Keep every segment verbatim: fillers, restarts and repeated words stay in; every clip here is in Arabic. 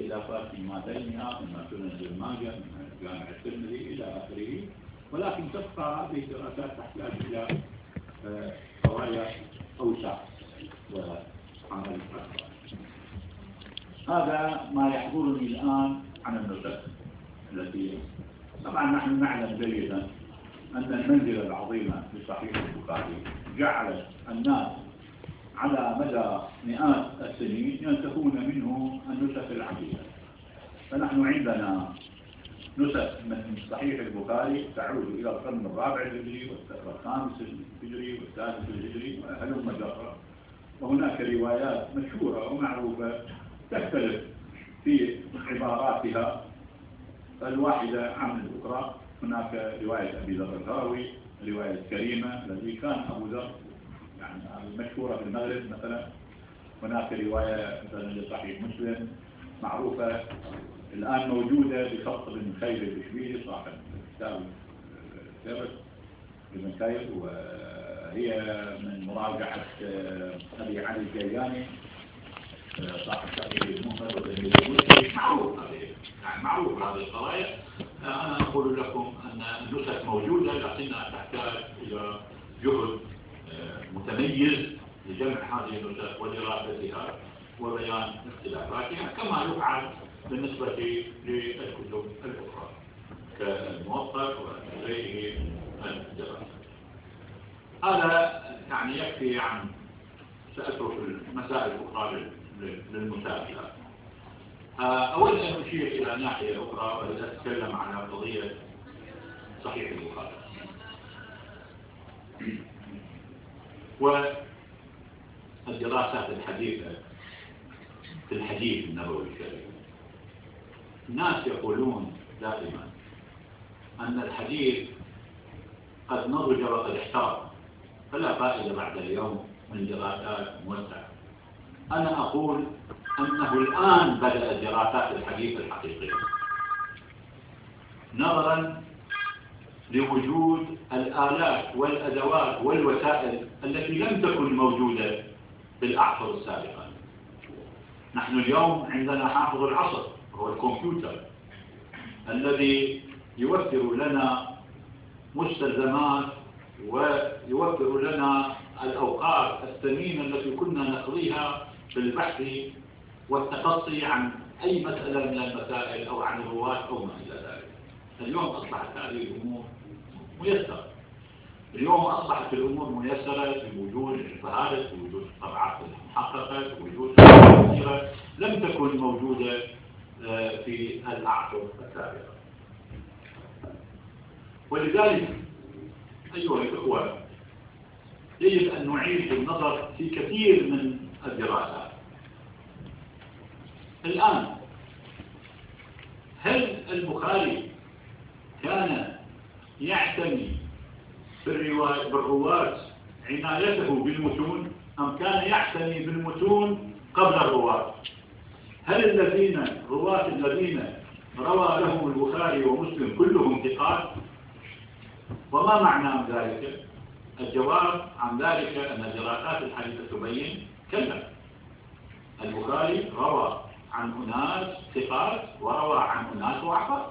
اختلافات فيما بينها من سنن ابن ماجه من جامع الترمذي إلى آخره، ولكن تبقى هذه الدراسات تحتاج إلى قوايا أوسع وعمل أكبر. هذا ما يحضرني الآن عن النسخ التي طبعا نحن نعلم جيدا أن المنزلة العظيمة لصحيح البخاري جعلت الناس على مدى مئات السنين ينتهون منه النسخ العديدة. فنحن عندنا نسخ من صحيح البخاري تعود إلى القرن الرابع الهجري والخامس الهجري والسادس الهجري وهلم جرا، وهناك روايات مشهورة ومعروفة تختلف في عباراتها الواحدة عن الأخرى. هناك رواية أبي ذر الهروي، رواية كريمة الذي كان أبو ذر يعني المشهورة في المغرب مثلا. هناك رواية مثلا لصحيح مسلم معروفة الآن موجودة بخط بن خير البشبيلي صاحب كتاب سيرة ابن خير، وهي من مراجعة أبي علي الجياني صاحب تأكيد المهمد وتلميذ المسلم. معروف هذه يعني معروف هذه القضايا. أنا أقول لكم أن النسخ موجودة لكنها تحتاج إلى جهد متميز لجمع هذه النسخ ودراستها وبيان اختلافاتها، كما يفعل بالنسبة للكتب الأخرى كالموطأ وغيره من الدراسات. هذا يعني يكفي عن سأترك المسائل الأخرى للمساءلة. أود أن أشير إلى ناحية أخرى وأتكلم عن قضية صحيح البخاري والدراسات الحديثة في الحديث النبوي الشريف. الناس يقولون دائما أن الحديث قد نضج وقد احترق، فلا فائدة بعد اليوم من دراسات موسعة. أنا أقول أنه الآن بدأت دراسات الحديث الحقيقية نظرا لوجود الآلات والأدوات والوسائل التي لم تكن موجودة في الأعصر السابقة. نحن اليوم عندنا حافظ العصر هو الكمبيوتر الذي يوفر لنا مستلزمات ويوفر لنا الأوقات الثمينة التي كنا نقضيها في البحث والتقصي عن أي مسألة من المسائل أو عن الرواة أو ما إلى ذلك. اليوم أصبحت هذه الأمور ميسرة. اليوم أصبحت الأمور ميسرة بوجود الفهارس، بوجود الطبعات المحققة، بوجود كثيرة لم تكن موجودة في الأعصر السابقة. ولذلك أيها الأخوة يجب أن نعيد النظر في كثير من الدراسات. الآن هل البخاري كان يعتني بالرواة عنايته بالمتون أم كان يعتني بالمتون قبل الرواة؟ هل الذين رواة الذين روى لهم البخاري ومسلم كلهم ثقات؟ وما معنى ذلك؟ الجواب عن ذلك أن دراسات الحديث تبين كلا. البخاري روى عن أناس ثقات وروى عن أناس ضعفاء،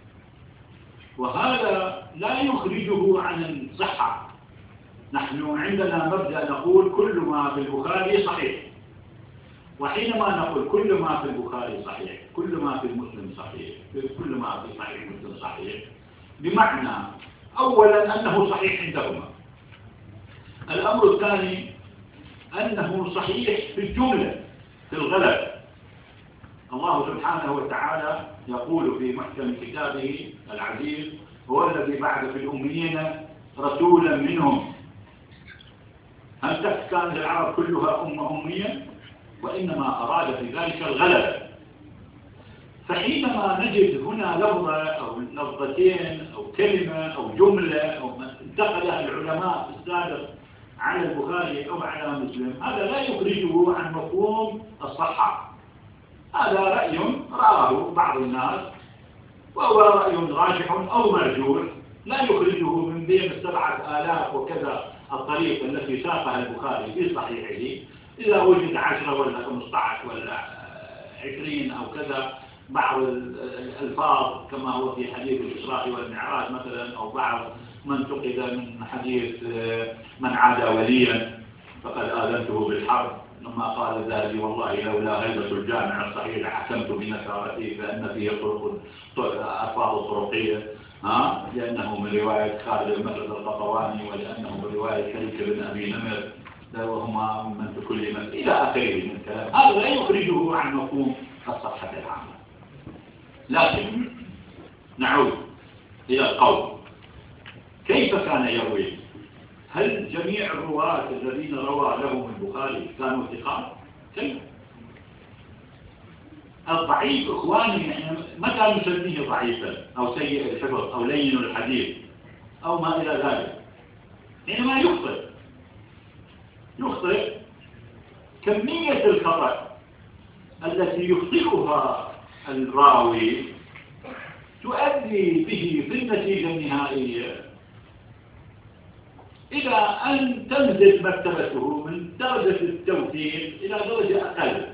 وهذا لا يخرجه عن الصحة. نحن عندنا مبدأ نقول كل ما في البخاري صحيح، وحينما نقول كل ما في البخاري صحيح كل ما في المسلم صحيح كل ما في صحيح مسلم صحيح، بمعنى أولا أنه صحيح عندهما. الأمر الثاني أنه صحيح في الجملة في الغلب. الله سبحانه وتعالى يقول في محكم كتابه العزيز هو الذي بعث في الأميين رسولا منهم. هل كانت العرب كلها أمة أمية؟ وإنما أراد في ذلك الغلب. فحينما نجد هنا لفظة أو لفظتين أو كلمة أو جملة أو ما انتقلها العلماء السابق على البخاري أو على مسلم، هذا لا يخرجه عن مفهوم الصحة. هذا رأي رآه بعض الناس وهو رأي راجح أو مرجوح، لا يخرجه من بين السبعة آلاف وكذا الطريق التي ساقها البخاري في صحيحه. إذا وجد عشرة ولا خمسة عشر ولا عشرين أو كذا، بعض الألفاظ كما هو في حديث الإسراء والمعراج مثلا، أو بعض من تقد من حديث من عادى وليا فقد آذنته بالحرب، لما قال ذلك والله لولا هيبة الجامع الصحيح لحكمت بنكارته، فإن فيه طرق ألفاظ طرقية، ها لأنه من رواية خالد بن مخلد القطواني، ولأنه من رواية شريك بن أبي نمر وهما من تكلمت إلى آخره من الكلام. هذا لا يخرجه عن مفهوم الصحة العامة. لكن نعود إلى القول، كيف كان يروي؟ هل جميع الرواة الذين روى لهم البخاري كانوا ثقات؟ كيف؟ الضعيف إخواني يعني متى نسميه ضعيفا أو سيء الحفظ أو لين الحديث أو ما إلى ذلك؟ حينما يخطئ يخطئ كمية الخطأ التي يخطئها الراوي تؤدي به في النتيجة النهائية إلى أن تنزل مرتبته من درجة التوثيق إلى درجة أقل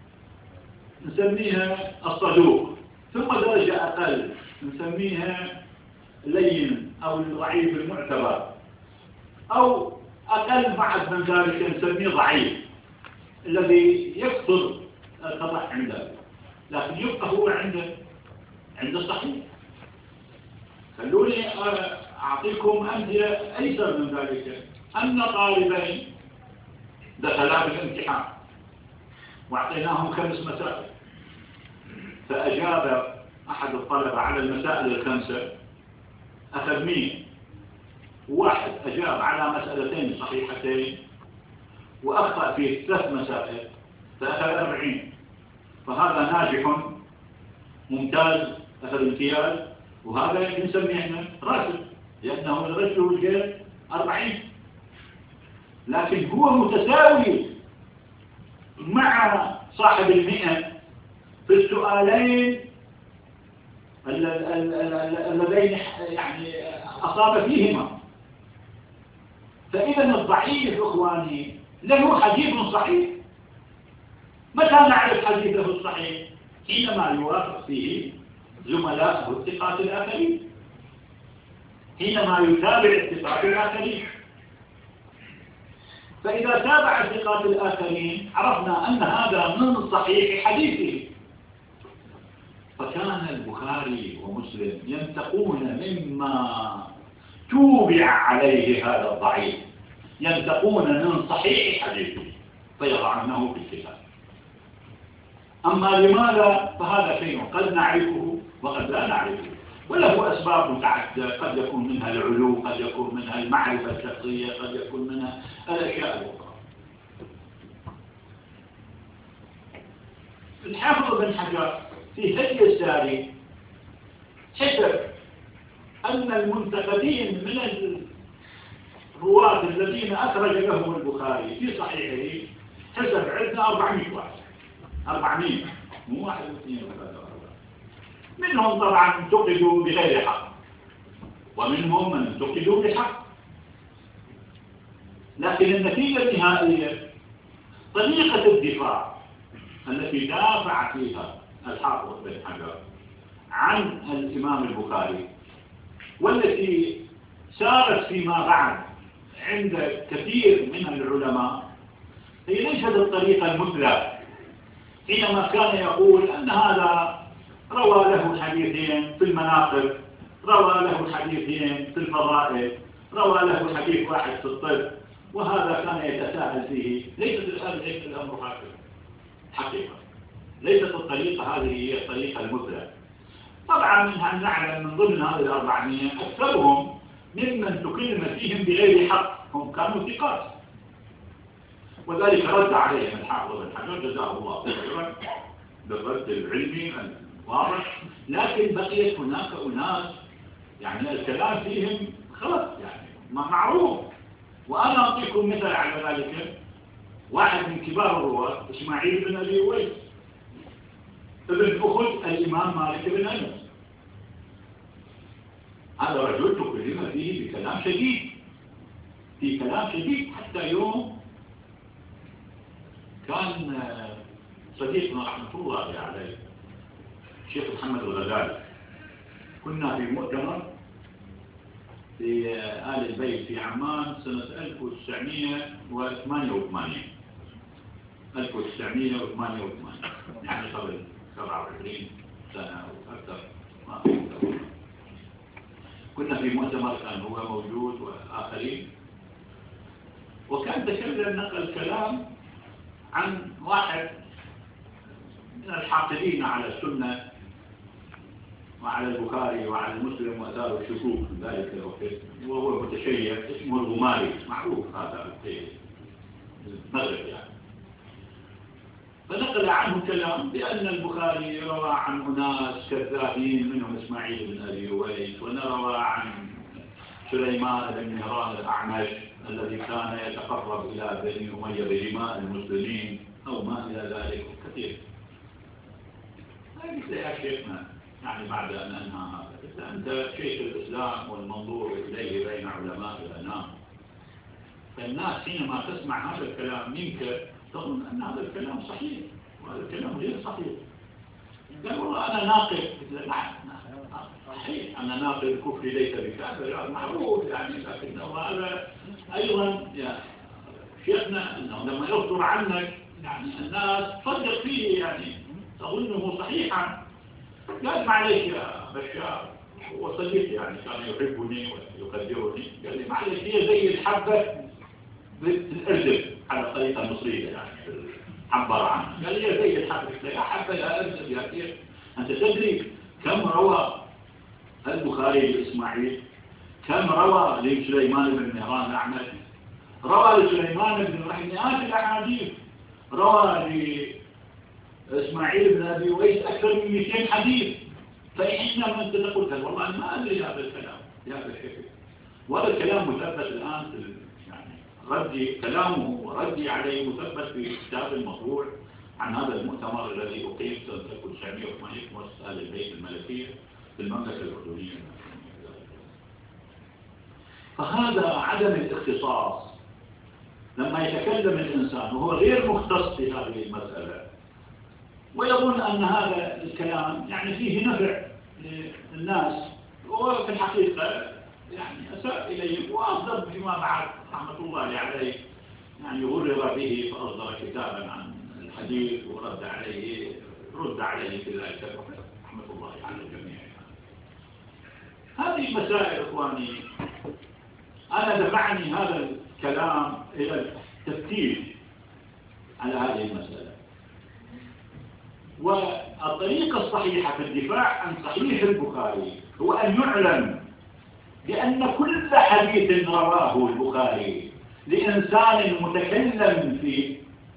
نسميها الصدوق، ثم درجة أقل نسميها اللين أو الضعيف المعتبر، أو أقل بعد من ذلك نسميه ضعيف الذي يكثر الخطأ عنده، لكن يبقى هو عنده عند الصحيح. خلوني أعطيكم أمثلة أيسر من ذلك. أن طالبين دخلا بالامتحان واعطيناهم خمس مسائل، فأجاب أحد الطلبة على المسائل الخمسة أخذ مين؟ واحد أجاب على مسألتين صحيحتين وأخطأ في ثلاث مسائل فأخذ أربعين، فهذا ناجح ممتاز أخذ امتياز، وهذا نسميه احنا راشد لأنه الرشد الجيد أربعين. لكن هو متساوي مع صاحب المئة في السؤالين اللذين يعني أصاب فيهما. فإذا الضعيف إخواني له حديث صحيح. متى نعرف حديثه الصحيح؟ حينما يوافق فيه زملاءه الثقات الآخرين، حينما يتابع الثقات الآخرين. فإذا تابع الثقات الآخرين عرفنا أن هذا من صحيح حديثه. فكان البخاري ومسلم ينتقون مما توبع عليه هذا الضعيف، ينتقون من صحيح حديثه فيضعنه في الكتاب. أما لماذا؟ فهذا شيء قد نعرفه وقد لا نعرفه، وله أسباب متعددة، قد يكون منها العلو، قد يكون منها المعرفة الشخصية، قد يكون منها الأشياء الأخرى. الحافظ بن حجر في هدي الساري حسب أن المنتقدين من الرواة الذين أخرج لهم البخاري في صحيحه حسب عندنا أربعمائة واحد، أربعمائة مو واحد واثنين وثلاثة. منهم طبعا انتقدوا بغير حق ومنهم من انتقدوا بحق، لكن النتيجة النهائية طريقة الدفاع التي دافع فيها الحافظ بن حجر عن الإمام البخاري والتي سارت فيما بعد عند كثير من العلماء هي ليست الطريقة المثلى. حينما كان يقول أن هذا روى له حديثين في المناقب، روى له حديثين في الفضائل، روى له حديث واحد في الطب، وهذا كان يتساهل فيه. ليست الآن ليس الأمر هكذا حقيقة، ليست الطريقة هذه هي الطريقة المثلى. طبعا نحن نعلم من ضمن هذه الأربعمائة أكثرهم ممن تكلم فيهم بغير حق، هم كانوا ثقات، وذلك رد عليهم الحافظ بن حجر جزاه الله خيرا بالرد العلمي الواضح. لكن بقيت هناك أناس يعني الكلام فيهم خلط يعني معروف. وأنا أعطيكم مثال على ذلك. واحد من كبار الرواة إسماعيل بن أبي أويس ابن أخت الإمام مالك بن أنس، هذا رجل تكلم فيه بكلام شديد، في كلام شديد، حتى يوم كان صديقنا رحمة الله عليه الشيخ محمد الغزالي، كنا في مؤتمر في آل البيت في عمان سنة ألف وتسعمئة وثمانية وثمانين ألف وتسعمئة وثمانية وثمانين، يعني قبل سبعة وعشرين سنة أو أكثر. ما أكثر. كنا في مؤتمر كان هو موجود وآخرين، وكان تكلم نقل كلام عن واحد من الحاقدين على السنة وعلى البخاري وعلى المسلم وأثار الشكوك في ذلك الوقت، وهو متشيع اسمه الغماري، معروف هذا في المغرب يعني. فنقل عنه كلام بأن البخاري روى عن أناس كذابين منهم إسماعيل بن أبي أويس، ونروى عن سليمان بن مهران الأعمش الذي كان يتقرب إلى بني أمية بدماء المسلمين أو ما إلى ذلك كثير. قلت يا شيخنا، يعني بعد أن أنهى هذا، أنت شيخ الإسلام والمنظور إليه بين علماء الأنام، فالناس حينما تسمع هذا الكلام منك تظن أن هذا الكلام صحيح وهذا الكلام غير صحيح. قال والله أنا ناقل. قلت له نعم صحيح، أنا ناقل الكفر ليس بكافر معروف يعني، لكنه هذا أيضا يا شيخنا أنه لما يصدر عنك يعني الناس تصدق فيه، يعني تظنه صحيحا. قال معليش يا بشار، هو صديقي يعني كان يحبني ويقدرني، قال لي معليش هي زي الحبة بالأردب على الطريقة المصرية يعني عبر عنها، قال لي زي الحبة يا حبة يا أردب يا كيف. أنت تدري كم روى البخاري لإسماعيل، كم روى لسليمان بن مهران الأعمش، روى لسليمان بن مئات الأحاديث، روى لإسماعيل بن أبي أويس أكثر من مئتين حديث. فإحنا من تقول والله ما أدري هذا الكلام يا هذا الشيء، وهذا الكلام مثبت الآن في يعني ردي كلامه وردي عليه مثبت في كتاب المطبوع عن هذا المؤتمر الذي أقيم سنة ألف وتسعمئة وثمانين في مؤسسة آل البيت الملكية في المملكة الأردنية. فهذا عدم الاختصاص لما يتكلم الإنسان وهو غير مختص في هذه المسألة ويظن أن هذا الكلام يعني فيه نفع للناس، وفي الحقيقة يعني أساء إليهم وأصدر فيما بعد رحمة الله عليه يعني غرر به فأصدر كتابا عن الحديث ورد عليه رد عليه في ذلك رحمة الله على الجميع. هذه مسائل إخواني أنا دفعني هذا الكلام إلى التفتيش على هذه المسألة. والطريقة الصحيحة في الدفاع عن صحيح البخاري هو أن يعلم بأن كل حديث رواه البخاري لإنسان متكلم فيه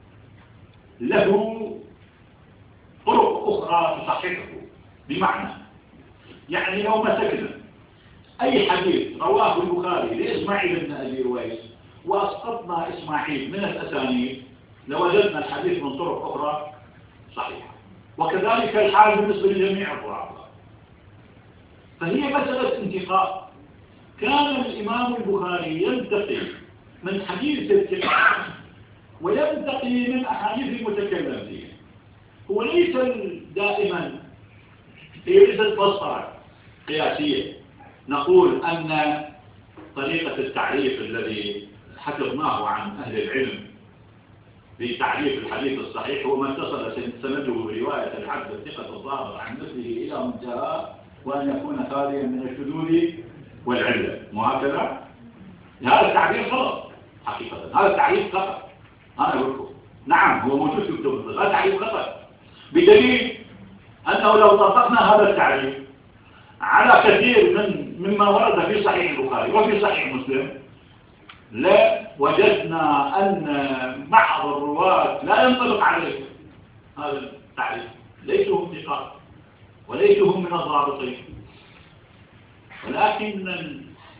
له طرق أخرى تصححه. بمعنى يعني لو مسكنا أي حديث رواه البخاري لإسماعيل بن أبي أويس وأسقطنا إسماعيل من الأسانيد لوجدنا الحديث من طرق أخرى صحيحة، وكذلك الحال بالنسبة لجميع الضعفاء. فهي مسألة انتقاء. كان الإمام البخاري ينتقي من حديث الكلام وينتقي من أحاديث المتكلم فيه. هو ليس دائما هي ليست مسطرة قياسية نقول أن طريقة التعريف الذي حفظناه عن أهل العلم في تعريف الحديث الصحيح هو ما اتصل سنده برواية العبد الثقة الظاهر عن مثله إلى منتهى وأن يكون خاليا من الشذوذ والعلة. وهكذا هذا التعبير خطأ حقيقة، هذا التعريف خطأ. أنا أقول لكم نعم هو موجود في كتب هذا تعريف خطأ، بدليل أنه لو طبقنا هذا التعريف على كثير من مما ورد في صحيح البخاري وفي صحيح مسلم لا وجدنا أن بعض الرواة لا ينطبق عليه هذا التعريف، ليسوا هم ثقات وليسوا هم من الضابطين، ولكن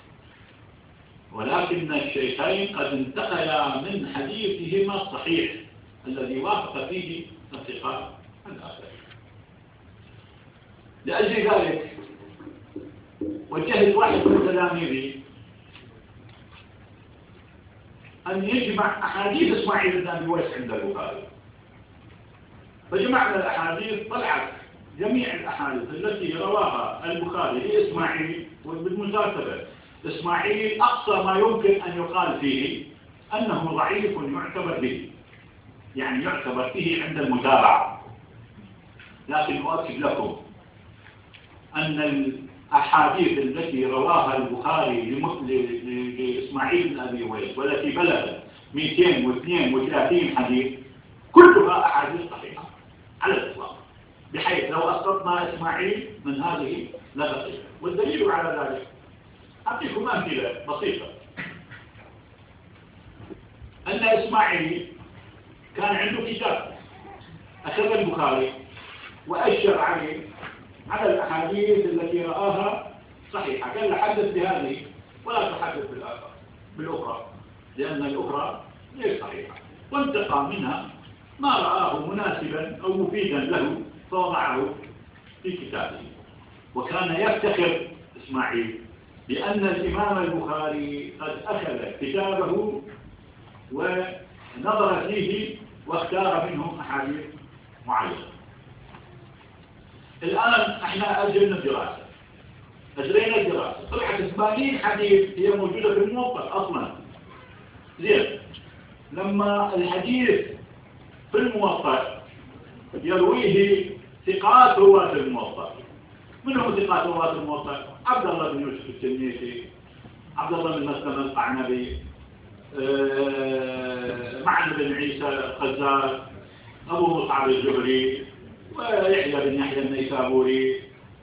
ولكن الشيخين قد انتقلا من حديثهما الصحيح الذي وافق فيه الثقات الآخرين. لأجل ذلك وجهت واحد من تلاميذي أن يجمع أحاديث إسماعيل بن أبي أويس عند البخاري فجمعنا الأحاديث، طلعت جميع الأحاديث التي رواها البخاري لإسماعيل. وبالمناسبة إسماعيل أقصى ما يمكن أن يقال فيه أنه ضعيف يعتبر به، يعني يعتبر فيه عند المتابعة. لكن أؤكد لكم أن الأحاديث التي رواها البخاري لإسماعيل بن أبي أويس والتي بلغت مئتين واثنين وثلاثين حديث كلها أحاديث صحيحة على الإطلاق، بحيث لو أسقطنا إسماعيل من هذه لا بقية. والدليل على ذلك أعطيكم أمثلة بسيطة. أن إسماعيل كان عنده كتاب أخذ البخاري وأشر عليه على الأحاديث التي رآها صحيحة، قال له حدث بهذه ولا تحدث بالأخرى لأن الأخرى غير صحيحة، وانتقى منها ما رآه مناسبا أو مفيدا له فوضعه في كتابه. وكان يفتخر إسماعيل بأن الإمام البخاري قد أخذ كتابه ونظر فيه واختار منه أحاديث معينة. الآن احنا أجلنا الدراسة، أجرينا الدراسة، طلعت ثمانين حديث هي موجودة في الموطأ أصلا. زين، لما الحديث في الموطأ يرويه ثقات رواة الموطأ. من هم ثقات رواة الموطأ؟ عبد الله بن يوسف التنيسي، عبد الله بن مسلم القعنبي، معن بن عيسى الخزاز، أبو مصعب الزهري، ويحيى بن يحيى النيسابوري،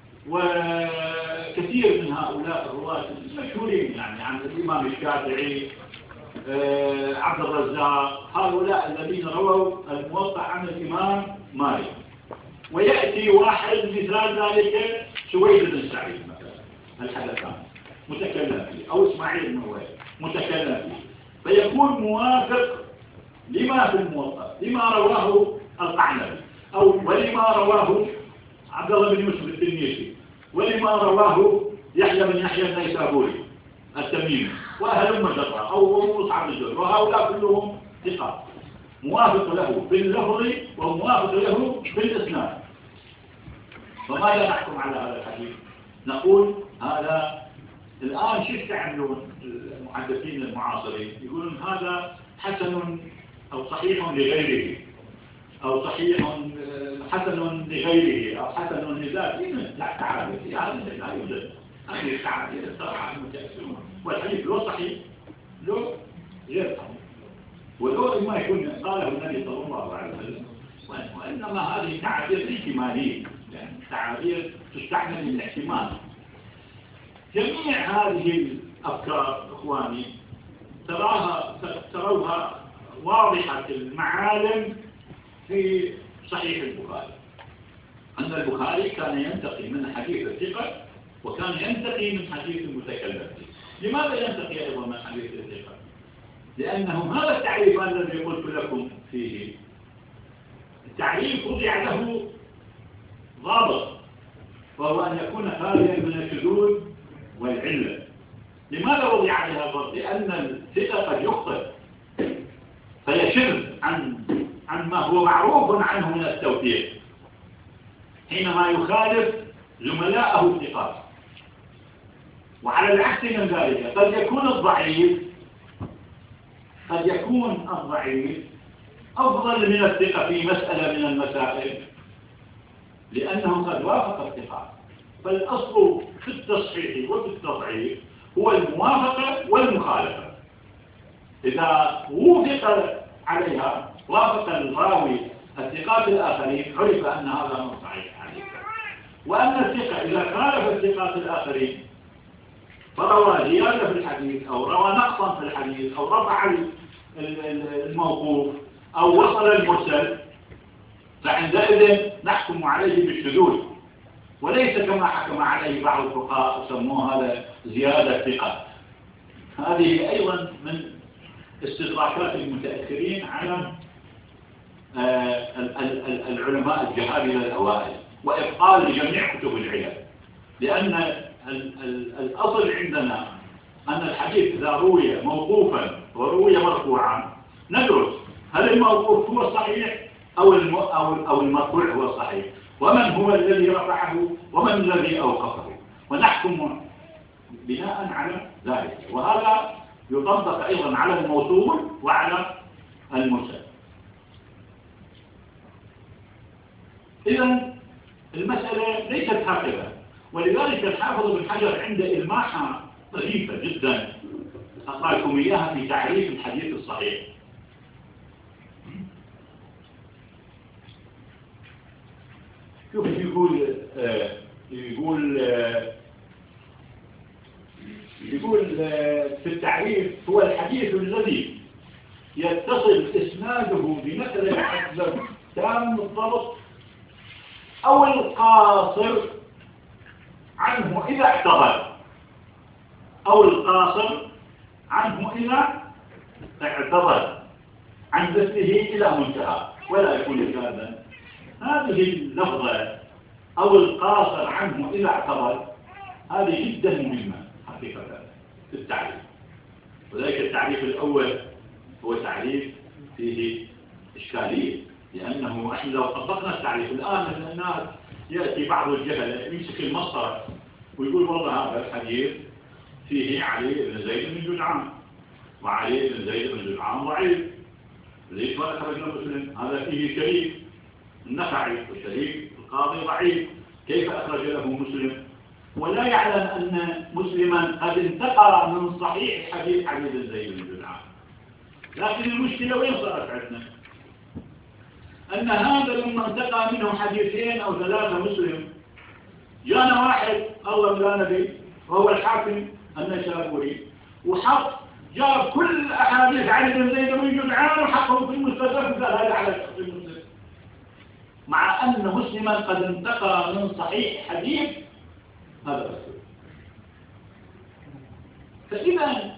وكثير من هؤلاء الرواة المشهورين يعني عن الإمام الشافعي، عبد الرزاق، هؤلاء الذين رووا الموطأ عن الإمام مالك. ويأتي واحد مثال ذلك سويد بن سعيد مثلا الحدثان متكلم فيه، أو إسماعيل بن وائل متكلم فيه، فيكون موافق لما في الموطأ، لما رواه القعنبي، أو ولما رواه عبد الله بن يوسف التنيسي، ولما رواه يحيى بن يحيى النيسابوري التميمي، وأهل مجرى أو مصعب الزهري، وهؤلاء كلهم ثقات، موافق له في اللفظ وموافق له في الإسناد. فماذا نحكم على هذا الحديث؟ نقول هذا الآن شو يستعملون المحدثين المعاصرين؟ يقولون هذا حسن أو صحيح لغيره، أو صحيح حسن لغيره، أو حسن لذاته. لا، تعالى في هذا لا يوجد هذه التعابير الصراحة المتأثرون. والحديث لو صحيح لو غير صحيح، ولو ما يكون قاله النبي صلى الله عليه وسلم، وإنما هذه تعابير احتمالية، يعني تعابير تستعمل للاحتمال. جميع هذه الأفكار إخواني تراها تروها واضحة المعالم في صحيح البخاري. أن البخاري كان ينتقي من حديث الثقة وكان ينتقي من حديث المتكلم فيه. لماذا ينتقي أيضا من حديث الثقة؟ لأنه هذا التعريف الذي قلت لكم فيه التعريف وضع له ضابط، وهو أن يكون خاليا من الشذوذ والعلة. لماذا وضع لها ضابط؟ لأن الثقة قد يخطئ فيشذ عن عن ما هو معروف عنه من التوثيق حينما يخالف زملائه الثقات. وعلى العكس من ذلك قد يكون الضعيف قد يكون الضعيف أفضل من الثقة في مسألة من المسائل لأنه قد وافق الثقات. فالأصل في التصحيح وفي التضعيف هو الموافقة والمخالفة. إذا وافق عليها وافق الراوي الثقات الآخرين عرف أن هذا من صحيح الحديث. وأن الثقة إذا خالف الثقات الآخرين فروى زيادة في الحديث أو روى نقصا في الحديث أو رفع الموقوف أو وصل المرسل، فعندئذ نحكم عليه بالشذوذ وليس كما حكم عليه بعض الفقهاء وسموه هذا زيادة ثقة. هذه أيضا من استدراكات المتأخرين على العلماء الجهابذة الأوائل وإبطال لجميع كتب العلم. لأن الأصل عندنا أن الحديث إذا روي موقوفا وروي مرفوعا ندرس هل الموقوف هو الصحيح أو أو أو المرفوع هو الصحيح، ومن هو الذي رفعه ومن الذي أوقفه، ونحكم بناء على ذلك. وهذا يطبق أيضا على الموصول وعلى المرسل. إذن المسألة ليست هكذا، ولذلك الحافظ بن حجر عند إلماحة طريفة جدا أقرأ لكم إياها في تعريف الحديث الصحيح. شوف يقول آه يقول آه يقول آه في التعريف: هو الحديث الذي يتصل إسناده بنقل الحدث تام الضبط أو القاصر عنه إذا اعتبر، أو القاصر عنه إذا اعتبر عن ذاته إلى منتهى ولا يكون شاذا. هذه اللفظة أو القاصر عنه إذا اعتبر هذه جدا مهمة حقيقة في التعريف. وذلك التعريف الأول هو تعريف فيه إشكالية، لأنه إحنا لو طبقنا التعريف الآن الناس يأتي بعض الجهل يمسك المسطرة ويقول والله هذا الحديث فيه علي بن زيد بن جدعان، وعلي بن زيد بن جدعان ضعيف، ليش ما أخرج مسلم؟ هذا فيه شريك النخعي وشريك القاضي ضعيف، كيف أخرج له مسلم؟ ولا يعلم أن مسلما قد انتقل من صحيح حديث علي بن زيد بن جدعان. لكن المشكلة وين صارت عندنا؟ أن هذا لما انتقى منه حديثين أو ثلاثة مسلم، جانا واحد الله لا نبي وهو الحاكم النيسابوري وحط جاب كل أحاديث علي بن زيد بن جدعان وحطهم في المستدرك وقال هذا على شخص مسلم، مع أن مسلما قد انتقى من صحيح حديث هذا الرسول. فإذا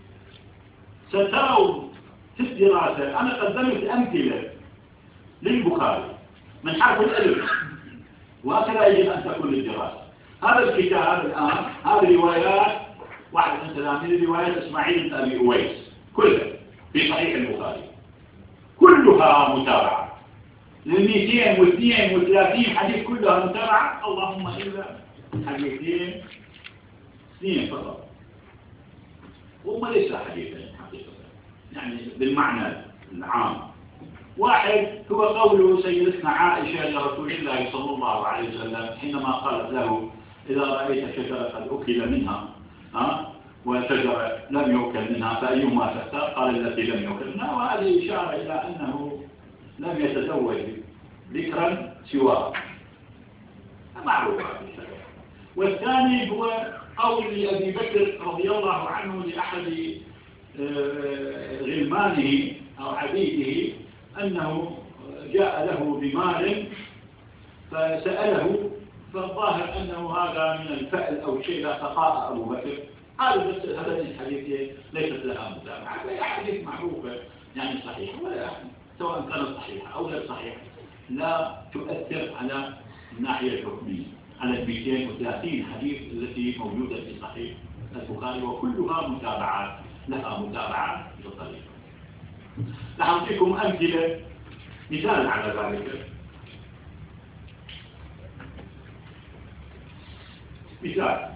ستروا في الدراسة أنا قدمت أمثلة للبخاري من حرف الألف، وهكذا يجب أن تكون الدراسة. هذا الكتاب الآن هذه روايات واحد من تلاميذ روايات إسماعيل بن أبي أويس كلها في صحيح البخاري، كلها متابعة للمئتين واثنين وثلاثين حديث كلها متابعة، اللهم إلا حديثين اثنين فقط، وهم ليس حديثين حقيقة يعني بالمعنى العام. واحد هو قوله سيدتنا عائشة لرسول الله صلى الله عليه وسلم حينما قالت له: إذا رأيت شجرة قد أكل منها ها وشجرة لم يؤكل منها فأيهما تختار؟ قال التي لم يؤكل منها، وهذه إشارة إلى أنه لم يتزوج ذكرا سواه، معروف هذا الشيء. والثاني هو قول أبي بكر رضي الله عنه لأحد غلمانه أو عبيده أنه جاء له بمال فسأله، فالظاهر أنه هذا من الفأل أو شيء لا تقاء أبو بكر. هذا بس هذا الحديث ليست لها متابعة، هي حديث معروفة يعني صحيحة ولا سواء كانت صحيحة أو غير صحيحة لا تؤثر على الناحية الحكمية على مئتين وثلاثين حديث التي موجودة في صحيح البخاري، وكلها متابعات لها متابعات بالطريقة. لأعطيكم أمثلة مثال على ذلك. مثال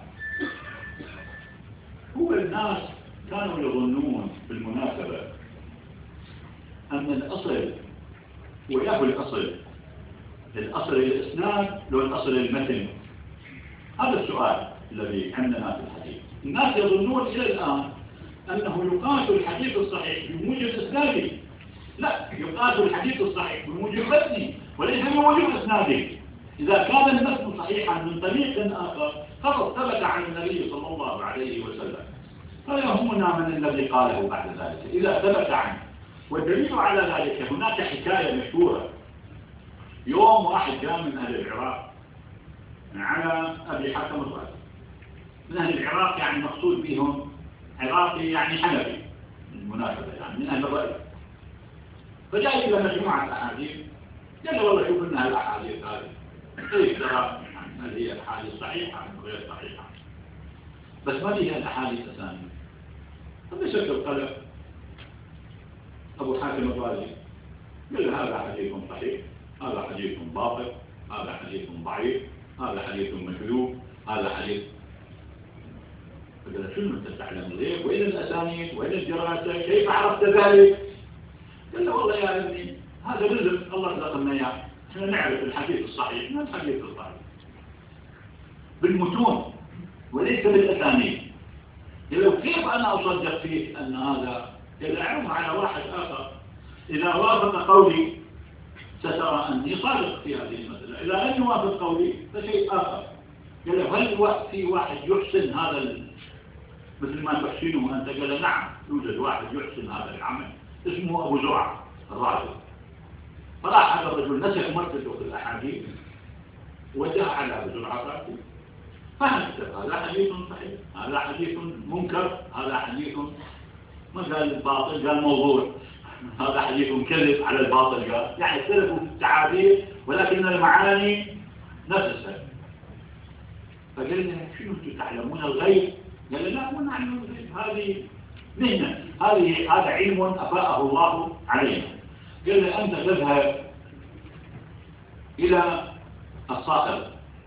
هو الناس كانوا يظنون بالمناسبة أن الأصل وياه الأصل الأصل الإسناد لو الأصل المتن. هذا السؤال الذي عندنا في الحديث. الناس يظنون إلى الآن أنه يقاس الحديث الصحيح بموجب إسناده. لا، يقاس الحديث الصحيح بموجب متنه وليس بموجب إسناده. إذا كان المتن صحيحا من طريق آخر فقد ثبت عن النبي صلى الله عليه وسلم، فيهمنا من الذي قاله بعد ذلك إذا ثبت عنه. والدليل على ذلك هناك حكاية مشهورة. يوم واحد جاء من أهل العراق على أبي حاتم الرازي. من أهل العراق يعني مقصود بهم عراقي يعني حنفي بالمناسبة، يعني من أهل الرأي. فجاء إلى مجموعة أحاديث قال والله شوف لنا الأحاديث هذه كيف ترى هل هي الأحاديث صحيحة أو غير صحيحة، بس ما هي الأحاديث الثانية. فبشكل قلق أبو حاتم الرازي قال هذا حديث صحيح، هذا حديث باطل، هذا حديث ضعيف، هذا حديث مكذوب، هذا حديث. فقال شنو أنت تعلم الغيب؟ وين الأسانيد؟ وين الدراسة؟ كيف عرفت ذلك؟ قال له والله يا ابني هذا رزق الله رزقنا إياه، احنا نعرف الحديث الصحيح من الحديث الضعيف بالمتون وليس بالأسانيد. قال له كيف أنا أصدق فيك أن هذا؟ قال أعرف على واحد آخر إذا وافق قولي سترى أني صادق في هذه المسألة، إذا لم يوافق قولي فشيء آخر. قال له هل في واحد يحسن هذا مثل ما تحسنه أنت؟ قال نعم يوجد واحد يحسن هذا العمل اسمه أبو زرعة الرازي. فراح هذا الرجل نسك مرتبه في الأحاديث وجاء على أبو زرعة الرازي فهمت هذا حديث صحيح، هذا حديث منكر، هذا حديث ما قال باطل، قال موضوع، هذا حديث كذب على الباطل، قال يعني اختلفوا في التعابير ولكن المعاني نفسها. فقال لنا شنو انتم تعلمون الغيب؟ قال لا ما نعلم الغيب، هذه مهنة، هذه هذا علم أفاءه الله علينا. قال له أنت تذهب إلى الصاخب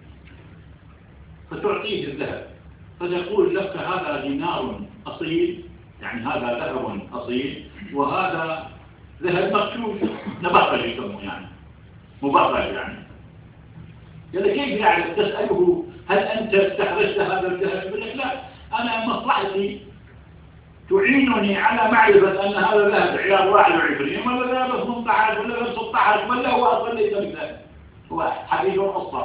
فتعطيه الذهب فتقول لك هذا دينار أصيل، يعني هذا ذهب أصيل وهذا ذهب مكشوف نبقل يسمونه يعني مبقل يعني. قال له كيف يعني؟ تسأله هل أنت استخرجت هذا الذهب؟ يقول لك لا، أنا مصلحتي تعينني على معرفة أن هذا ذهب عيار واحد وعشرين ولا ذهب ثمانية عشر ولا ذهب ستة عشر ولا هو أصلا ليس بذهب، هو حديد أصفر.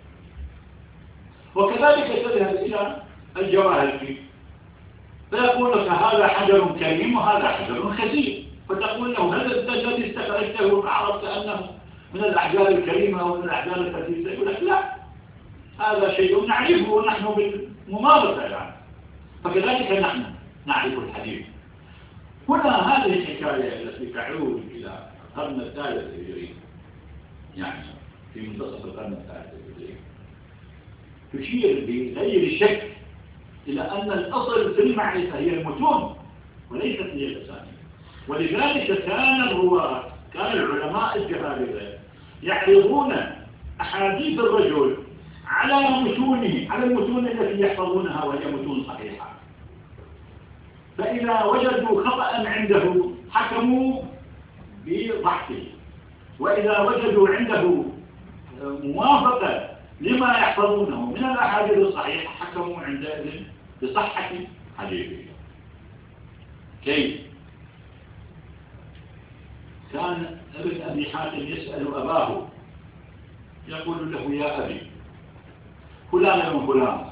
وكذلك تذهب إلى الجواهر فيه فيقول لك هذا حجر كريم وهذا حجر خزي، فتقول له هذا الذي استخرجته فعرفت أنه من الأحجار الكريمة أو من الأحجار الخزيزة؟ يقول لك لا، هذا شيء نعرفه نحن بالممارسة يعني. فكذلك نحن نعرف الحديث. هنا هذه الحكاية التي تعود إلى القرن الثالث الهجري، يعني في منتصف القرن الثالث الهجري، تشير بغير شك إلى أن الأصل في المعرفة هي المتون وليست هي الأسانيد. ولذلك كان الرواة، كان العلماء الجهابذة يعرضون أحاديث الرجل على متونه، على المتون التي يحفظونها وهي متون صحيحة. فإذا وجدوا خطأ عنده حكموا بضحكه، وإذا وجدوا عنده موافقة لما يحفظونه من الأحاديث الصحيحة حكموا عندئذ بصحة حديثه. كيف؟ كان ابن أبي حاتم يسأل أباه يقول له يا أبي فلان من فلان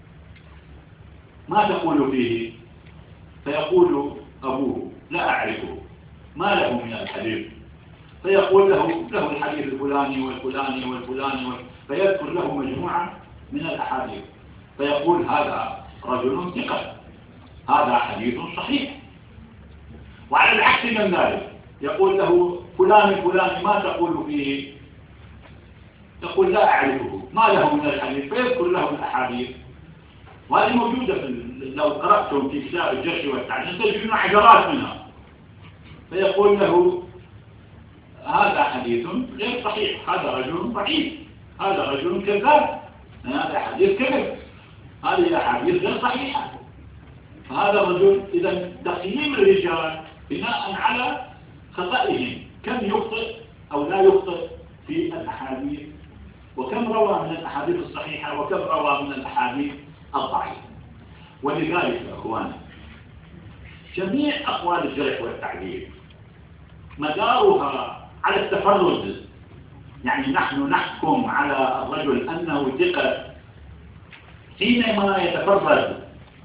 ما تقول فيه؟ فيقول أبوه لا أعرفه، ما له من الحديث؟ فيقول له له الحديث الفلاني والفلاني والفلاني والفلاني، فيذكر له مجموعة من الأحاديث فيقول هذا رجل ثقة، هذا حديث صحيح. وعلى العكس من ذلك يقول له فلان الفلاني ما تقول فيه؟ يقول لا أعرفه، ما له من الحديث، فيذكر له الأحاديث. وهذه موجودة في لو قرأتم في كتاب الجرح والتعديل تجدون عشرات منها. فيقول له هذا حديث غير صحيح، هذا رجل ضعيف، هذا رجل كذاب، هذا حديث كذب، هذه أحاديث غير صحيحة. فهذا الرجل إذا تقييم الرجال بناء على خطئهم، كم يخطئ أو لا يخطئ في الأحاديث، وكم روى من الأحاديث الصحيحة وكم روى من الأحاديث الضعيفة. ولذلك يا أخواني جميع أقوال الجرح والتعديل مدارها على التفرد، يعني نحن نحكم على الرجل أنه ثقة حينما يتفرد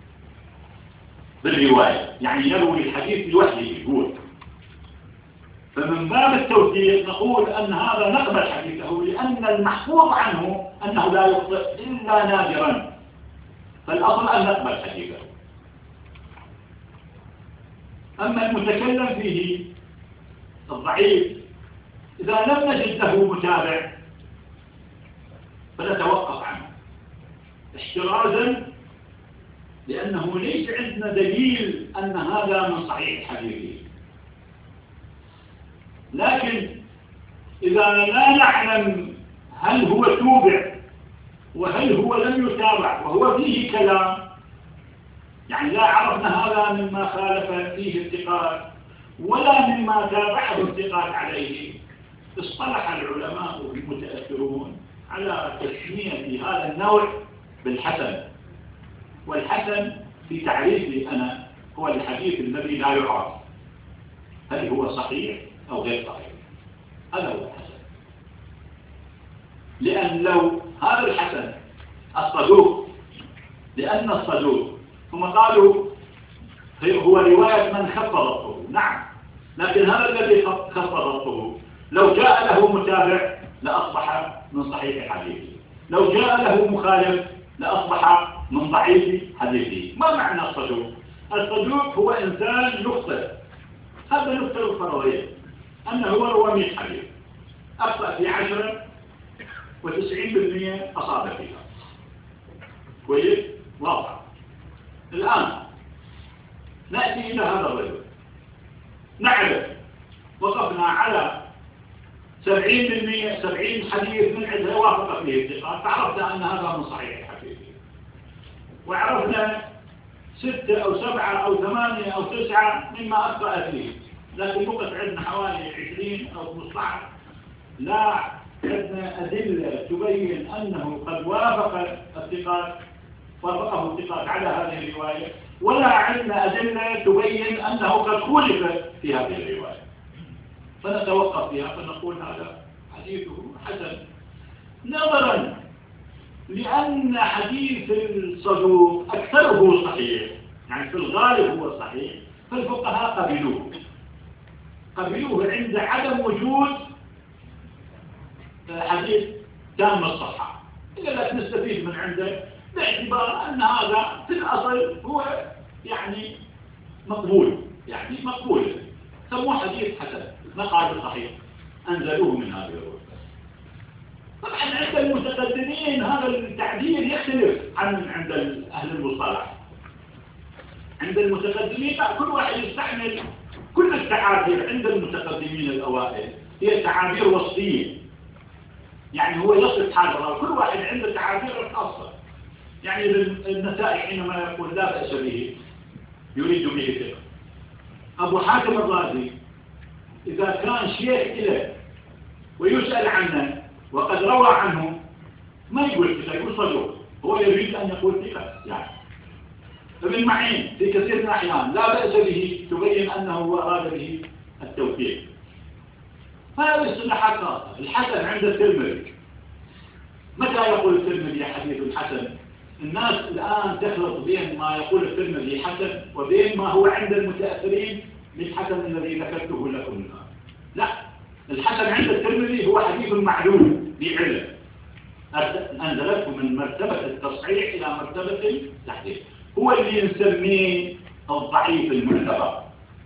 بالرواية، يعني يروي الحديث لوحده يقول. فمن باب التوثيق نقول أن هذا نقبل حديثه لأن المحفوظ عنه أنه لا يخطئ إلا نادرا، فالأصل أن نقبل حديثه. أما المتكلم فيه الضعيف إذا لم نجد له متابع فنتوقف عنه احترازا، لأنه ليس عندنا دليل أن هذا من صحيح حديثه. لكن إذا لا نعلم هل هو توبع وهل هو لم يتابع وهو فيه كلام، يعني لا عرفنا هذا مما خالف فيه الثقات ولا مما تابعه الثقات عليه، اصطلح العلماء المتأثرون على تسمية هذا النوع بالحسن. والحسن في تعريفي أنا هو الحديث الذي لا يعرف هل هو صحيح أو غير صحيح، هذا هو الحسن. لأن لو هذا الحسن الصدوق، لأن الصدوق هم قالوا هو رواية من خف ضبطه، نعم، لكن هذا الذي خف ضبطه لو جاء له متابع لأصبح من صحيح حديثه، لو جاء له مخالف لأصبح من ضعيف حديثه. ما معنى الصدوق؟ الصدوق هو إنسان يخطئ، هذا نفترض الفرضية أنه هو روى مئة حديث، أخطأ في عشرة وتسعين بالمئة أصاب فيها، كويس؟ واضح. الآن نأتي إلى هذا الرجل نعرف وقفنا على سبعين بالمئة سبعين حديث من عندها وافق فيه الثقات، فعرفنا أن هذا من صحيح الحديث، وعرفنا ستة أو سبعة أو ثمانية أو تسعة مما أخطأ فيه، لكن وقت عندنا حوالي عشرين أو خمسة عشر لا عندنا أدلة تبين أنه قد وافق الثقات وافقه الثقات على هذه الرواية، ولا عندنا أدلة تبين أنه قد خولف في هذه الرواية، فنتوقف فيها فنقول هذا حديثه حسن، نظرا لأن حديث الصدوق أكثره صحيح، يعني في الغالب هو صحيح، فالفقهاء قبلوه قبلوه عند عدم وجود حديث تام الصحة، إذا لا نستفيد من عنده باعتبار أن هذا في الأصل هو يعني مقبول، يعني مقبول، سموه حديث حسن ما قالوا صحيح، أنزلوه من هذه الرواية. طبعا عند المتقدمين هذا التعبير يختلف عن عند أهل المصطلح. عند المتقدمين كل واحد يستعمل كل التعابير، عند المتقدمين الأوائل هي تعابير وصفية، يعني هو يصف حاله، كل واحد عنده تعابير الخاصة. يعني النسائي حينما يقول لا بأس به يريد به ثقة. أبو حاتم الرازي إذا كان شيخ إله ويسأل عنه وقد روى عنه ما يقول ثقة، يقول صدوق، هو يريد أن يقول ثقة. يعني ابن معين في كثير من الأحيان لا بأس به تبين أنه هو أراد به التوفيق. هذه اصطلاحات خاصة. الحسن عند الترمذي، متى يقول الترمذي حديث حسن؟ الناس الآن تخلط بين ما يقول الترمذي حسن وبين ما هو عند المتأثرين بالحسن الذي ذكرته لكم الآن. لا، الحسن عند الترمذي هو حديث معلوم بعلم أنزلته من مرتبة التصحيح إلى مرتبة التحديث، هو اللي نسميه الضعيف المعتبر،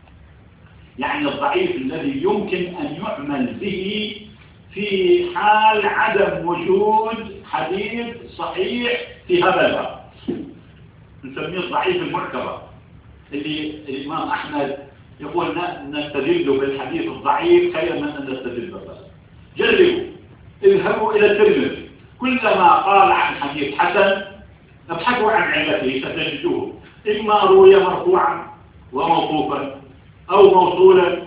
يعني الضعيف الذي يمكن أن يعمل به في حال عدم وجود حديث صحيح في هذا الباب، نسميه الضعيف المعتبر، اللي الإمام أحمد يقول نستدل بالحديث الضعيف خير من أن نستدل بالضعيف. جربوا، اذهبوا إلى الترمذي، كلما قال عن حديث حسن ابحثوا عن علته ستجدوه إما روي مرفوعا وموقوفا أو موصولا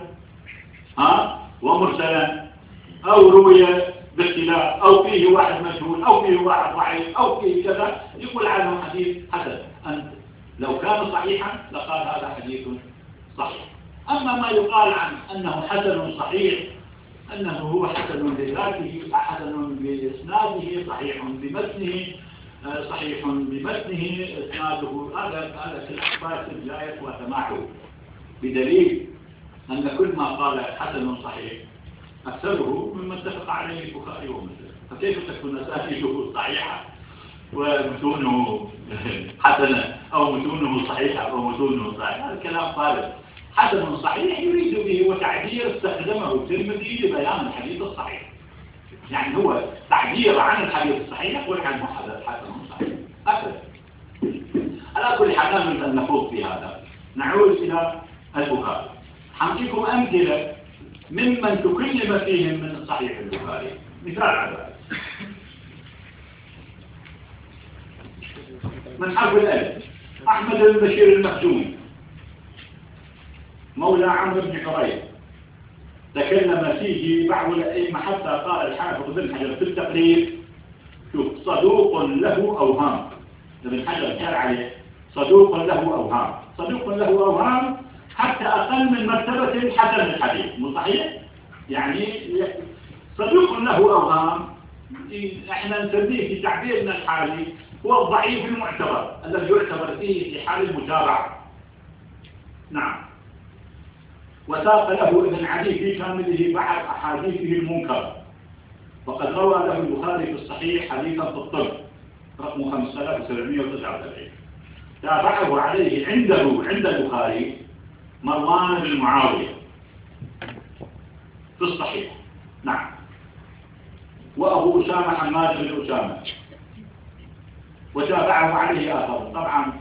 ها ومرسلا، أو روي باختلاف، أو فيه واحد مجهول، أو فيه واحد ضعيف، أو فيه كذا، يقول عنه حديث حسن. أنت لو كان صحيحا لقال هذا حديث صحيح. أما ما يقال عن أنه حسن صحيح، أنه هو حسن بذاته، حسن بإسناده، صحيح بمتنه، صحيح بمتنه، إسناده، هذا هذا في الأخبار لا يسوى سماعه، بدليل أن كل ما قال حسن صحيح أكثره مما اتفق عليه البخاري ومسلم، فكيف تكون أسانيده صحيحة ومتونه حسنة أو متونه صحيحة أو متونه صحيحة؟ هذا الكلام فارغ. حسن صحيح يريد به وتعبير استخدمه الترمذي لبيان الحديث الصحيح، يعني هو تعبير عن الحديث الصحيح يقول عنه حسن صحيح أكثر. على كل حال من أن نخوض في هذا، نعود إلى البخاري. حنعطيكم أمثلة ممن تكلم فيهم من صحيح البخاري. مثال على ذلك من حرف الألف أحمد بن بشير المخزومي مولى عمرو بن حريث، تكلم فيه بعض الأئمة حتى قال الحافظ بن حجر في التقريب شوف صدوق له أوهام، ابن حجر قال عليه صدوق له أوهام، صدوق له أوهام حتى أقل من مرتبة حسن الحديث، مو صحيح؟ يعني صدوق له أوهام احنا نسميه في تعبيرنا الحالي هو الضعيف المعتبر الذي يعتبر فيه في حال المتابعة. نعم. وساق له ابن عدي في كامله بعض أحاديثه المنكرة، وقد روى له البخاري في الصحيح حديثا في الطب رقم خمسة آلاف وسبعمائة وتسعة وسبعين. تابعه عليه عنده عند البخاري مروان بن معاوية في الصحيح. نعم. وأبو أسامة حماد بن أسامة، وتابعه عليه آخر. طبعا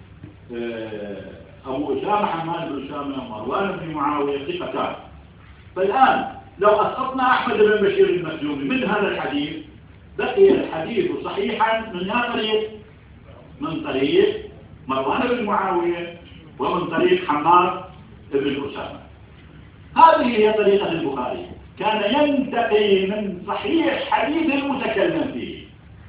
أبو أسامة حماد بن أسامة ومروان بن معاوية ثقتان. فالآن لو أسقطنا أحمد بن بشير المخزومي من هذا الحديث بقي الحديث صحيحا من هذا طريق، من طريق مروان بن معاوية ومن طريق حماد بن أسامة. هذه هي طريقة البخاري، كان ينتقي من صحيح حديث المتكلم فيه،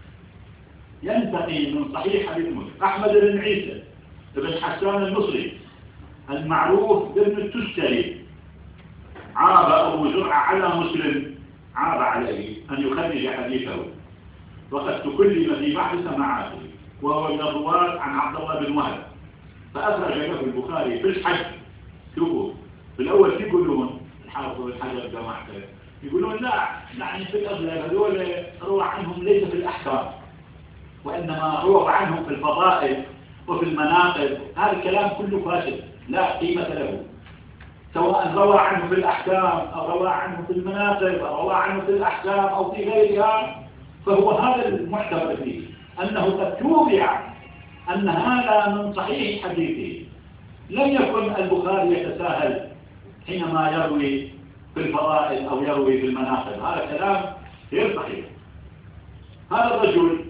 ينتقي من صحيح حديث المتكلم. أحمد بن عيسى بن حسان المصري المعروف بابن التستري عاب أبو زرعة على مسلم، عاب عليه أن يخرج حديثه، وقد تكلم في بعض سماعاته، وهو من الرواة عن عبد الله بن وهب، فأخرج له البخاري في الحج. شوفوا في الأول في يقولون الحافظ والحجر جماعته يقولون لا، يعني في الأغلب هذول روى عنهم ليس في الأحكام، وإنما روى عنهم في الفضائل وفي المناقب. هذا الكلام كله فاسد لا قيمة له، سواء روى عنه في الأحكام أو روى عنه في المناقب أو روى عنه في الأحكام أو في غيرها، فهو هذا المعتبر فيه أنه قد توبع أن هذا من صحيح حديثه. لم يكن البخاري يتساهل حينما يروي في الفضائل أو يروي في المناقب، هذا كلام غير صحيح. هذا الرجل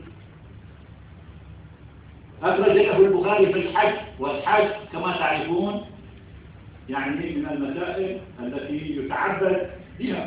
أخرج له البخاري في الحج، والحج كما تعرفون يعني من المسائل التي يتعبد بها.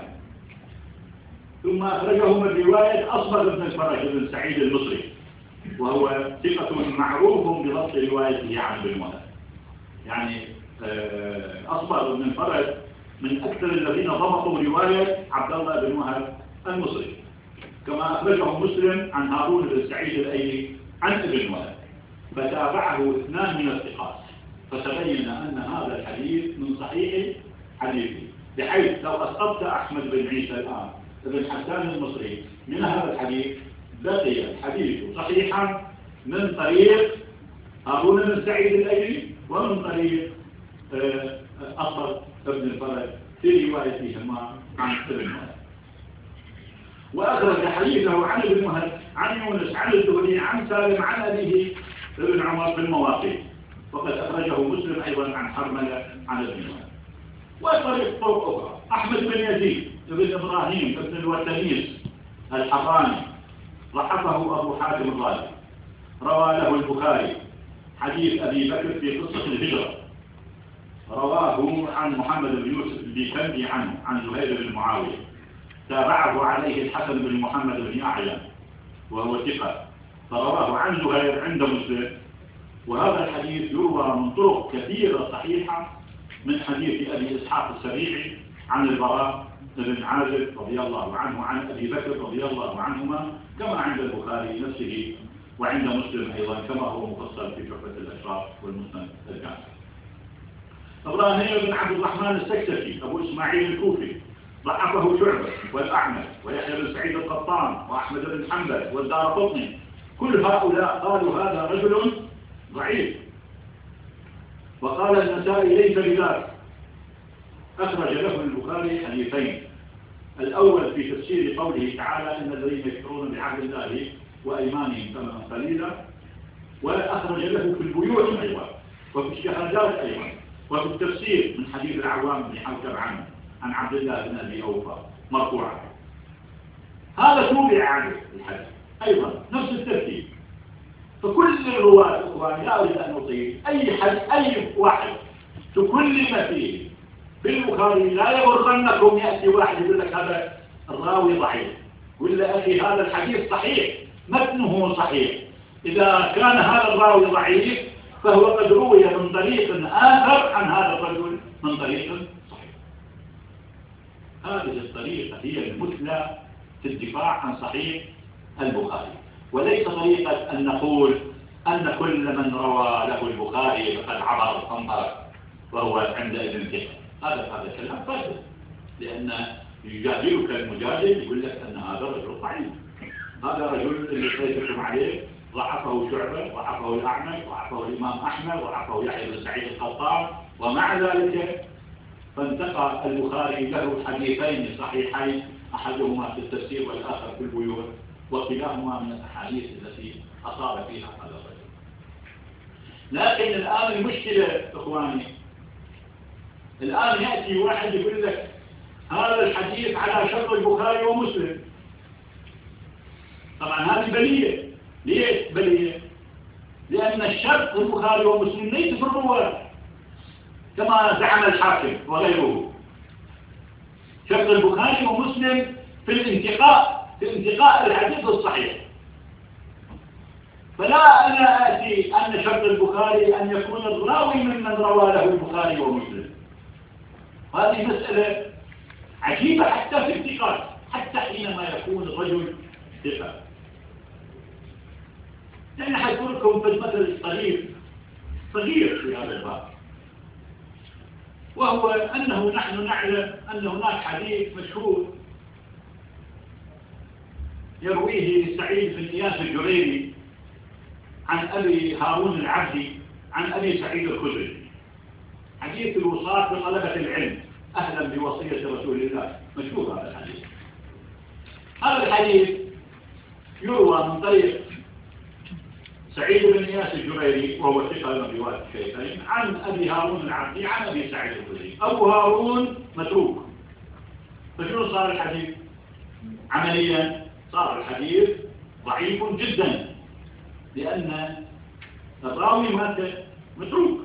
ثم أخرجه من رواية أصبغ بن الفرج بن سعيد المصري، وهو ثقة معروف بضبط روايته عن ابن وهب. يعني أصبغ بن الفرج من أكثر الذين ضبطوا رواية عبد الله بن وهب المصري، كما أخرجه مسلم عن هارون بن سعيد الأيلي عن ابن وهب، فتابعه اثنان من الثقات، فتبين أن هذا الحديث من صحيح حديثه، بحيث لو أسقطت أحمد بن عيسى الآن ابن حسان المصري من هذا الحديث بقي الحديث صحيحا من طريق هارون بن سعيد الأيلي ومن طريق أصبغ بن الفرج في روايتهما عن ابن وهب. وأخرج حديثه عن ابن وهب عن يونس عن الزهري عن سالم عن أبيه ابن عمر في المواقيت، وقد أخرجه مسلم أيضا عن حرملة عن ابن وهب. وطريق طرق أخرى أحمد بن يزيد بن إبراهيم بن الوتنيس الحراني ضعفه أبو حاتم الرازي، روى له البخاري حديث أبي بكر في قصة الهجرة، رواه عن محمد بن يوسف البيكندي عنه عن زهير بن معاوية، تابعه عليه الحسن بن محمد بن أعين وهو ثقة، فرواه عن زهير عند مسلم. وهذا الحديث يروى من طرق كثيرة صحيحة، من حديث أبي إسحاق السبيعي عن البراء بن عازب رضي الله عنه عن أبي بكر رضي الله عنهما، كما عند البخاري نفسه وعند مسلم أيضا، كما هو مفصل في تحفة الأشراف والمسند الجامع. إبراهيم بن عبد الرحمن السكسكي أبو إسماعيل الكوفي ضعفه شعبة والأعمش ويحيى بن سعيد القطان وأحمد بن حنبل والدارقطني، كل هؤلاء قالوا هذا رجل ضعيف. وقال النسائي ليس بذلك. أخرج له البخاري حديثين، الأول في تفسير قوله تعالى إن الذين يكفرون بعهد الله وأيمانهم ثمنا قليلا، وأخرج له في البيوع أيضا، وفي الشهادات أيضا، وفي التفسير من حديث العوام بن حوكب عنه عن عبد الله بن أبي أوفى مرفوعا. هذا توبع عليه الحديث أيضا نفس الترتيب. فكل الرواة الإخواني لا أريد أن أطيل، أي حد أي واحد تكلم فيه في البخاري لا يغرنكم يأتي واحد يقول لك هذا الراوي ضعيف، ولا أخي هذا الحديث صحيح متنه صحيح. إذا كان هذا الراوي ضعيف فهو قد روي من طريق آخر عن هذا الرجل من طريق صحيح. هذه الطريقة هي المثلى في الدفاع عن صحيح البخاري، وليس طريقة أن نقول أن كل من روى له البخاري فقد عبر القنطرة وهو عندئذ ثقة. هذا هذا كلام فاسد، لأن يجادلك المجادل يقول لك أن هذا رجل ضعيف، هذا رجل اللي سيتكلم عليه ضعفه شعبة، ضعفه الأعمش، ضعفه الإمام أحمد، ضعفه يحيى بن سعيد القطان، ومع ذلك فانتقى البخاري له حديثين صحيحين، أحدهما في التفسير والآخر في البيوع، وكلاهما من الأحاديث التي أصاب فيها هذا الرجل. لكن الآن المشكلة إخواني، الآن يأتي واحد يقول لك هذا الحديث على شرط البخاري ومسلم. طبعا هذه بلية. ليش بلية؟ لأن الشرط البخاري ومسلم ليس في الرواة كما زعم الحاكم وغيره. شرط البخاري ومسلم في الانتقاء في انتقاء الحديث الصحيح. فلا أنا آتي أن شرط البخاري أن يكون الراوي ممن روى له البخاري ومسلم. هذه مسألة عجيبة حتى في الثقات، حتى حينما يكون الرجل ثقة. لأن حذكركم في المثل الصغير صغير في هذا الباب، وهو أنه نحن نعلم أن هناك حديث مشهور يرويه سعيد بن إياس الجريري عن أبي هارون العبدي عن أبي سعيد الخدري، حديث الوصاة بطلبة العلم أهلا بوصية رسول الله، مشهور هذا الحديث. هذا الحديث يروى من طريق سعيد بن إياس الجريري وهو ثقة من رواية الشيخين عن أبي هارون العبدي عن أبي سعيد الخدري. أبو هارون متروك، فشنو صار الحديث؟ عمليا صار الحديث ضعيف جدا، لأن الراوي مات متروك.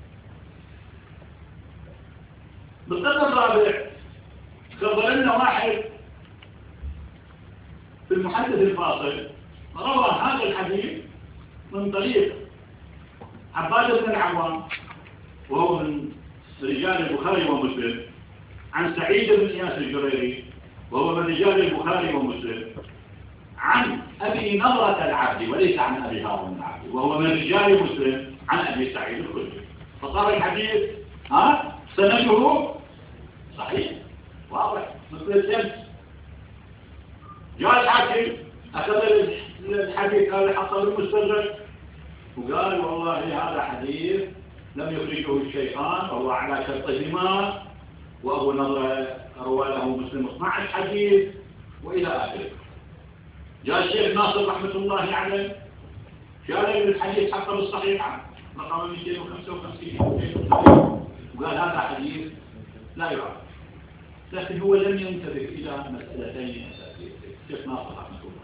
بالقسم الرابع خبر لنا واحد في المحدث الفاصل روى هذا الحديث من طريق عباد بن العوام وهو من رجال البخاري ومسلم عن سعيد بن إياس الجريري وهو من رجال البخاري ومسلم عن أبي نضرة العبدي وليس عن أبي هارون العبدي وهو من رجال مسلم عن أبي سعيد الخدري. فصار الحديث ها سنده صحيح واضح مثل الشمس. جاء الحاكم أخذ الحديث هذا حطه بالمستدرك وقال والله هذا حديث لم يخرجه الشيخان وهو على شرطهما، وأبو نضرة روى له مسلم اثني عشر حديث وإلى آخره. جاء الشيخ ناصر رحمة الله عليه شال الحديث حقه بالصحيحة رقم مئتين وخمسة وخمسين وقال هذا حديث لا يعرف. لكن هو لم ينتبه إلى مسألتين أساسيتين الشيخ ناصر رحمة الله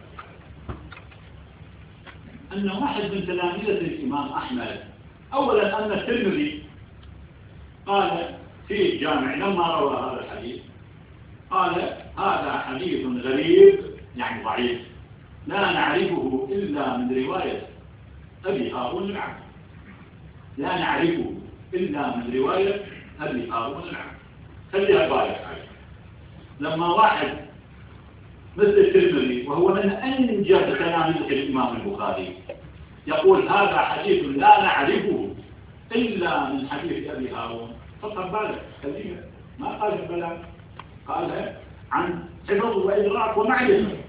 أن واحد من تلاميذ الإمام أحمد أولا أن الترمذي قال في الجامع لما روى هذا الحديث قال هذا حديث غريب يعني ضعيف لا نعرفه إلا من رواية أبي هارون العبدي، لا نعرفه إلا من رواية أبي هارون العبدي. خليها بالك عليه. لما واحد مثل الترمذي وهو من أنجب تلاميذ الإمام البخاري يقول هذا حديث لا نعرفه إلا من حديث أبي هارون، فقط بالك خليها ما قال البلاغ، قالها عن حفظ وإدراك ومعرفة.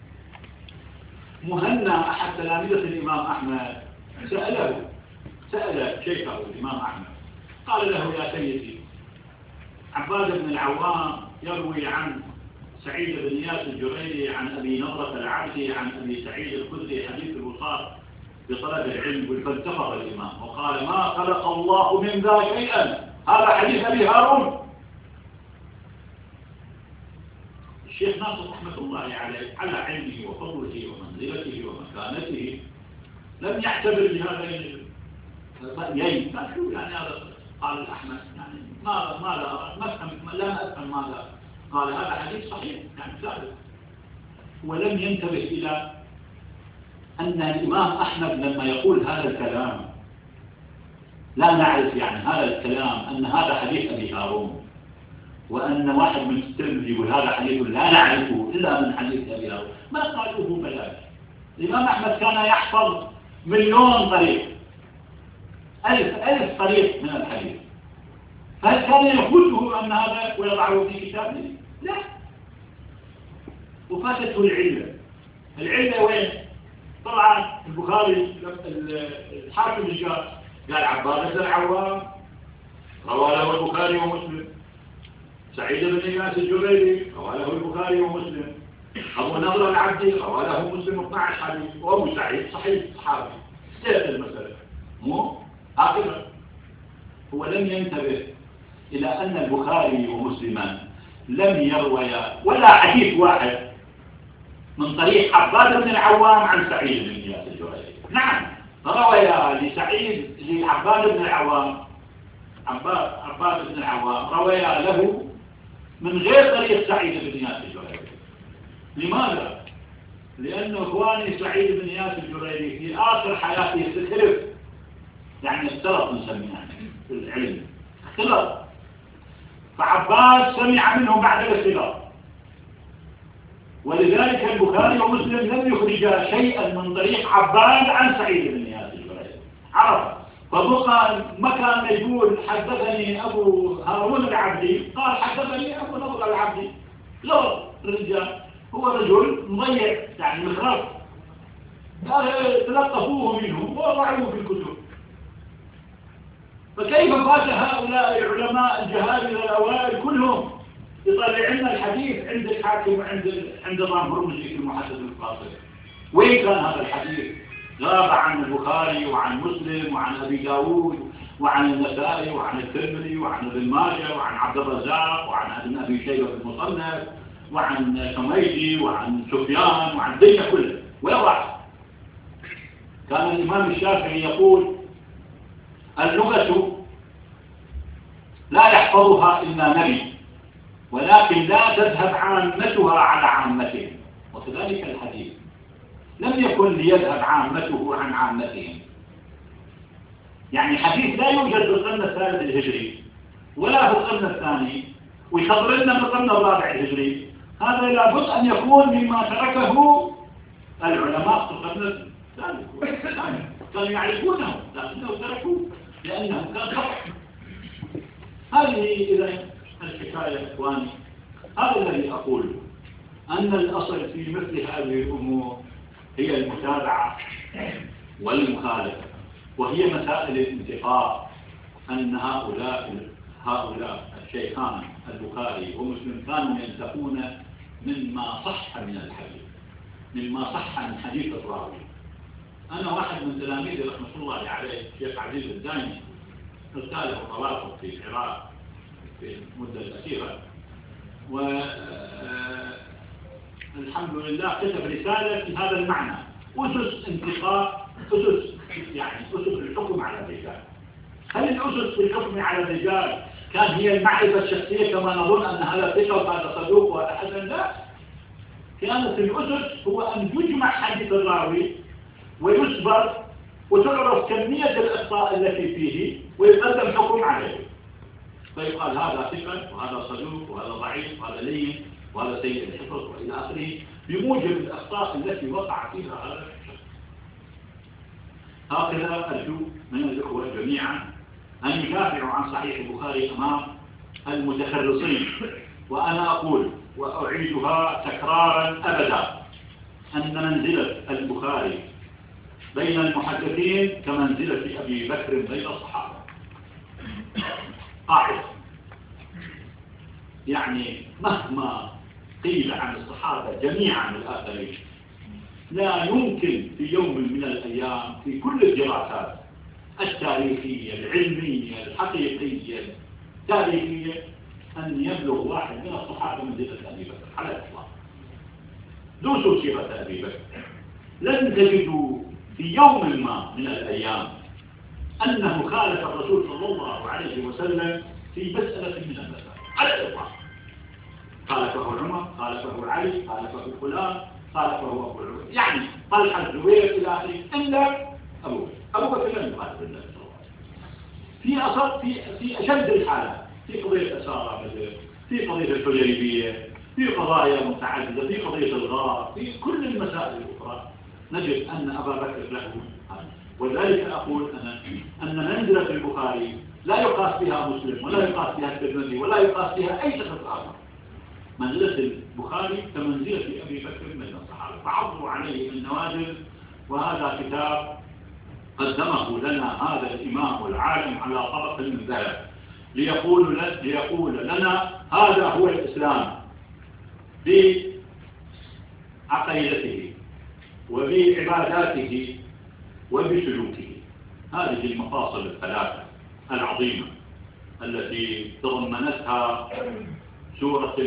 مهنا أحد تلاميذ الإمام أحمد سأله سأل شيخه الإمام أحمد قال له يا سيدي عباد بن العوام يروي عن سعيد بن إياس الجريري عن أبي نضرة العبدي عن أبي سعيد الخدري حديث الوصاة بطلب العلم، فالتفت الإمام وقال ما خلق الله من ذا شيئا، هذا حديث أبي هارون. الشيخ ناصر رحمة الله عليه على علمه وفضله ومنزلته ومكانته لم يعتبر بهذين الرأيين. فشو يعني هذا قال الأحمد يعني ما ما لا ما أفهم لا أفهم ماذا قال. هذا حديث صحيح يعني ثابت. ولم ينتبه إلى أن الإمام أحمد لما يقول هذا الكلام لا نعرف يعني هذا الكلام أن هذا حديث أبي هارون، وأن واحد من الترمذي يقول هذا حديث لا نعرفه إلا من حديث أبي هارون، ما قالوه بلاش. الإمام أحمد كان يحفظ مليون طريق، ألف ألف طريق من الحديث، فهل كان يفوته أن هذا ويضعه في كتابه؟ لا. وفاتته العلة. العلة وين؟ طبعا البخاري الحاكم الجار قال عباد بن العوام روى له البخاري ومسلم، سعيد بن إياس الجبيري روى له البخاري ومسلم، أبو نضر العبدي روى له مسلم اثني عشر حديث، وأبو سعيد صحيح صحابي. سيئة المسألة مو آخرا. هو لم ينتبه إلى أن البخاري ومسلما لم يرويا ولا حديث واحد من طريق عباد بن العوام عن سعيد بن إياس الجبيري. نعم رويا لسعيد لعباد بن العوام عباد عباد بن العوام رويا له من غير طريق سعيد بن إياس الجريري. لماذا؟ لأن إخواني سعيد بن إياس الجريري في آخر حياته استخلف، يعني اختلط نسميها في العلم اختلط، فعباد سمع منه بعد الاختلاط، ولذلك البخاري ومسلم لم يخرجا شيئا من طريق عباد عن سعيد بن إياس الجريري. عرف فبقى ما كان يقول حدثني أبو هارون العبدي قال حدثني أبو نضر العبدي. لا، الرجال هو رجل مضيع يعني مخرف، قال تلقفوه منه ووضعوه في الكتب. فكيف فات هؤلاء العلماء الجهابذة الأوائل كلهم يطلع لنا الحديث عند الحاكم وعند عند ضام هرمزي في المحدث القاصر؟ وين كان هذا الحديث؟ غاب عن البخاري وعن مسلم وعن أبي داود وعن النسائي وعن الترمذي وعن ابن ماجه وعن عبد الرزاق وعن ابن أبي شيبة في المصنف وعن حميدي وعن سفيان وعن الدنيا كلها. ويضع كان الإمام الشافعي يقول اللغة لا يحفظها إلا نبي، ولكن لا تذهب عامتها على عامته، وكذلك الحديث لم يكن ليذهب عامته عن عامتهم. يعني حديث لا يوجد في القرن الثالث الهجري ولا في القرن الثاني ويخبر لنا في القرن الرابع الهجري، هذا لابد أن يكون مما تركه العلماء في القرن الثالث. كانوا يعرفونه لكنه تركوه لأنه كان خطأ. هذه إذا الحكاية إخواني، هذا الذي أقول أن الأصل في مثل هذه الأمور هي المتابعة والمخالفة، وهي مسائل الانتقاء. أن هؤلاء هؤلاء الشيخان البخاري ومسلم كانوا ينتقون مما صح من الحديث، مما صح من حديث الراوي. أنا واحد من تلاميذي رحمة الله عليه الشيخ عزيز الداني رساله طلابه في العراق في المدة الأخيرة، والحمد لله كتب رسالة في هذا المعنى: أسس انتقاء، أسس يعني أسس الحكم على الرجال. هل الأسس في الحكم على الرجال كان هي المعرفة الشخصية كما نظن أن هذا ثقة وهذا صدوق وهذا حسن؟ لا، كانت الأسس هو أن يجمع حديث الراوي ويصبر وتعرف كمية الأخطاء التي فيه ويقدم حكم عليه، فيقال هذا ثقة وهذا صدوق وهذا ضعيف وهذا لين وهذا سيء الحفظ وإلى آخره بموجب الأخطاء التي وقع فيها هذا الشخص. هكذا أرجو من الإخوة جميعا أن يدافعوا عن صحيح البخاري أمام المتخرصين. وأنا أقول وأعيدها تكرارا أبدا أن منزلة البخاري بين المحدثين كمنزلة أبي بكر بين الصحابة. قاعدة يعني مهما قيل عن الصحابة جميعا الآخرين لا يمكن في يوم من الأيام في كل الدراسات التاريخية العلمية الحقيقية التاريخية أن يبلغ واحد من الصحابة منزلة أبي بكر على الإطلاق. دوسوا سيرة أبي بكر، لن تجدوا في يوم ما من الأيام أنه خالف الرسول صلى الله عليه وسلم في مسألة من المسائل على الإطلاق. خالفه عمر، خالفه علي، خالفه فلان، خالفه أبو العبيد، يعني طلحة الزبير إلى آخره، إلا أبو بكر. أبو بكر لم يخالف النبي صلى الله عليه وسلم في أصل في في أشد الحالات، في قضية أسارة بدر، في قضية الحديبية، في قضايا متعددة، في قضية الغار، في كل المسائل الأخرى نجد أن أبا بكر له هذا. ولذلك أقول أنا أن منزلة البخاري لا يقاس بها مسلم ولا يقاس بها الترمذي ولا يقاس بها أي شخص آخر. منزلة البخاري كمنزلة أبي بكر من الصحابة، فعضوا عليه النوازل. وهذا كتاب قدمه لنا هذا الإمام العالم على طبق من ذهب ليقول, ليقول لنا هذا هو الإسلام بعقيدته وبعباداته وبسلوكه. هذه المفاصل الثلاثة العظيمة التي تضمنتها سورة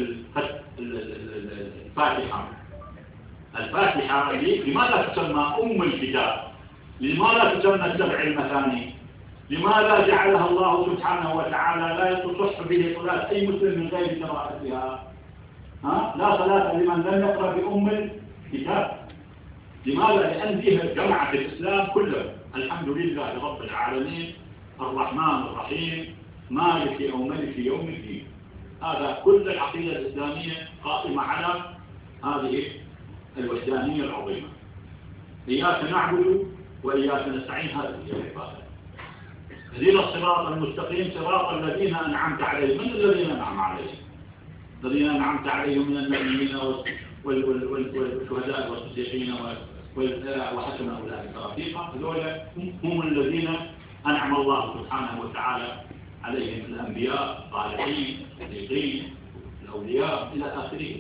الفاتحة. الفاتحة لماذا تسمى أم الكتاب؟ لماذا تسمى السبع المثاني؟ لماذا جعلها الله سبحانه وتعالى لا تصح به صلاة أي مسلم من غير قراءتها؟ ها؟ لا صلاة لمن لم يقرأ بأم الكتاب. لماذا؟ لأن فيها جمعة الإسلام كله. الحمد لله رب العالمين الرحمن الرحيم مالك أو ملك يوم الدين. هذا كل العقيدة الإسلامية قائمة على هذه الوحدانية العظيمة. إياك نعبد وإياك نستعين، هذه هي العبادة. اهدنا الصراط المستقيم صراط الذين أنعمت عليهم. من الذين أنعم عليهم؟ الذين أنعمت عليهم من النبيين والشهداء والصديقين وحسن أولئك رفيقا. هذول هم الذين أنعم الله سبحانه وتعالى عليهم، الأنبياء، الصالحين، الصديقين، الأولياء إلى آخره.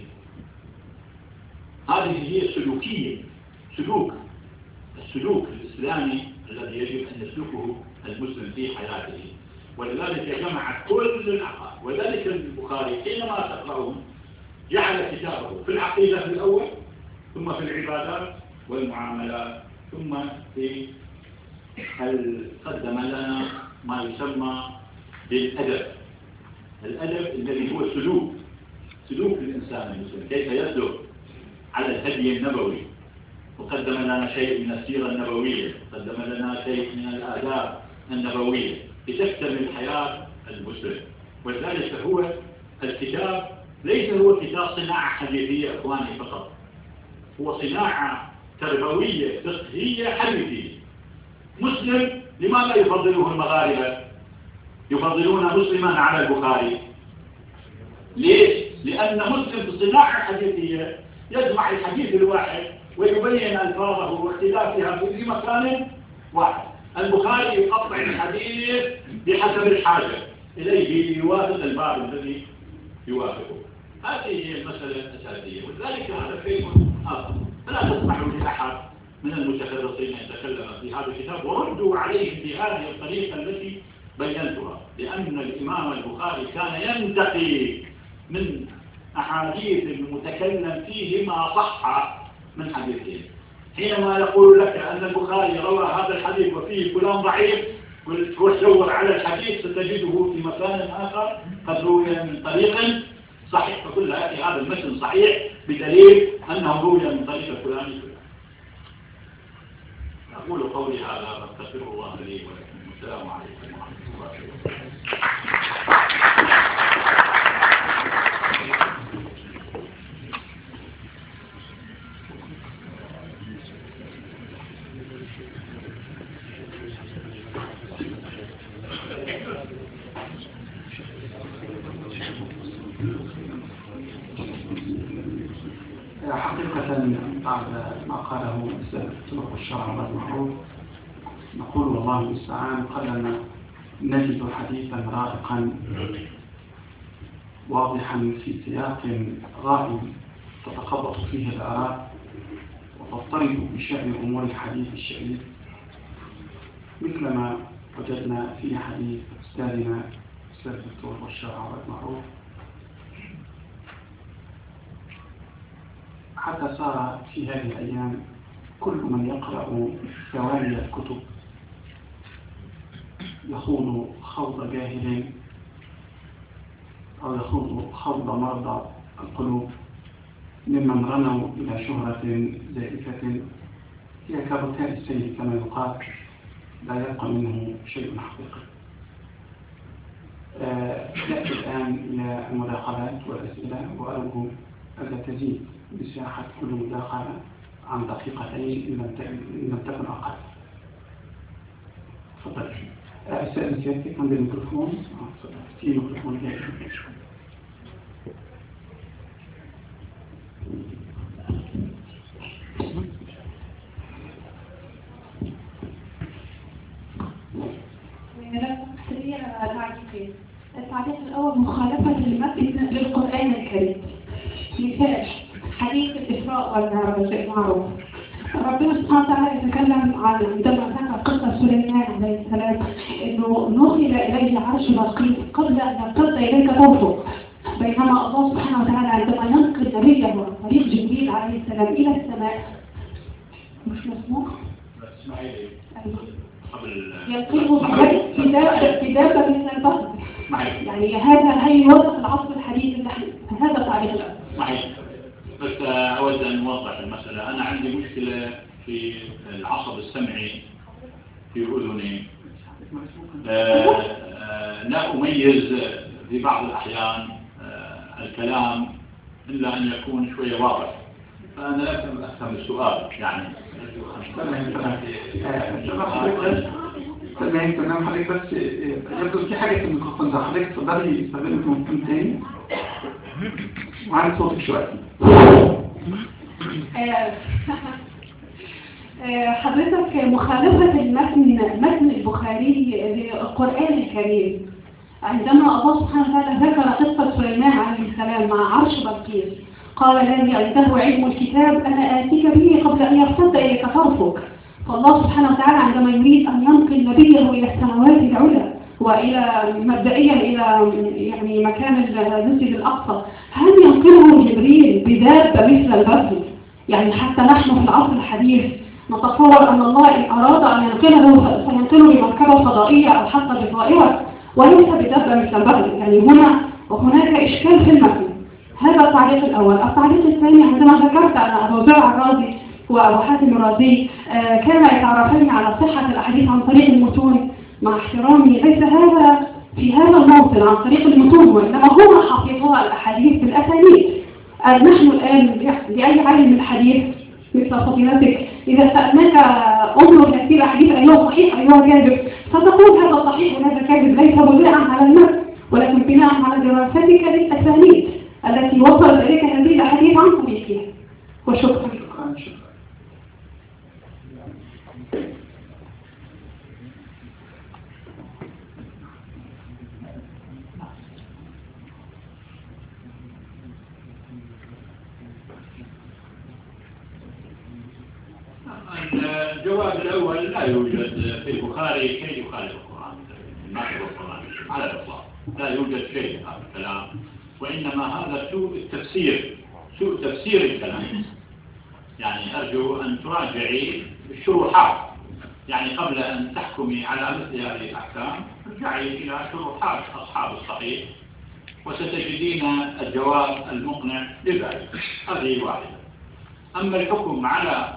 هذه هي السلوكية، سلوك السلوك الإسلامي الذي يجب أن يسلكه المسلم في حياته. ولذلك جمعت كل العقائد. وذلك البخاري حينما تقرأه جعل كتابه في العقيدة في الأول، ثم في العبادات والمعاملات، ثم في قدم لنا ما يسمى بالأدب. الأدب الذي هو سلوك سلوك الإنسان المسلم، كيف يسلك على الهدي النبوي. وقدم لنا شيء من السيرة النبوية، قدم لنا شيء من الآداب النبوية لتكتمل حياة المسلم. ولذلك هو الكتاب ليس هو كتاب صناعة حديثية إخواني فقط، هو صناعة تربوية فقهية حديثية. مسلم لماذا يفضله المغاربة؟ يفضلون مسلما على البخاري. ليش؟ لأن مسلم في صناعة حديثية يجمع الحديث الواحد ويبين ألفاظه واختلافها في مكان واحد. البخاري يقطع الحديث بحسب الحاجة إليه ليوافق الباب الذي يوافقه. هذه هي المسألة الأساسية. ولذلك هذا شيء آخر، فلا تسمحوا لأحد من المتخرصين يتكلم في هذا الكتاب وردوا عليه بهذه الطريقة التي بينتها. لأن الإمام البخاري كان ينتقي من أحاديث المتكلم فيه ما صح من حديثه. حينما يقول لك أن البخاري روى هذا الحديث وفيه فلان ضعيف، وتدور على الحديث ستجده في مكان آخر قد روي من طريق صحيح، فكل هذا المتن صحيح بدليل أنه روي من طريق فلان فلان. أقول قولي هذا واستغفر الله لي ولكم. السلام عليكم ورحمة الله وبركاته. حقيقة بعد ما قاله طرق الشرع والمعروف نقول والله المستعان قلما نجد حديثا رائقا واضحا في سياق غائب تتخبط فيه الآراء وتضطرب بشأن أمور الحديث الشريف، مثلما وجدنا في حديث أستاذنا أستاذ الدكتور الشرع والمعروف حتى صار في هذه الأيام كل من يقرأ ثواني الكتب يخوض خوض جاهل أو يخوض خوض مرضى القلوب ممن رنوا إلى شهرة زائفة هي كبكاء السيل كما يقال، لا يبقى منه شيء حقيقي. نأتي الآن إلى المداخلات والأسئلة، وأرجو ألا تزيد مساحة كل مداخلة عن دقيقتين إن لم تكن أقل. تفضل. أستاذ سيادتك عند الميكروفون. في ميكروفون جاي. التعليق الأول مخالفة المتن للقرآن الكريم. مثال حديث الإسراء والمعراج المعروف، ربنا سبحانه وتعالى يتكلم عن عندما ذكر قصة سليمان عليه السلام إنه نقل إليه عرش بلقيس قبل أن يرتد إليك طرفه، بينما الله سبحانه وتعالى عندما ينقل نبيه عن طريق جبريل عليه السلام إلى السماء مش مسموح؟ ينقله في دابة مثل البحر. يعني هذا هي وصف العصر الحديث اللي هذا تعريف الأول. صحيح. بس أود أن أوضح المسألة. أنا عندي مشكلة في العصب السمعي في أذني، لا أميز في بعض الأحيان الكلام إلا أن يكون شوية واضح، فأنا لا أفهم السؤال. يعني تمام تمام حضرتك، بس يبدو في حاجة في الميكروفون ده، حضرتك تقدري تستخدمي الميكروفون تاني وعن صوتك شوية. حضرتك مخالفة المتن متن البخاري للقرآن الكريم عندما الله سبحانه وتعالى ذكر قصة سليمان عليه السلام مع عرش بلقيس، قال الذي عنده علم الكتاب أنا آتيك به قبل أن يرتد إليك طرفك. فالله سبحانه وتعالى عندما يريد أن ينقل نبيه إلى السماوات العلى وإلى مبدئيا إلى يعني مكان المسجد الأقصى، هل ينقله جبريل بدابة مثل البشر؟ يعني حتى نحن في العصر الحديث نتصور أن الله إن أراد أن ينقله سينقله بمركبة فضائية أو حتى بطائرة وليس بدابة مثل البشر. يعني هنا وهناك إشكال في المتن. هذا التعليق الأول. التعليق الثاني عندما ذكرت أن أبو زرع الرازي وأبو حاتم الرازي كان يتعرفان على صحة الأحاديث عن طريق المتون، مع احترامي ليس هذا في هذا الموطن عن طريق المتون، وإنما هما حافظوا الأحاديث بالأسانيد. نحن الآن لأي عالم من الحديث مثل فضيلتك إذا سألناك انظر هذه الأحاديث أيها صحيح أيها كاذب، فتقول هذا صحيح وهذا كاذب، ليس بناء على المتن ولكن بناء على دراستك للأسانيد التي وصلت إليك هذه الأحاديث عن طريقها. وشكرا. الجواب الأول لا يوجد في البخاري شيء يخالف القرآن، ما هو القرآن على الإطلاق، لا يوجد شيء هذا الكلام، وإنما هذا سوء التفسير، سوء تفسير الكلام. يعني أرجو أن تراجعي الشروحات، يعني قبل أن تحكمي على مثل هذه الأحكام ارجعي إلى شروحات أصحاب الصحيح وستجدين الجواب المقنع لذلك. هذه واحدة. أما الحكم على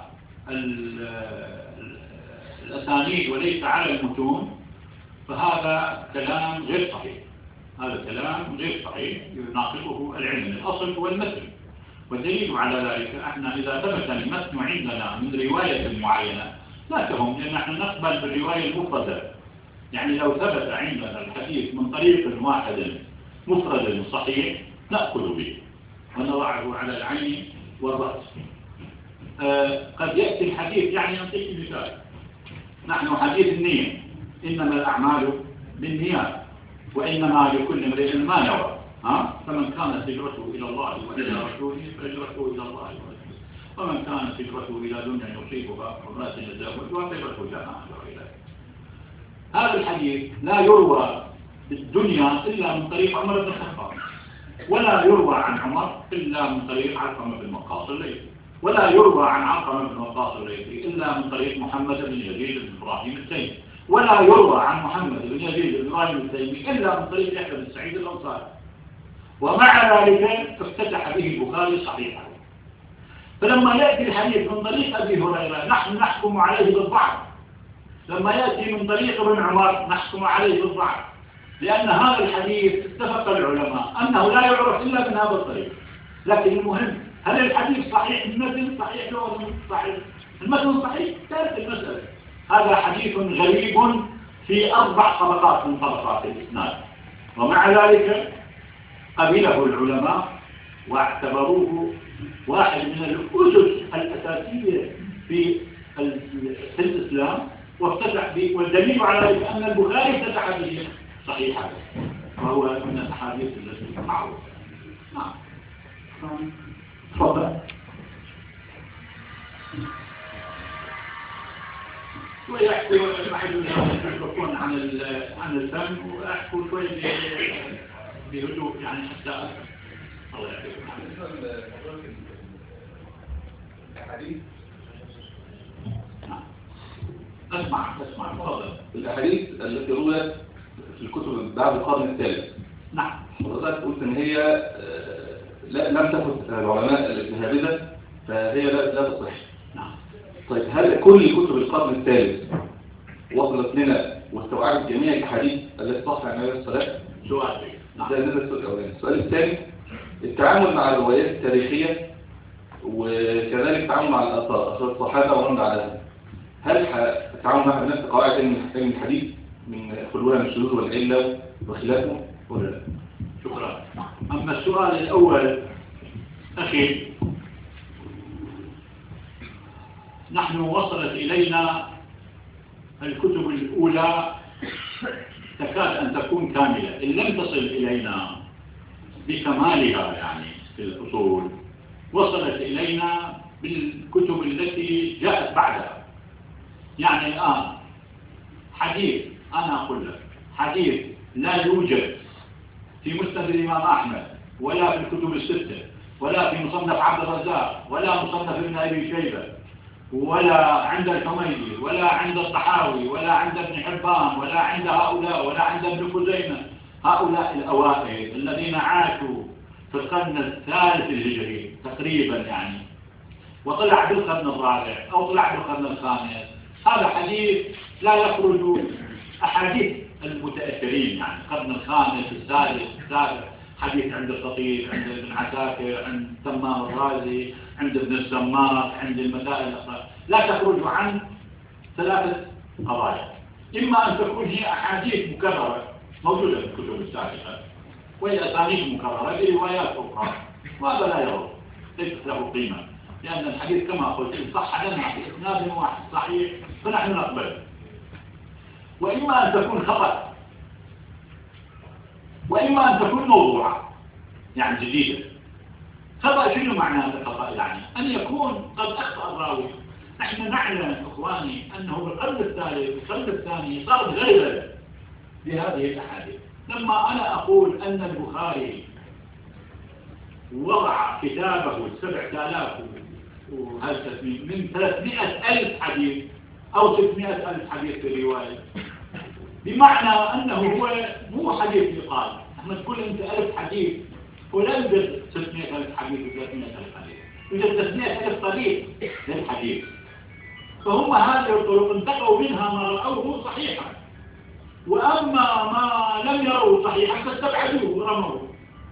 الأسانيد وليس على المتون فهذا كلام غير صحيح، هذا كلام غير صحيح يناقضه العلم. الأصل هو المتن، والدليل على ذلك احنا إذا ثبت المتن عندنا من رواية معينة لا تهم، لأن نحن نقبل بالرواية المفردة. يعني لو ثبت عندنا الحديث من طريق واحد مفرد صحيح نأخذ به ونضعه على العين والرأس. آه قد يأتي الحديث، يعني نعطيك مثال، نحن حديث النية إنما الأعمال بالنيات وإنما لكل امرئ ما نوى، ها؟ فمن كانت هجرته إلى الله وإلى رسوله فهجرته إلى الله ورسوله، ومن كانت هجرته إلى دنيا يصيبها وامرأة يتزوجها فهجرته إلى ما هاجر إليه. هذا الحديث لا يروى في الدنيا إلا من طريق عمر بن الخطاب، ولا يروى عن عمر إلا من طريق علقمة بن وقاص الليثي، ولا يروى عن علقمة بن وقاص الليثي إلا من طريق محمد بن يزيد بن إبراهيم التيمي، ولا يروى عن محمد بن يزيد بن إبراهيم التيمي إلا من طريق يحيى بن سعيد الأنصاري. ومع ذلك افتتح به البخاري صحيحه. فلما يأتي الحديث من طريق أبي هريرة نحن نحكم عليه بالضعف، لما يأتي من طريق ابن عمر نحكم عليه بالضعف، لأن هذا الحديث اتفق العلماء أنه لا يعرف إلا من هذا الطريق. لكن المهم هل الحديث صحيح؟ المتن صحيح لو صحيح، المتن صحيح ثالث المسألة. هذا حديث غريب في أربع طبقات من طبقات الإسناد، ومع ذلك قبله العلماء واعتبروه واحد من الأسس الأساسية في في الإسلام، وافتتح به، والدليل على ذلك أن البخاري افتتح به صحيحا، وهو من الأحاديث التي معروفة. نعم. تفضل. شوي يحكوا يحكون عن عن الفن، ويحكوا شوي بهدوء يعني حتى الله يعطيكم الحديث. نعم. اسمع اسمع تفضل. الأحاديث التي رويت في الكتب بعد القرن الثالث. نعم. حضرتك قلت إن هي لا لم تكن العلماء الجهابذة فهي لا لا تصح. نعم. طيب هل كل كتب القرن الثالث وصلت لنا واستوعبت جميع الأحاديث التي صح عن النبي صلى الله عليه وسلم؟ سؤال. نعم. ده السؤال الأولاني. السؤال الثاني التعامل مع الروايات التاريخية وكذلك التعامل مع الآثار، آثار الصحابة ورد عليها. هل التعامل معها بنفس قواعد علم الحديث من خلوها من الشذوذ والعلة وخلافه ولا لا؟ شكرا. أما السؤال الأول أخي، نحن وصلت إلينا الكتب الأولى تكاد أن تكون كاملة، إن لم تصل إلينا بكمالها يعني في الأصول، وصلت إلينا بالكتب التي جاءت بعدها. يعني الآن حديث، أنا أقول لك حديث لا يوجد في مسند الإمام أحمد ولا في الكتب الستة ولا في مصنف عبد الرزاق ولا مصنف ابن أبي شيبة ولا عند الحميدي ولا عند الطحاوي ولا عند ابن حبان ولا عند هؤلاء ولا عند ابن خزيمة، هؤلاء الأوائل الذين عاشوا في القرن الثالث الهجري تقريبا يعني، وطلع بالقرن الرابع أو طلع بالقرن الخامس. هذا حديث لا يخرج أحاديث المتأثرين يعني القرن الخامس السادس السابع، حديث عند الخطيب، عند ابن عساكر، عند تمام الرازي، عند ابن السماك، عند المسائل الأخرى، لا تخرج عن ثلاثة قضايا. إما أن تكون هي أحاديث مكررة موجودة في الكتب السابقة، وهي أسانيد مكررة بروايات أخرى، وهذا لا يرد، ليس له قيمة، لأن الحديث كما قلت صح لنا بإسناد واحد صحيح فنحن نقبل. وإما أن تكون خطأ، وإما أن تكون موضوعة يعني جديدة. خطأ شنو معناه خطأ؟ يعني أن يكون قد أخطأ الراوي. نحن نعلم إخواني أنه بالقرن الثالث والقرن الثاني صارت غيبة بهذه الأحاديث. لما أنا أقول أن البخاري وضع كتابه السبع آلاف من ثلاثمائة ألف حديث أو ستمائة ألف حديث في رواية، بمعنى أنه هو مو حديث يقال. لما تقول أنت ألف حديث ولا يوجد ستمائة ألف حديث و ثلاثمائة ألف حديث، يوجد ثلاثمائة ألف طريق للحديث. فهم هذه الطرق انتقوا منها ما رأوه صحيحا، وأما ما لم يروا صحيحا فاستبعدوه ورموه.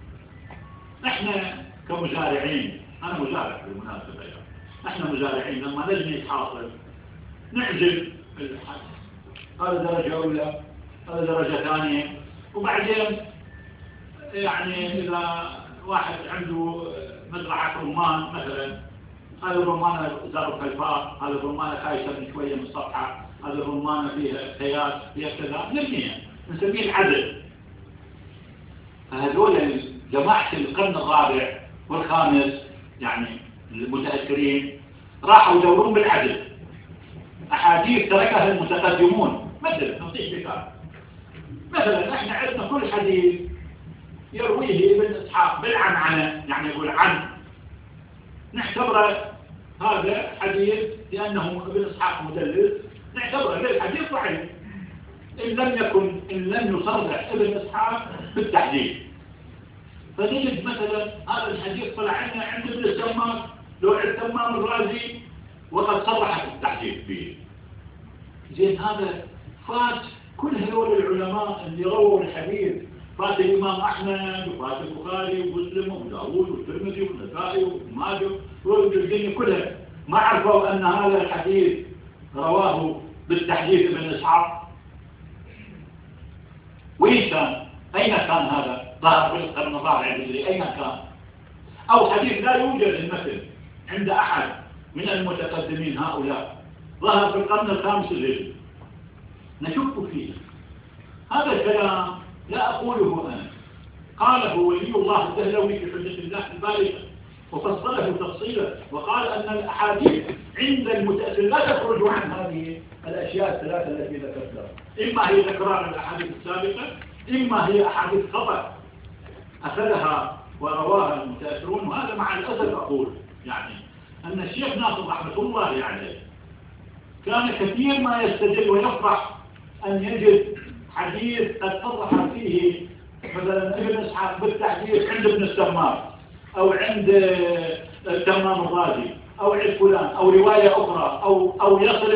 احنا كمزارعين، أنا مزارع بالمناسبة يعني. احنا مزارعين لما نجني حاصل نعجل الحد، هذا درجة أولى هذا درجة ثانية، وبعدين يعني إذا واحد عنده مزرعة رمان مثلا، هذا الرمانة زاروا خلفاء، هذا الرمانة خايشة من شوية من السطحة، هذا الرمانة فيها خياس فيها كذا، نرميها نسميه العدل. فهذول جماعة القرن الرابع والخامس يعني المتأثرين راحوا يدورون بالعدل، أحاديث تركها المتقدمون. مثلا نعطيك مثال، مثلا احنا عندنا كل حديث يرويه ابن إسحاق بالعنعنة، يعني يقول عن، نعتبره هذا حديث لأنه ابن إسحاق مدلس نعتبره غير حديث ضعيف إن لم يكن إن لم يصرح ابن إسحاق بالتحديد. فنجد مثلا هذا الحديث طلع عنا عند ابن التمام لو عند تمام الرازي وقد صرح بالتحديد به. زين هذا فات كل هذول العلماء اللي رووا الحديث، فات الإمام أحمد وفات البخاري ومسلم وداوود والترمذي والنسائي وابن ماجه والدنيا كلها ما عرفوا أن هذا الحديث رواه بالتحديث ابن إسحاق. وين كان؟ أين كان هذا؟ ظهر في القرن الرابع الهجري، أين كان؟ أو حديث لا يوجد المثل عند أحد من المتقدمين هؤلاء، ظهر في القرن الخامس الهجري، نشك فيه. هذا الكلام لا أقوله أنا، قاله ولي الله الدهلوي في حجة الله البالغة وفصله تفصيلا، وقال أن الأحاديث عند المتأثر لا تخرج عن هذه الأشياء الثلاثة التي ذكرتها، إما هي تكرار الأحاديث السابقة، إما هي أحاديث خطأ أخذها ورواها المتأثرون. وهذا مع الأسف أقول يعني أن الشيخ ناصر رحمة الله عليه كان كثير ما يستدل ويفرح أن يجد حديث قد صرح فيه مثلا ابن إسحاق بالتحديث عند ابن السمار أو عند تمام الرازي أو عند فلان أو رواية أخرى أو أو يصل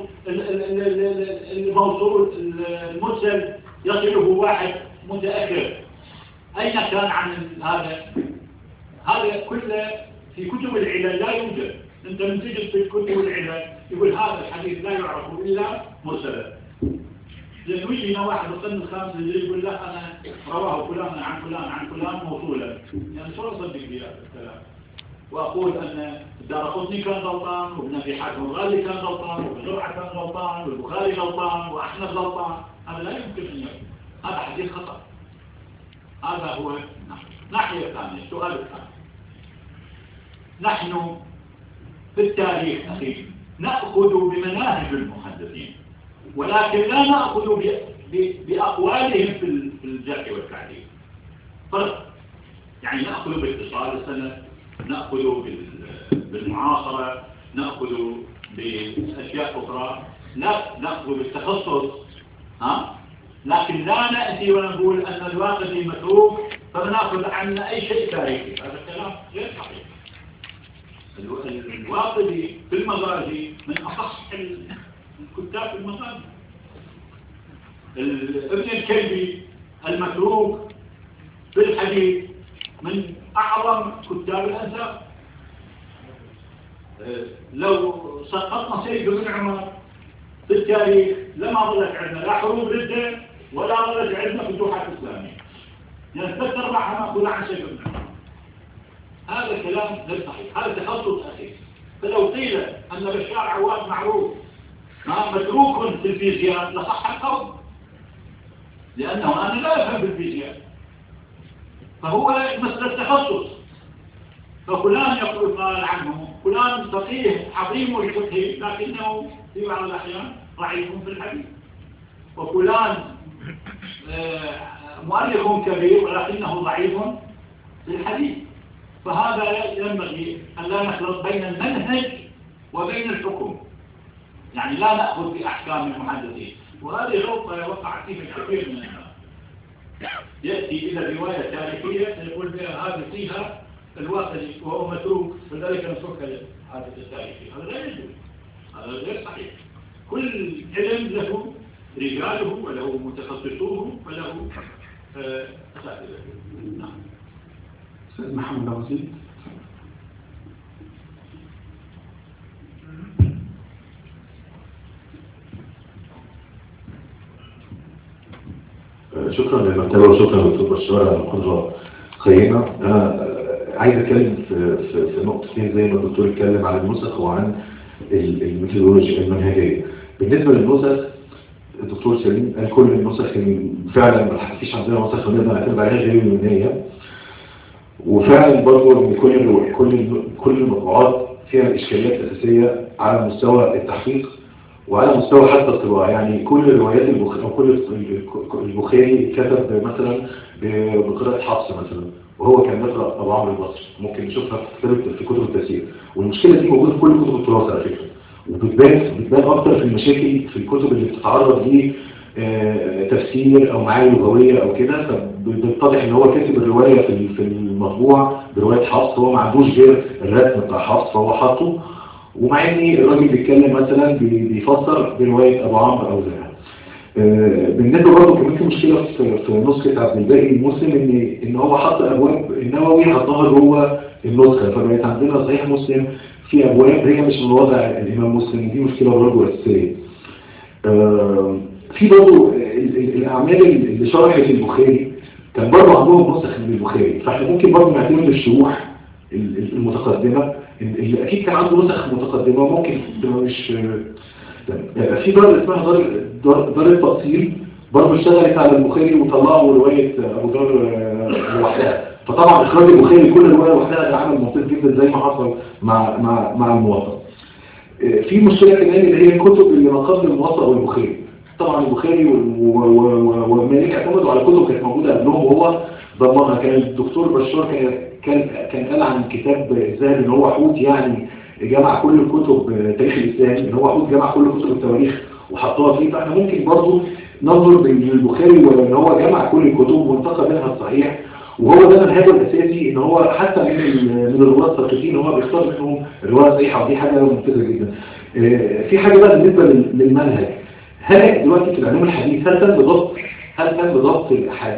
الموصول المرسل يصله واحد متأخر. أين كان عن هذا؟ هذا كله في كتب العلل لا يوجد. أنت من تجد في كتب العلل يقول هذا الحديث لا يعرف إلا مرسلا. لأنه يجينا واحد القرن الخامس اللي يقول لا أنا رواه فلان عن فلان عن فلان موصولا، يعني شو أصدق بهذا الكلام؟ وأقول أن الدارقطني كان غلطان وابن أبي حاتم الرازي كان غلطان وابن زرعة كان غلطان والبخاري غلطان وأحمد غلطان، هذا لا يمكن أن يكون، هذا حديث خطأ. هذا هو ناحية ثانية. السؤال الثاني، نحن في التاريخ أخي نأخذ بمناهج المحدثين ولكن لا نأخذ بأقوالهم في الجرح والتعديل. فرق يعني نأخذ باتصال السند، نأخذ بالمعاصرة، نأخذ بأشياء أخرى، لا نأخذ بالتخصص، ها؟ لكن لا نأتي ونقول أن الواقدي متروك فنأخذ عنا أي شيء تاريخي. هذا الكلام غير صحيح. الواقدي في المغازي من أصح الكتاب في المغازي. ابن الكلبي المتروك في الحديث من أعظم كتاب الأنساب. لو سقطنا سيد بن عمر في التاريخ لما ظلت عندنا لا حروب ردة ولا ظلت عندنا فتوحات إسلامية، يعني ثلاث أرباعها مأخوذة عن سيد بن عمر. هذا الكلام غير صحيح، هذا تخصص أخي. فلو قيل أن بشار عواد معروف متروك في الفيزياء لصح القول، لأنه أنا لا أفهم بالفيزياء، فهو مثل التخصص. ففلان يقول قال عنه فلان فقيه عظيم الفقه لكنه في بعض الأحيان ضعيف في الحديث، وفلان مؤلف كبير ولكنه ضعيف في الحديث. فهذا ينبغي أن لا نخلط بين المنهج وبين الحكم، يعني لا نأخذ بأحكام المحدثين. وهذه غلطة وقع فيها الكثير من الناس، يأتي إلى رواية تاريخية يقول بها هذه فيها الواقدي وهو متروك فذلك نترك هذا التاريخي. هذا لا يجوز، هذا غير صحيح. كل علم له رجاله وله متخصصوه وله أساتذته. نعم. أستاذ محمد أبو زيد. شكرا للمكتبة وشكرا للدكتور بشار على القدرة قيمة. أنا عايز أتكلم في, في, في نقطتين زي ما الدكتور اتكلم عن النسخ وعن الميثودولوجيا المنهجية. بالنسبة للنسخ الدكتور سليم قال كل النسخ فعلا ما فيش عندنا نسخ نقدر نعتمد عليها غير اليونانية، وفعلا برضه ان كل كل كل المطبوعات فيها الاشكاليات الاساسيه على مستوى التحقيق وعلى مستوى حتى الطباعة. يعني كل روايات البخاري أو كل البخاري كتب مثلا بقراءة حفص مثلا، وهو كان يقرأ أبو عمرو البصري، ممكن نشوفها في كتب التفسير. والمشكلة دي موجودة في كل كتب التراث على فكرة، وبتبان بتبان أكتر في المشاكل في الكتب اللي بتتعرض ل تفسير أو معاني لغوية أو كده، فبتتضح إن هو كاتب الرواية في في المطبوع برواية حفص، هو ما عندوش غير الرسم بتاع حفص فهو حاطه، ومع إن الراجل بيتكلم مثلا بيفسر برواية أبو عمرو أو زيها. بالنسبة برضه كمان في مشكلة في في نسخة عبد الباقي المسلم، إن إن هو حط أبواب النووي حطها جوه النسخة، فبقت عندنا صحيح مسلم في أبواب هي مش من وضع الإمام مسلم، دي مشكلة برضه أساسية. في برضه الأعمال اللي شرحت البخاري كان برضه عندهم نسخ من البخاري، فاحنا ممكن برضه نعتمد الشروح المتقدمة اللي أكيد كان عنده نسخ متقدمة، ممكن مش في دار اسمها دار دار التأصيل برضه اشتغلت على البخاري وطلعوا رواية أبو ذر لوحدها، فطبعا إخراج البخاري كل رواية لوحدها ده عمل ممتاز جدا زي ما حصل مع مع مع الموطأ. في مشكلة كمان اللي هي الكتب اللي ما قبل الموطأ والبخاري. طبعا البخاري ومالك اعتمدوا على كتب كانت موجودة قبلهم وهو ضمنها. كان الدكتور بشار كان كان كان قال عن كتاب الذهبي ان هو حوت، يعني جمع كل الكتب تاريخ الاسلام، ان هو حوت جمع كل كتب التواريخ وحطها فيه. فاحنا ممكن برضه ننظر للبخاري وان هو جمع كل الكتب وانتقى منها الصحيح، وهو ده منهجه الاساسي ان هو حتى من من الرواة الساقطين هو بيختار منهم الرواية الصحيحة، ودي حاجة ممتازة جدا. في حاجة بقى بالنسبة للمنهج، هل دلوقتي في العلوم الحديث هل تم ضبط هل تم ضبط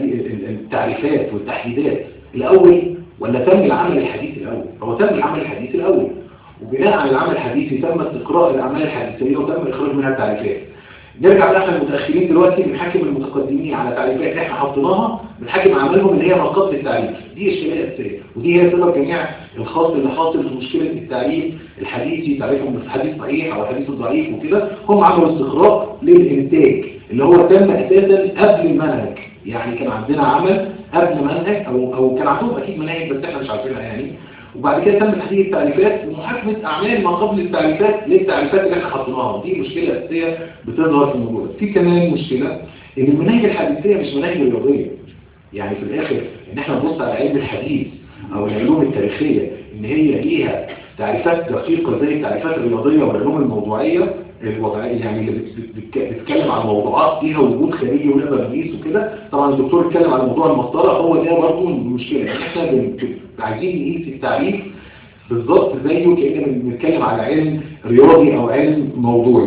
التعريفات والتحديدات الاول ولا تم العمل الحديث الاول؟ هو تم العمل الحديث الاول، وبناء على العمل الحديثي تم استقراء الاعمال الحديثيه وتم اخراج منها التعريفات. نرجع بقى احنا المتاخرين دلوقتي بنحكم المتقدمين على تعريفات احنا حطيناها، بنحكم اعمالهم اللي هي ما قبل التعريف. دي اشكاليه اساسيه، ودي هي سبب جميع الخاص اللي حاصل في مشكله التعريف الحديثي، تعريفهم في الحديث صحيح او الحديث ضعيف وكده. هم عملوا استقراء للانتاج اللي هو تم اساسا قبل المنهج، يعني كان عندنا عمل قبل منهج او او كان عندهم اكيد مناهج بس احنا مش عارفينها يعني، وبعد كده تم تحديد التعريفات ومحاكمه اعمال ما قبل التعريفات للتعريفات اللي احنا حطيناها. دي مشكله اساسيه بتظهر في الموضوع. في كمان مشكله ان المناهج الحديثيه مش مناهج رياضيه، يعني في الاخر ان احنا نبص على علم الحديث او العلوم التاريخيه ان هي ليها تعريفات دقيقه زي التعريفات الرياضيه والعلوم الموضوعيه الوضعيه، يعني اللي بتتكلم عن موضوعات ليها وجود خارجي ونقدر نقيس وكده. طبعا الدكتور اتكلم على موضوع المسطره، هو ده برضه المشكله، يعني احنا عايزين نقيس التعريف بالظبط زيه كأننا بنتكلم على علم رياضي او علم موضوعي.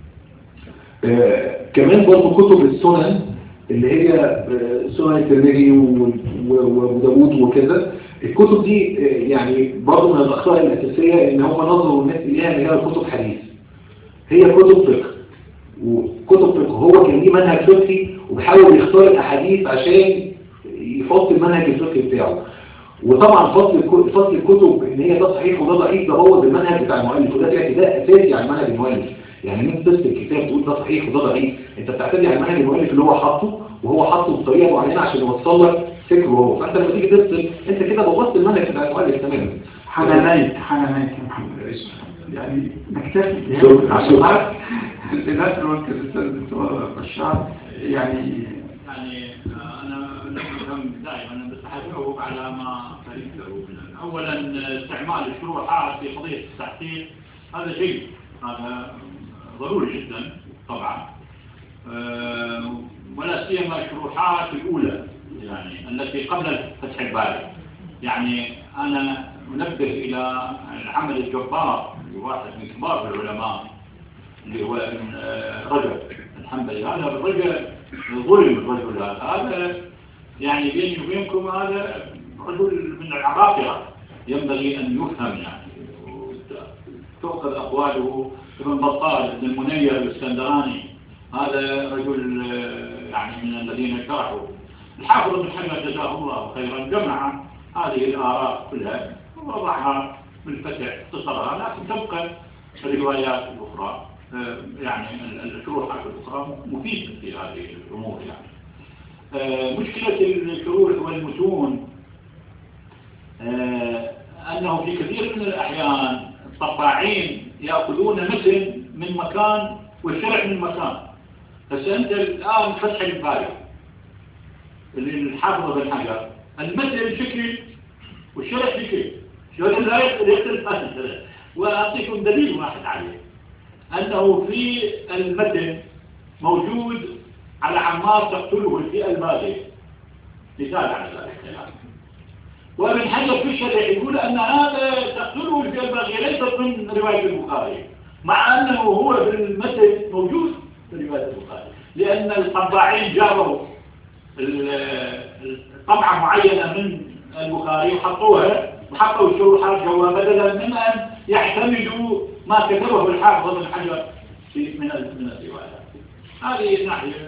آه كمان برضه كتب السنن اللي هي آه سنن الترمذي وداوود وكذا، الكتب دي آه يعني برضه من الاخطاء الاساسيه ان هم نظروا الناس اليها ان هي كتب حديث، هي كتب فقه. وكتب فقه هو كان ليه منهج فقهي وبيحاول يختار الاحاديث عشان يحط المنهج الفقهي بتاعه. وطبعا فصل فصل الكتب ان هي ده صحيح وده ضعيف ده هو المنهج بتاع المؤلف، وده اعتداء اساسي على منهج المؤلف. يعني انت تفصل الكتاب تقول ده صحيح وده ضعيف، انت بتعتدي على منهج المؤلف اللي هو حاطه، وهو حاطه بطريقه معينه عشان يوصل لك فكره هو. فانت لما تيجي تفصل انت كده بوظت المنهج بتاع المؤلف تماما. حنانيت حنانيت يا محمد، يعني نكتفي لنفس الوقت الدكتور بشار. يعني يعني انا افهم دائما بس حجاوب على ما تريده. اولا استعمال الشروحات في قضيه التحقيق هذا شيء هذا ضروري جدا طبعا، ولا سيما الشروحات الاولى يعني التي قبل فتح الباري. يعني انا منبه الى العمل الجبار لواحد من كبار العلماء اللي هو رجب الحنبلي. هذا الرجل ظلم الرجل هذا، يعني بيني وبينكم هذا رجل من العباقرة ينبغي أن يفهم، يعني تؤخذ أقواله. ابن بطال ابن المنير الاسكندراني هذا رجل يعني من الذين شرحوا. الحافظ ابن حجر جزاه الله خيرا جمع هذه الآراء كلها ووضعها بالفتح اختصرها، لكن تبقى الروايات الأخرى يعني الشروحات الأخرى مفيدة في هذه الأمور. يعني مشكلة الشروح والمتون أنه في كثير من الأحيان الطباعين يأخذون متن من مكان والشرح من مكان. بس أنت الآن فتح الباري اللي الحافظ بن حجر المثل شكل والشرح شكل شلون لا يختلف هذا. وأعطيكم دليل واحد عليه أنه في المتن موجود على عمار تقتله الفئة الباغية مثال على ذلك. وابن حجر في الشرح يقول أن هذا تقتله الفئة الباغية ليست من رواية البخاري مع أنه هو بالمتن موجود في رواية البخاري، لأن الطباعين جابوا طبعة معينة من البخاري وحطوها وحطوا الشروحات جوا بدلا من أن يعتمدوا ما كتبه الحافظ بن حجر من من الروايات. هذه ناحية.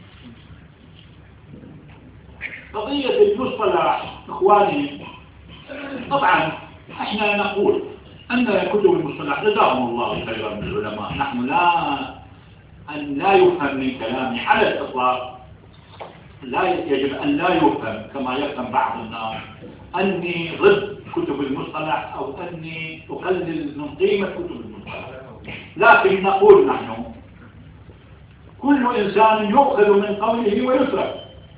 قضية المصطلح إخواني، طبعا احنا نقول أن كتب المصطلح جزاهم الله خيرا من العلماء، نحن لا أن لا يفهم من كلامي على الإطلاق، لا يجب أن لا يفهم كما يفهم بعض الناس أني ضد كتب المصطلح أو أني أقلل من قيمة كتب المصطلح، لكن نقول نحن كل إنسان يؤخذ من قوله ويترك.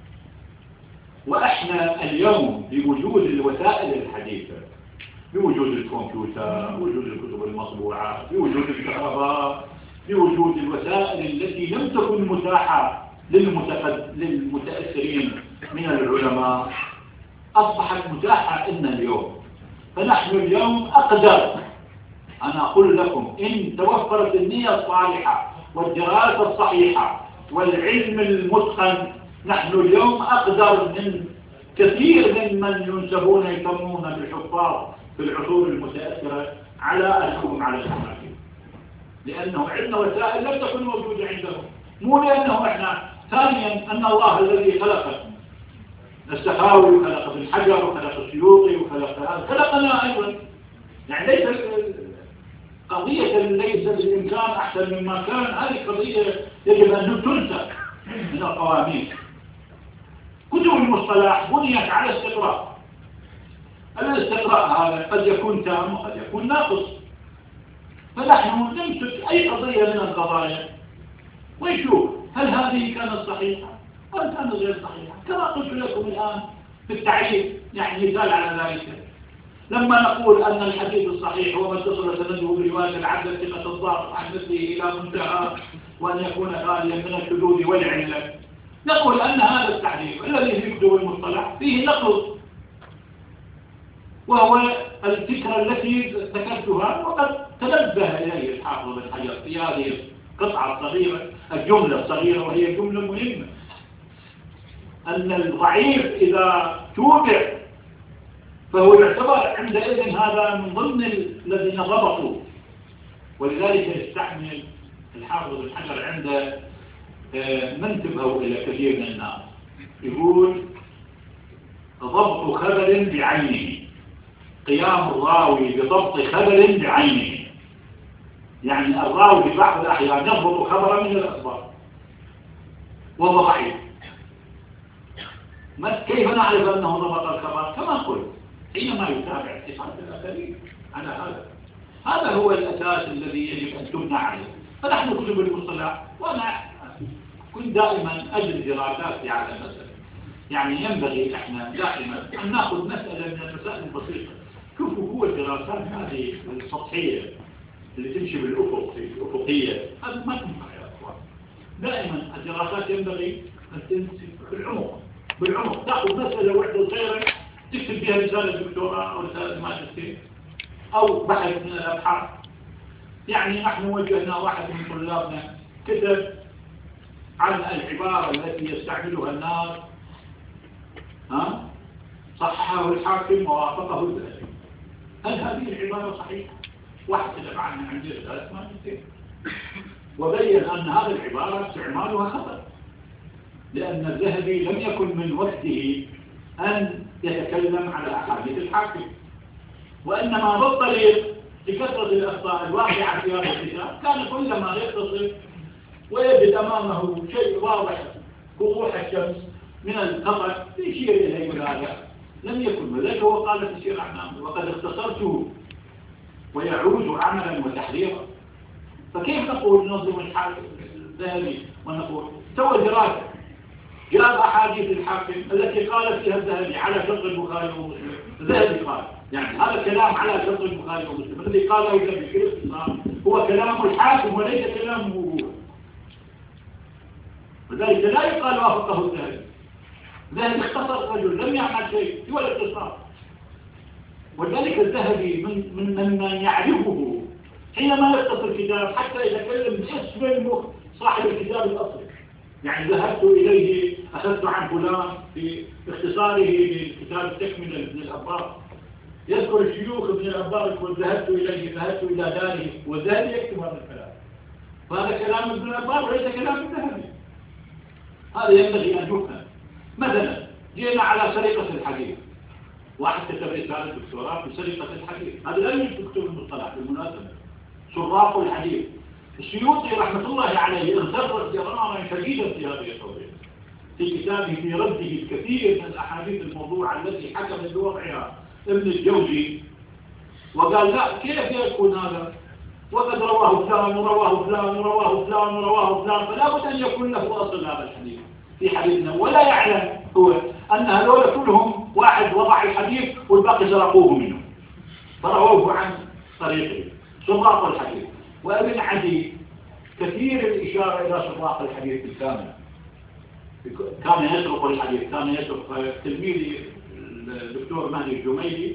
وإحنا اليوم بوجود الوسائل الحديثة، بوجود الكمبيوتر، بوجود الكتب المطبوعة، بوجود الكهرباء، بوجود الوسائل التي لم تكن متاحة للمتأثرين من العلماء أصبحت متاحة لنا اليوم. فنحن اليوم أقدر، أنا أقول لكم إن توفرت النية الصالحة والدراسة الصحيحة والعلم المتقن، نحن اليوم أقدر من كثير من من ينسبون يسمون بالحفاظ في العصور المتأثرة على أنهم على الحاكم، لأنه عندنا وسائل لم تكن موجودة عندهم، مو لأنه إحنا. ثانيا أن الله الذي خلق السخاوي وخلق ابن حجر وخلق السيوطي وخلق هذا خلقنا أيضا، يعني ليس قضية ليس بالإمكان أحسن مما كان، هذه قضية يجب أن تنسى من القوانين. كتب المصطلح بنيت على استقراء، الاستقراء هذا قد يكون تام وقد يكون ناقص، فنحن نمسك أي قضية من القضايا ونشوف هل هذه كانت صحيحة أم كانت غير صحيحة. كما قلت لكم الآن في التعريف، يعني مثال على ذلك، لما نقول أن الحديث الصحيح هو ما اتصل سنده برواية العدل ثقة الضابط عن مثله إلى منتهى وأن يكون خاليا من الشذوذ والعلة، نقول أن هذا التعريف الذي في كتب المصطلح فيه نقص، وهو الفكرة التي ذكرتها وقد تنبه إليه الحافظ بن حجر في هذه القطعة الصغيرة، الجملة الصغيرة وهي جملة مهمة، أن الضعيف إذا توبع فهو يعتبر عندئذ هذا من ضمن الذين ضبطوا. ولذلك يستعمل الحافظ بن حجر عند منتبه إلى كثير من الناس يقول ضبط خبر بعينه، قيام الراوي بضبط خبر بعينه، يعني الراوي في بعض الأحيان يضبط خبرا من الأخبار وهو ضعيف. كيف نعرف أنه ضبط الخبر؟ كما قلت حينما يتابع ثقات الآخرين على هذا، هذا هو الأساس الذي يجب أن تبنى عليه. فنحن كتب المصطلح، وأنا كنت دائما أجل دراساتي على المسألة، يعني ينبغي احنا دائما أن نأخذ مسألة من المسائل البسيطة. شوفوا هو الدراسات هذه السطحية اللي تمشي بالأفق، الأفقية، هذا ما تنفع يا أخوان. دائما الدراسات ينبغي أن تمشي بالعمق، بالعمق تأخذ مسألة واحدة صغيرة تكتب بها رسالة دكتوراه أو رسالة ماجستير أو بحث من الأبحاث. يعني نحن وجهنا واحد من طلابنا كتب عن العبارة التي يستعملها الناس، ها صححه الحاكم ووافقه الذهبي، هل هذه العبارة صحيحة؟ واحد كتب عنها عندي رسالة ماجستير وبين أن هذه العبارة استعمالها خطأ، لأن الذهبي لم يكن من وقته أن يتكلم على أحاديث الحاكم، وإنما بالطريق لكثرة الأخطاء الواقعة في هذا الكتاب كان كلما يتصل ويجد أمامه شيء واضح وضوح الشمس من الخطأ يشير إليه هذا لم يكن، وذلك هو قال في سير أعمامه وقد اختصرته ويعود عملا وتحريرا. فكيف نقول نظلم الحاكم الذهبي ونقول سوى دراسة جاب أحاديث الحاكم التي قال فيها الذهبي على شرط البخاري ومسلم، الذهبي قال يعني هذا كلام على شرط البخاري ومسلم، الذي قاله الذهبي في الاختصار هو كلام الحاكم وليس كلامه هو، لذلك لا يقال وافقه الذهبي. الذهبي اختصر الرجل لم يعمل شيء سوى الاختصار، ولذلك الذهبي من من من يعرفه حينما يختصر كتاب حتى يتكلم باسم المخ صاحب الكتاب الأصلي، يعني ذهبت إليه أخذت عن فلان في اختصاره لكتاب التكملة لابن الأبار، يذكر الشيوخ ابن الأبار يقول ذهبت إليه ذهبت إلى داره، والذهبي يكتب هذا الكلام، فهذا كلام ابن الأبار وليس كلام الذهبي. هذا ينبغي أن يفهم. مثلا جينا على سرقة الحديث، واحد كتب رسالة دكتوراه في سرقة الحديث، هذا لا يوجد دكتور المصطلح بالمناسبة، سراق الحديث. السيوطي رحمة الله عليه اغتر جراما شديدا في هذه القضية في كتابه في رده الكثير من الأحاديث الموضوعة التي حكم بوضعها ابن الجوزي، وقال لا كيف يكون هذا وقد رواه فلان ورواه فلان ورواه فلان ورواه فلان، فلا بد أن يكون له أصل هذا الحديث في حديثنا، ولا يعلم هو أن هذول كلهم واحد وضع الحديث والباقي سرقوه منه فرووه عن طريقه، سراق الحديث. وابن عدي كثير الإشارة إلى سراق الحديث بالكامل، كان يسرق الحديث، كان يسرق. تلميذي الدكتور مهدي الجميلي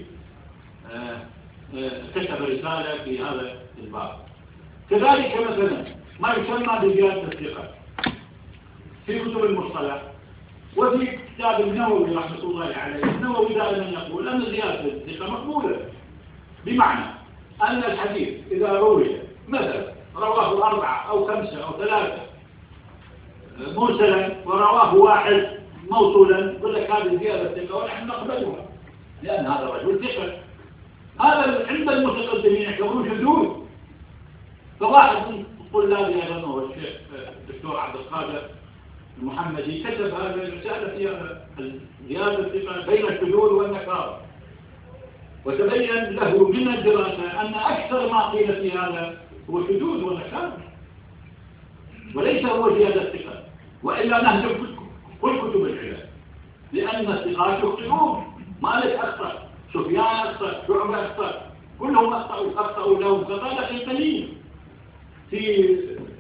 كتب رسالة في هذا الباب. كذلك مثلا ما يسمى بزيادة الثقة في كتب المصطلح، وفي كتاب النووي رحمة الله عليه، النووي دائما يقول أن زيادة الثقة مقبولة، بمعنى أن الحديث إذا روي مثلا رواه أربعة أو خمسة أو ثلاثة مرسلا ورواه واحد موصولا، يقول لك هذه زيادة ثقة ونحن نقبلها لأن هذا الرجل ثقة. هذا عند المتقدمين يعتبرون شذوذ. فواحد من طلابي أيضا هو الشيخ الدكتور عبد القادر المحمدي كتب هذه الرسالة فيها زيادة الثقة بين الشذوذ والنكارة، وتبين له من الدراسة أن أكثر ما قيل في هذا هو شذوذ ونكارة وليس هو زيادة ثقة، وإلا نهجم كل كتب العلم، لأن الثقات يخطئون، مالك أخطأ، سفيان أخطأ، شعبة أخطأ، كلهم أخطأوا أخطأوا لهم فقال القليل في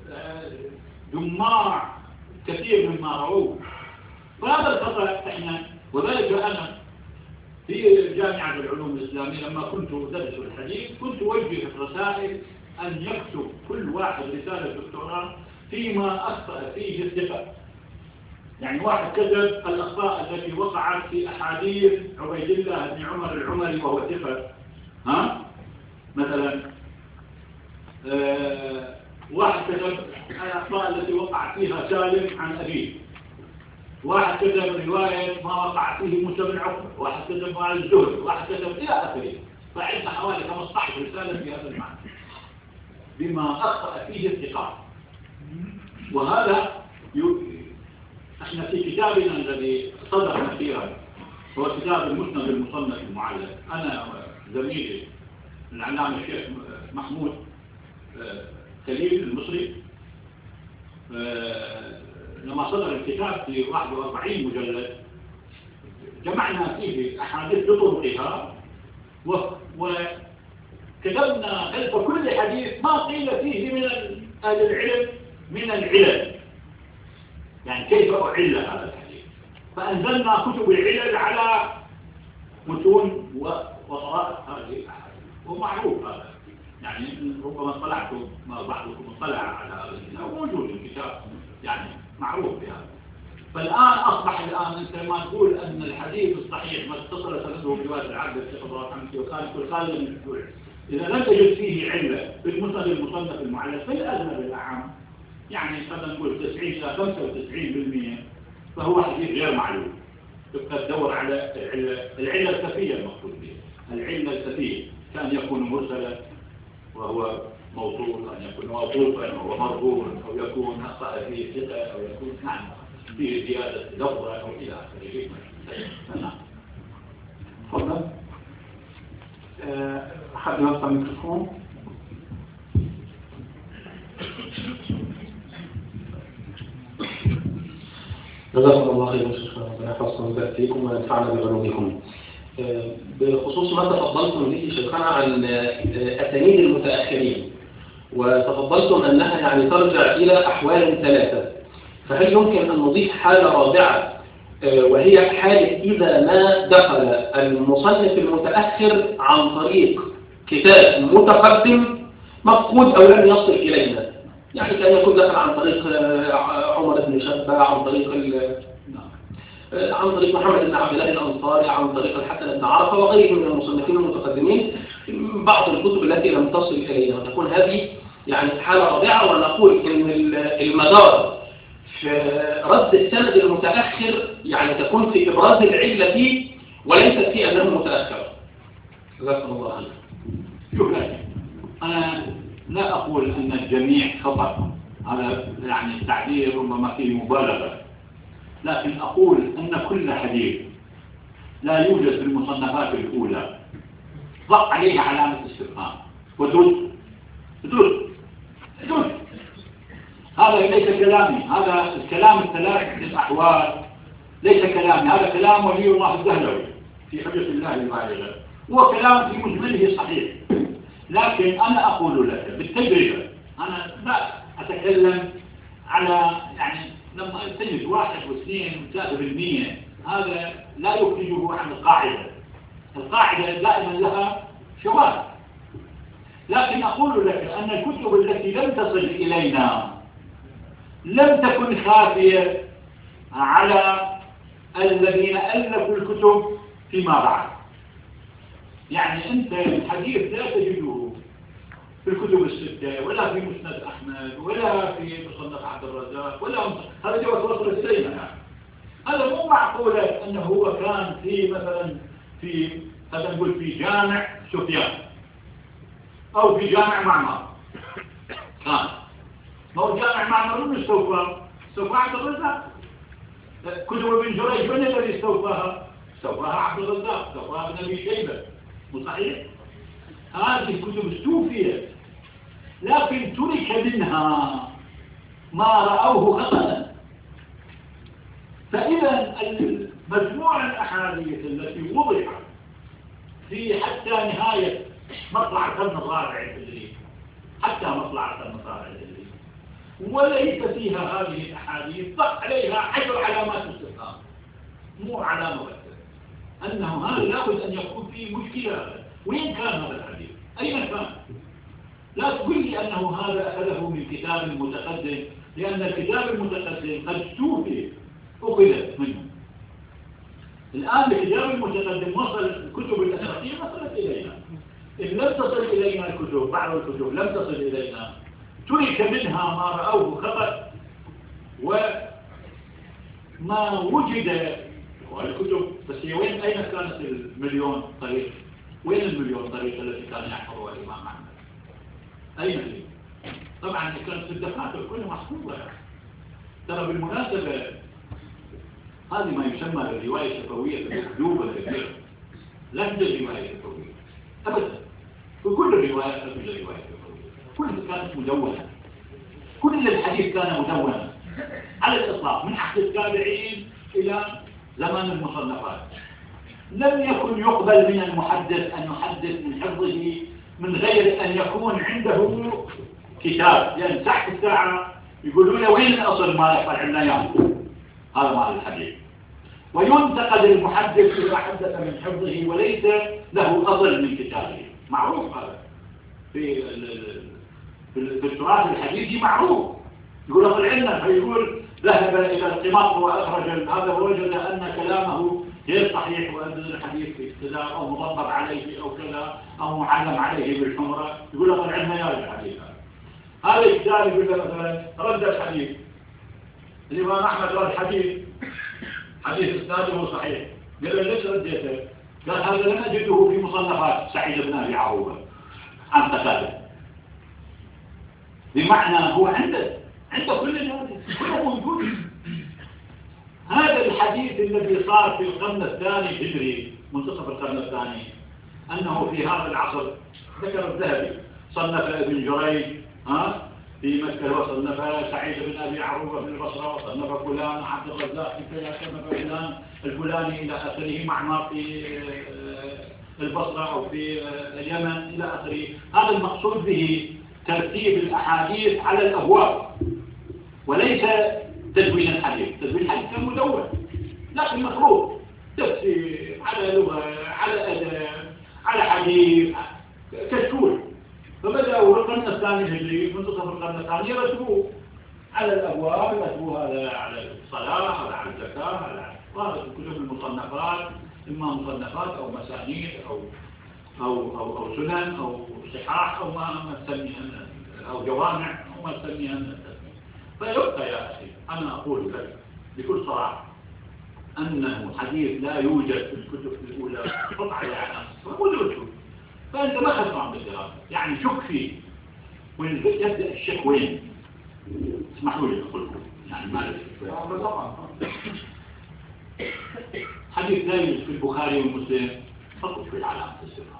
جماع كثير مما رووه. فهذا الخطأ احنا، وذلك أنا في جامعة العلوم الإسلامية لما كنت أدرس الحديث كنت أوجه الرسائل أن يكتب كل واحد رسالة دكتوراه فيما أخطأ فيه الثقة. يعني واحد كتب الأخطاء التي وقعت في أحاديث عبيد الله بن عمر العمري وهو ثقة، ها مثلا آه واحد كتب الأخطاء التي وقع فيها سالم عن أبيه، واحد كتب رواية ما وقع فيه موسى بن عقبة، واحد كتب عن الزهري، واحد كتب إلى آخره. فعندنا حوالي خمسة عشر رسالة في هذا المعنى بما أخطأ فيه الثقات. وهذا احنا في كتابنا الذي صدر أخيرا هو كتاب المسند المصنف المعلق، أنا زميلي العلامة الشيخ محمود خليل المصري لما صدر الكتاب في واحد وأربعين مجلد جمعنا فيه أحاديث بطرقها وكتبنا خلف كل حديث ما قيل فيه من أهل العلم من العلل، يعني كيف أعل هذا الحديث. فأنزلنا كتب العلل على متون وطرائق هذه الأحاديث، ومعروف هذا، يعني ربما اطلعتم ما بعضكم اطلع على هذا الكتاب موجود الكتاب، يعني معروف بهذا. فالآن أصبح الآن أنت ما تقول أن الحديث الصحيح ما اتصل سنده برواية العبد الثقة حمدي وكان كل خالد من الدول، إذا لم تجد فيه علة في المسند المصنف المعلق في الأغلب الأعم، يعني خلينا نقول تسعين إلى خمسة وتسعين بالمئة فهو حديث غير معلوم. تبقى تدور على العلة العلة الخفية المقصود بها، العلة الخفية كان يكون مرسلا وهو موصول، أن يكون موصوفا وهو مرفوعا، أو يكون أخطأ فيه ثقة، أو يكون نعم فيه زيادة لفظة أو إلى آخره. نعم. تفضل. أحد يوصل الميكروفون. جزاكم الله خيرا شيخنا، ربنا يحفظكم ويبارك فيكم وينفعنا بعلومكم. بخصوص ما تفضلتم به شيخنا عن أسانيد المتأخرين، وتفضلتم أنها يعني ترجع إلى أحوال ثلاثة، فهل يمكن أن نضيف حالة رابعة وهي حالة إذا ما دخل المصنف المتأخر عن طريق كتاب متقدم مفقود أو لم يصل إلينا، يعني كان يكون دخل عن طريق عمر بن شبة، عن طريق عن طريق محمد بن عبد الله الأنصاري، عن طريق الحسن بن عرفة وغيره من المصنفين المتقدمين، بعض الكتب التي لم تصل إلينا، وتكون هذه يعني حالة رابعة، ونقول إن المدار في رد السند المتأخر يعني تكون في إبراز العلة فيه وليست في أنه متأخر. جزاكم الله خير. شكرا. أنا لا أقول أن الجميع خطأ، هذا يعني التعبير ربما فيه مبالغة، لكن أقول أن كل حديث لا يوجد في المصنفات الأولى ضع عليه علامة استفهام ودود دود دود. هذا ليس كلامي، هذا الكلام الثلاث الأحوال ليس كلامي، هذا كلام ولي الله الدهلوي في حجة الله البالغة، هو كلام في مجمله صحيح، لكن أنا أقول لك بالتجربة، أنا لا أتكلم على يعني لما تجد واحد واثنين وثلاثة بالمية، هذا لا يخرجه عن القاعدة. القاعدة دائما لها شواذ، لكن أقول لك أن الكتب التي لم تصل إلينا لم تكن خافية على الذين ألفوا الكتب فيما بعد. يعني أنت الحديث لا تجده في الكتب الستة ولا في مسند أحمد ولا في مصنف عبد الرزاق ولا هذا جواب وصل إلينا. هذا مو معقولة أنه هو كان في مثلا في هذا نقول في جامع سفيان أو في جامع معمر، كان ما هو جامع معمر من استوفى استوفى عبد الرزاق. كتب ابن جريج من الذي استوفاها؟ استوفاها عبد الرزاق، استوفاها ابن أبي شيبة، مو صحيح؟ هذه الكتب استوفيت، لكن ترك منها ما رأوه خطأ. فإذا مجموع الأحاديث التي وضعت في حتى نهاية مطلع القرن الرابع الهجري، حتى مطلع القرن الرابع الهجري، وليس فيها هذه الأحاديث ضع عليها عشر علامات استفهام، مو علامة بس، أنه هذا لابد أن يكون فيه مشكلة. وين كان هذا الحديث؟ أين كان؟ لا تقول لي أنه هذا أخذه من كتاب متقدم، لأن الكتاب المتقدم قد استوفي أخذت منه. الآن الكتاب المتقدم وصل، الكتب الأساسية وصلت إلينا. إن لم تصل إلينا الكتب، بعض الكتب لم تصل إلينا، ترك منها ما رأوه خطأ، وما وجد والكتب. بس هي وين أين كانت المليون طريق؟ وين المليون طريق التي كان يحفظها الإمام أحمد؟ أين هي؟ طبعا كانت في الدفاتر كلها محفوظة. ترى بالمناسبة هذه ما يسمى الرواية الشفوية المكذوبة الكثيرة، لا توجد رواية شفوية أبدا. وكل الروايات لا توجد رواية شفوية، كلها كانت مدونة، كل الحديث كان مدونا على الإطلاق من عهد التابعين إلى زمان المصنفات. لم يكن يقبل من المحدث أن يحدث من حفظه من غير أن يكون عنده كتاب، لأن تحت الساعة يقولون له وين الأصل مالك العنايات هذا مال الحديث، وينتقد المحدث إذا حدث من حفظه وليس له أصل من كتابه. معروف هذا في في التراث الحديثي، معروف. يقول أصل عنا، فيقول ذهب إلى القماط وأخرج هذا ووجد أن كلامه غير صحيح وأن الحديث كذا أو مضبط عليه أو كذا أو معلم عليه بالحمرة، يقول أصل عنا يا الحديث هذا الكتاب. يقول مثلا رد الحديث، الإمام أحمد رد حديث حديث إسناده صحيح، قال له ليش رديته؟ قال هذا لم أجده في مصنفات سعيد بن أبي عروبة عن قتادة. بمعنى هو عنده عنده كل هذا كله موجود. هذا الحديث الذي صار في القرن الثاني الهجري، منتصف القرن الثاني، أنه في هذا العصر ذكر الذهبي صنف ابن جريج ها في مكة وصنف سعيد بن أبي عروبة بن البصرة وصنف فلان عبد الرزاق في كذا صنف فلان الفلاني إلى آخره، معمر في البصرة أو في اليمن إلى آخره. هذا المقصود به ترتيب الأحاديث على الأبواب وليس تدوين الحديث. تدوين الحديث كان مدون لكن مطلوب تفسير على لغة على أدب على حديث كشكول. فبدأوا القرن الثاني الهجري منتصف القرن الثاني يرتبوه على الأبواب، يرتبوه هذا على الصلاة، هذا على الزكاة، هذا على صارت الكتب المصنفات إما مصنفات أو مسانيد أو أو أو, أو سنن أو صحاح أو ما نسميها أو جوامع أو ما نسميها. فيبقى يا أخي أنا أقول لك بكل صراحة أنه حديث لا يوجد في الكتب الأولى قطعة يعني ومدرسه، فأنت ما خسران بالدراسة يعني شك فيه. ويبدأ الشك وين؟ اسمحوا لي أقول لكم يعني ما لك طبعا حديث لا يوجد في البخاري والمسلم فقط في علامة الاستفهام.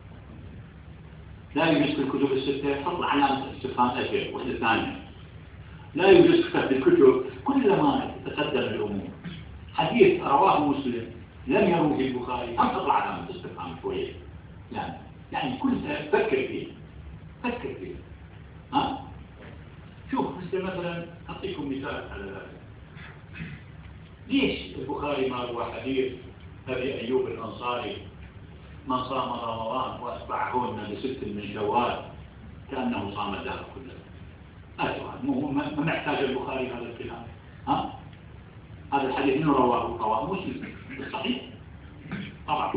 لا يوجد في الكتب الستة فقط علامة الاستفهام أجل. وحدة ثانية لا يوجد في الكتب كلما تقدم الأمور. حديث رواه مسلم لم يروه البخاري هم تطلع علامة الاستفهام شوية يعني يعني كل فكر فيه فكر فيه ها. شوف مثلا أعطيكم مثال على ذلك. ليش البخاري ما روى حديث أبي أيوب الأنصاري من صام رمضان وأتبعهن لست من شوال كأنه صام الدهر كله؟ هذا ما محتاج البخاري هذا الكلام ها. هذا الحديث من رواه رواه مسلم بالصحيح طبعا.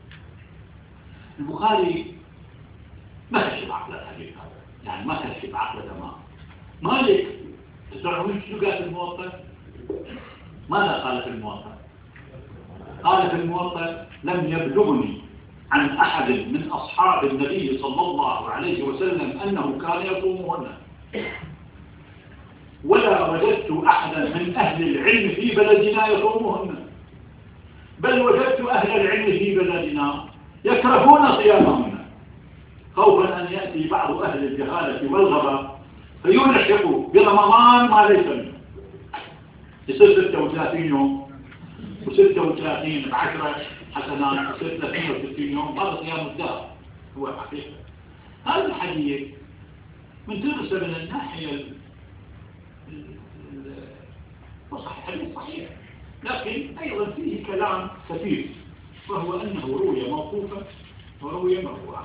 البخاري ما كشف عقل الحديث هذا يعني ما كشف عقله تمام. مالك تعرفون شو قال في الموطأ؟ ماذا قال في الموطأ؟ قال في الموطأ لم يبلغني عن أحد من أصحاب النبي صلى الله عليه وسلم أنه كان يصومهن ولا وجدت أحدا من أهل العلم في بلدنا يصومهن، بل وجدت أهل العلم في بلدنا يكرهون صيامهن خوفا أن يأتي بعض أهل الجهالة والغباء فيلحقوا برمضان ما ليس منه. يصير ستة وثلاثين يوم وستة وثلاثين بعشرة حسنات يصير ثلاثين وستين يوم. هذا صيام الدهر هو حقيقة. هذا الحديث من تدرس من الناحية صحيح حديث صحيح لكن أيضا فيه كلام خفيف وهو أنه روي موقوفا وروي مرفوعا.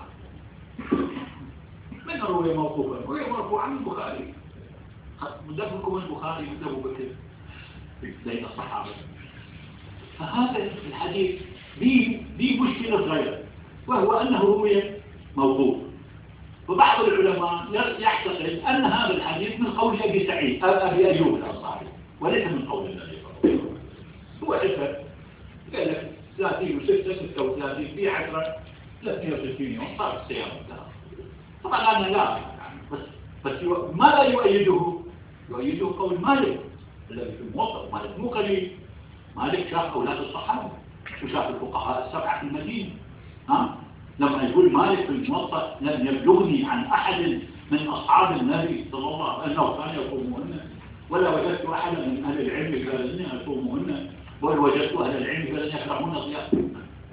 من روي موقوفا؟ روي مرفوعا من البخاري. مدفكم البخاري مثل أبو بكر بين الصحابة. فهذا الحديث به مشكلة صغيرة وهو أنه روي موقوف. وبعض العلماء يعتقد أن هذا الحديث من قول أبي سعيد أبي أيوب الأنصاري وليس من قول النبي صلى الله عليه وسلم. هو حسب قال لك ثلاثين وستة ستة وثلاثين في عشرة ثلاثين وستين يوم صار الصيام الدهر. طبعا أنا لا يعني بس بس ما لا يؤيده يؤيده قول مالك الذي في الموطأ. مالك مو قليل. مالك شاف أولاد الصحابة وشاف الفقهاء السبعة في المدينة ها. لما يقول مالك في الموطأ لم يبلغني عن أحد من أصحاب النبي صلى الله عليه وسلم أنه كان يصومهن ولا وجدت أحدا من أهل العلم قال إني أصومهن بل وجدت أهل العلم قال إني يكرهون الصيام.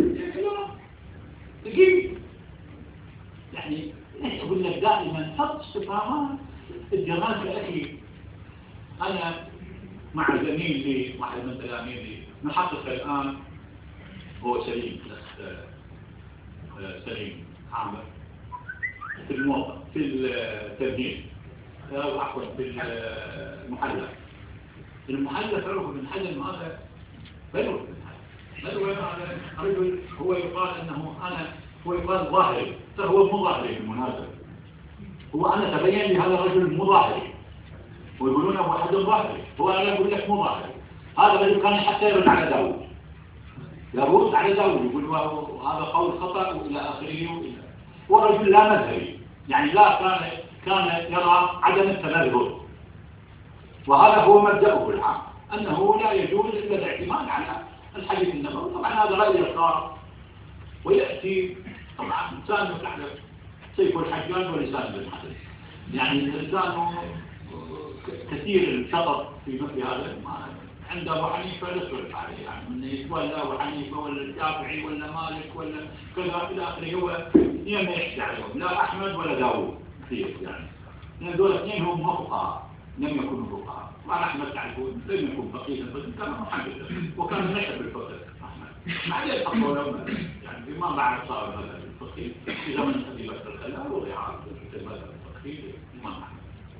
تجيب يعني ليش أقول لك دائما حط استفهامات الدراسة. أخي أنا مع زميل لي واحد من تلاميذي نحقق الآن هو سليم سليم عامر في الموطأ في التمهيد أو عفوا في المحلى. المحلى تعرف من حجم هذا بلوغ من حجم بلوغ هذا رجل هو يقال أنه أنا هو يقال ظاهري فهو مو ظاهري بالمناسبة. هو أنا تبين لي هذا الرجل مو ظاهري ويقولون أبو حد ظاهري. هو أنا أقول لك مو ظاهري. هذا الرجل كان حتى يرد على داود يرد على داود يقول هذا قول خطأ وإلى آخره. هو رجل لا مذهبي يعني لا كان كان يرى عدم التمذهب وهذا هو مبدأه العام أنه لا يجوز إلا الاعتماد على الحديث النبوي. طبعا هذا رأي الخاص ويأتي طبعا إنسان يتعلم سيف الحجاج ولسان بن حدث يعني الإنسان كثير الشطط في مثل هذا عند أبو حنيفة لا سؤال عليه، يعني من يتولى أبو حنيفة ولا الشافعي ولا مالك ولا كذا إلى آخره، هو اثنين ما يحكي عليهم، لا أحمد ولا داوود كثير يعني، لأن دول اثنين هم فقهاء لم يكونوا فقهاء. طبعا أحمد تعرفون لم يكن فقيها بس كان محدثا وكان نشأ بالفقه أحمد، ما عليه الأقوى لهم يعني ما بعد صار هذا الفقيه في زمن أبي بكر الخلال وضع في هذا الفقيه الإمام أحمد.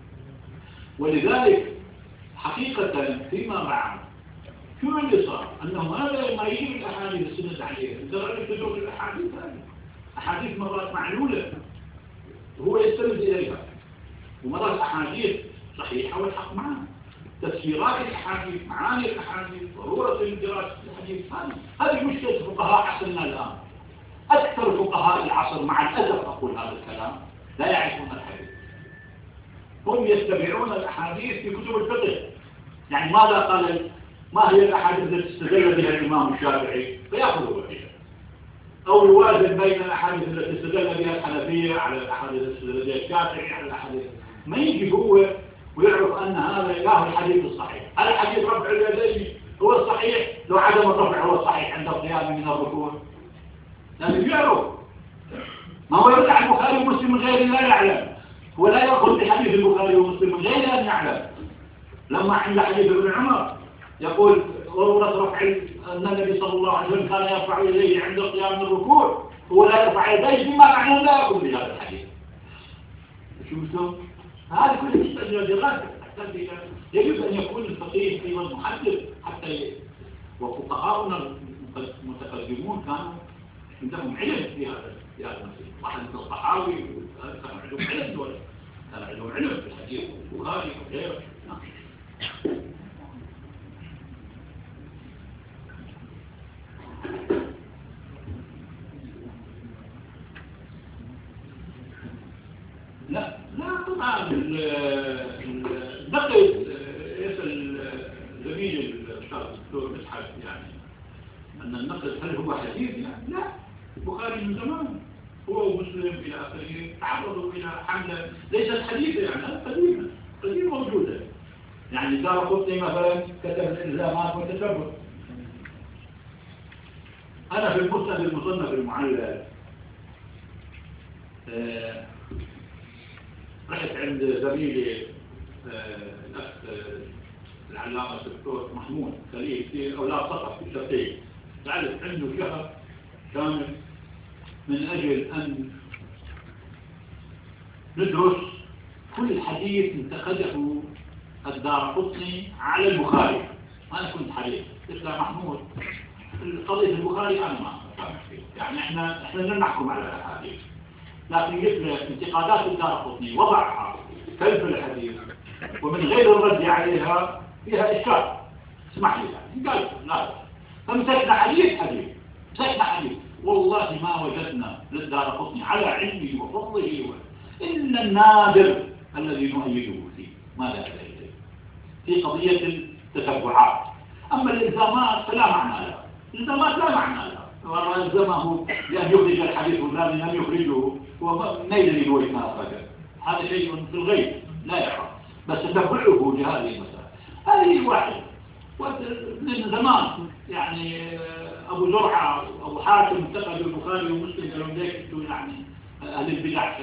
ولذلك حقيقة فيما بعد شو اللي صار؟ أنه هذا ما يجب الأحاديث السند عليها، أنت رأيك تدور الأحاديث هذه أحاديث مرات معلولة هو يستند إليها، ومرات أحاديث صحيحة والحق معها، تفسيرات الأحاديث، معاني الأحاديث، ضرورة دراسة الحديث، هذه هذه مشكلة فقهاء عصرنا الآن. أكثر فقهاء العصر مع الأسف أقول هذا الكلام لا يعرفون الحديث، هم يتبعون الأحاديث في كتب الفقه. يعني ماذا قال، ما هي الأحاديث التي استدل بها الإمام الشافعي فيأخذوا بها، أو يوازن بين الأحاديث التي استدل بها الحنفية على الأحاديث التي استدل بها الشافعي على الأحاديث، ما يجي هو ويعرف أن هذا له الحديث الصحيح. هذا الحديث رفع اليدين هو الصحيح، لو عدم الرفع هو الصحيح عند القيام من الركوع، لأنه يعرف ما هو يرجع البخاري ومسلم من غير لا يعلم، هو لا يأخذ بحديث البخاري ومسلم من غير أن يعلم. لما عند حديث ابن عمر يقول ضرورة رفع أن النبي صلى الله عليه وسلم كان يرفع يديه عند القيام من الركوع، هو لا يرفع يديه بما معناه لا يأخذ بهذا الحديث. شفتم؟ هذه كلها تحتاج دراسة، تحتاج يجب أن يكون الفقيه أيضا محدث حتى، وفقهاؤنا المتقدمون كانوا عندهم علم في هذا في هذا المسألة. واحد من الصحابي كان عندهم علم دول، كان عندهم علم في الحديث والبخاري وغيره. لا لا طبعا النقد يسأل زميل الأستاذ الدكتور مسحت يعني أن النقد هل هو حديث يعني؟ لا، البخاري من زمان هو ومسلم إلى آخره تعرضوا إلى حملة ليست حديثة يعني قديمة قديمة موجودة. يعني دارقطني مثلا كتب الإلزامات والتتبع. أنا في المسند المصنف المعلل آه رحت عند زميلي آه الأخ آه العلامة الدكتور محمود خليل في أولاد صقر في الشرقية، تعرف عنده شهر كامل من أجل أن ندرس كل حديث انتقده الدارقطني على البخاري. أنا كنت حديث قلت له محمود قضية البخاري أنا ما أفهم فيه، يعني إحنا إحنا لن نحكم على الحديث، لكن قلت له انتقادات الدارقطني وضعها كلف الحديث ومن غير الرد عليها فيها إشكال، اسمح لي يعني. قال لا، فمسكنا حديث حديث مسكنا حديث والله ما وجدنا للدارقطني على علمه وفضله إلا النادر الذي نؤيده فيه. ماذا عليه في قضية التتبعات؟ أما الإلزامات فلا معنى لها، الإلزامات لا معنى لها، وإلزامه لأن يخرج الحديث والذي لم يخرجه هو ميل لدوية ما أخرجه، هذا شيء في الغيب لا يعرف، بس تتبعه لهذه المسألة هذه واحد. من زمان يعني أبو زرعة أبو حاتم انتقدوا البخاري ومسلم قالوا ليك يعني أهل البدع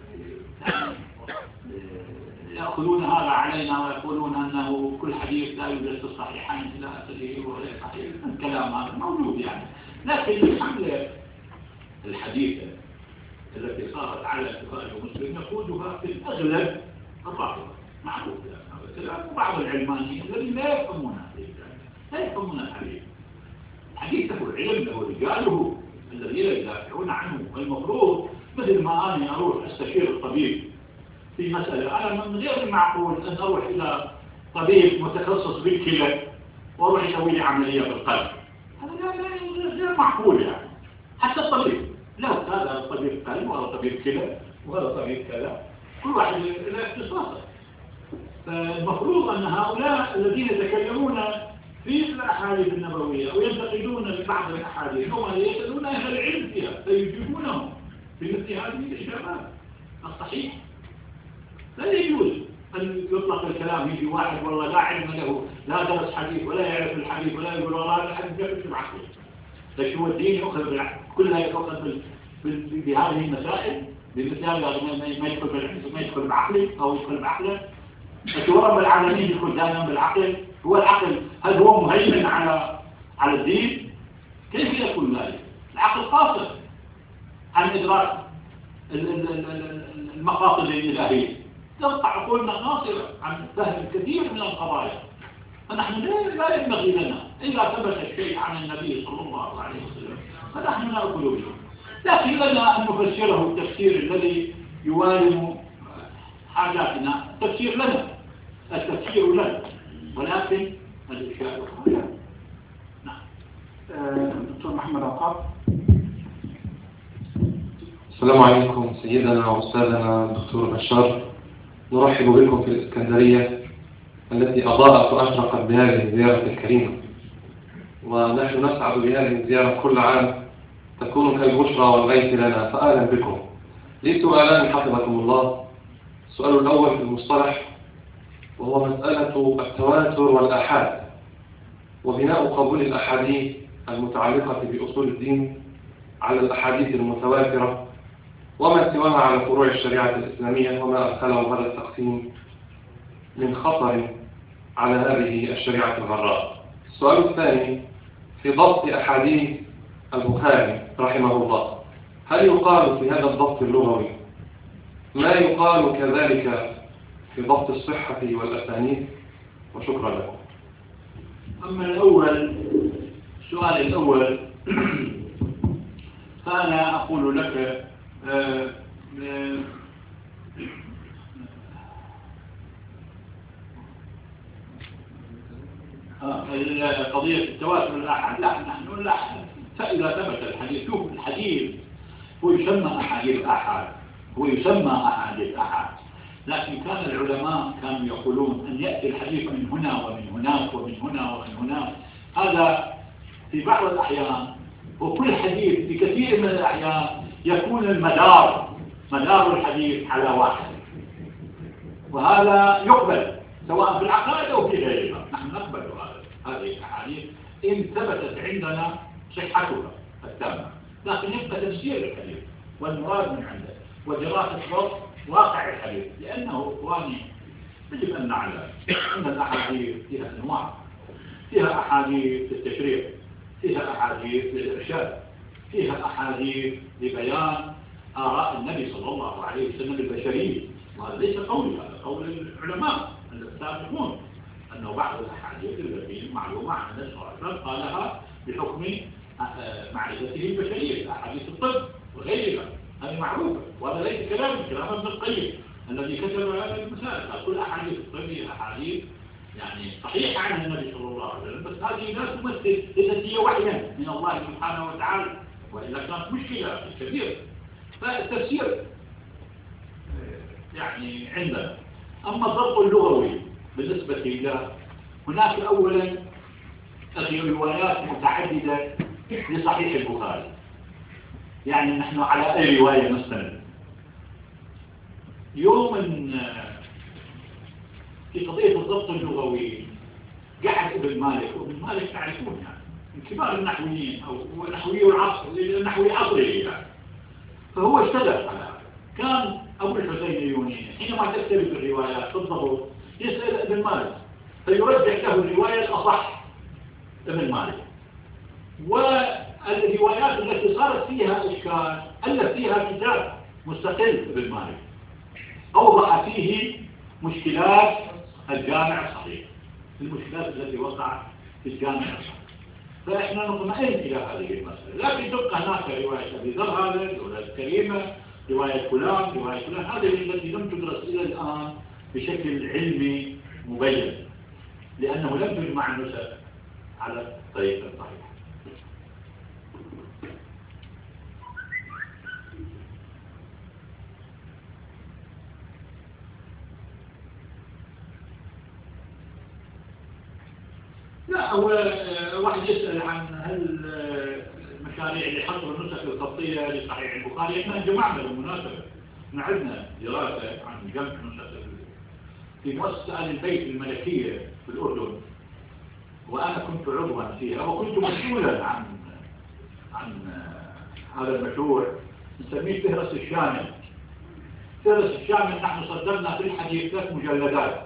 يأخذون هذا علينا ويقولون أنه كل حديث لا يوجد في الصحيحين إلى آخره وغير صحيح. الكلام هذا موجود يعني، لكن الحملة الحديثة التي صارت على البخاري ومسلم يقودها في الأغلب الرافضة معروف هذا الكلام، وبعض العلمانيين الذين لا يفهمون لا يفهمون الحديث. الحديث له علم له رجاله الذين يدافعون عنه، والمفروض مثل ما أنا أروح أستشير الطبيب في مسألة، أنا من غير المعقول أن أروح إلى طبيب متخصص بالكلى وأروح يسوي لي عملية بالقلب، هذا غير معقول يعني. حتى الطبيب لو هذا طبيب قلب وهذا طبيب كلى وهذا طبيب كذا، كل واحد له اختصاصه. فالمفروض أن هؤلاء الذين يتكلمون في الأحاديث النبوية وينتقدون لبعض الأحاديث هم يسألون أهل العلم فيها فيجيبونهم بمثل هذه الإجابات الصحيحة. لا يجوز أن يطلق الكلام. يجي واحد والله لا علم له، لا درس حديث ولا يعرف الحديث ولا يقول والله هذا الحديث يكتب بعقله. لكن هو الدين يؤخذ بالعقل، كلها يؤخذ بهذه المسائل بمثال ما يدخل ما يدخل بعقله أو يدخل بعقله. لكن رب العالمين يدخل دائما بالعقل. هو العقل هل هو مهيمن على على الدين؟ كيف يكون ذلك؟ العقل قاصر عن إدراك المقاصد الإلهية، تقطع عقولنا قاصرة عن فهم الكثير من القضايا. فنحن لا ينبغي لنا إذا ثبت الشيء عن النبي صلى الله عليه وسلم فنحن نأكل به، لكن لنا أن نفسره التفسير الذي يوالم حاجاتنا. التفسير لنا، التفسير لنا، ولكن الإشياء لا. نعم. دكتور محمد عقاب. السلام عليكم سيدنا وأستاذنا الدكتور بشار، نرحب بكم في الإسكندرية التي أضاءت وأشرقت بهذه الزيارة الكريمة، ونحن نسعد بهذه الزيارة كل عام تكون كالبشرى والغيث لنا، فأهلا بكم. لي سؤالان حفظكم الله. السؤال الأول في المصطلح وهو مسألة التواتر والآحاد وبناء قبول الأحاديث المتعلقة بأصول الدين على الأحاديث المتواترة وما سواها على فروع الشريعة الإسلامية، وما أدخله هذا التقسيم من خطر على هذه الشريعة الغراء. السؤال الثاني في ضبط أحاديث البخاري رحمه الله، هل يقال في هذا الضبط اللغوي ما يقال كذلك في ضبط الصحة والأسانيد؟ وشكرا لكم. أما الأول، السؤال الأول فأنا أقول لك آه آه قضية التواتر الأحد، لا نحن لا، فإذا ثبت الحديث، شوف الحديث هو يسمى أحاديث أحد، هو يسمى أحاديث أحد، لكن كان العلماء كانوا يقولون أن يأتي الحديث من هنا ومن هناك ومن هنا ومن هناك. هذا في بعض الأحيان، وكل حديث في كثير من الأحيان يكون المدار مدار الحديث على واحد، وهذا يقبل سواء في العقائد أو في غيرها. نحن نقبل هذا هذه الأحاديث إن ثبتت عندنا صحتها التامة، لكن يبقى تفسير الحديث والمراد من عنده ودراسة واقع الحديث، لأنه إخواني يجب أن نعلم أن الأحاديث فيها أنواع، فيها أحاديث للتشريع، فيها أحاديث للإرشاد، فيها أحاديث لبيان آراء النبي صلى الله عليه وسلم البشرية، وهذا ليس قولي، هذا قول العلماء السابقون، أنه بعض الأحاديث التي معلومة عن النبي صلى الله عليه وسلم قالها بحكم معرفته البشرية، أحاديث الطب وغيرها، هذه معروفة، وهذا ليس كلام كلام ابن القيم الذي كتب هذه المسائل. كل أحاديث الطب أحاديث يعني صحيحة عن النبي صلى الله عليه وسلم، بس هذه لا تمثل التي هي وحيا من الله سبحانه وتعالى، وإلا كانت مشكلة كبيرة. فالتفسير يعني عندنا. أما الضبط اللغوي بالنسبة له، هناك أولا روايات متعددة لصحيح البخاري، يعني نحن على أي رواية نستند. يوم في قضية الضبط اللغوي قعد ابن مالك، وابن مالك تعرفون يعني من كبار النحويين أو نحوي العصر، النحوي عصري يعني، فهو اشتغل على هذا. كان أبو الحسين اليوني حينما تختلف الروايات بالضبط يسأل ابن مالك فيرجح له الرواية الأصح ابن مالك، والروايات التي صارت فيها إشكال ألف فيها كتاب مستقل ابن مالك أوضح فيه مشكلات الجامع الصحيح، المشكلات التي وقعت في الجامع الصحيح. فإحنا نطمئن إلى هذه المسألة، لكن تبقى هناك رواية أبي ذر هذا، رواية كريمة، رواية فلان، رواية فلان، هذه التي لم تدرس إلى الآن بشكل علمي مبين، لأنه لم تجمع النسخ على الطريقة الصحيحة. لا، هو واحد يسأل عن هل المشاريع اللي حصلوا النسخ الخطية لصحيح البخاري، احنا جمعنا بالمناسبة احنا عندنا دراسة عن جمع نسخ في مؤسسة آل البيت الملكية في الأردن، وأنا كنت عضوا فيها وكنت مسؤولا عن عن هذا المشروع نسميه فهرس الشامل. فهرس الشامل نحن صدرنا في الحديث ثلاث مجلدات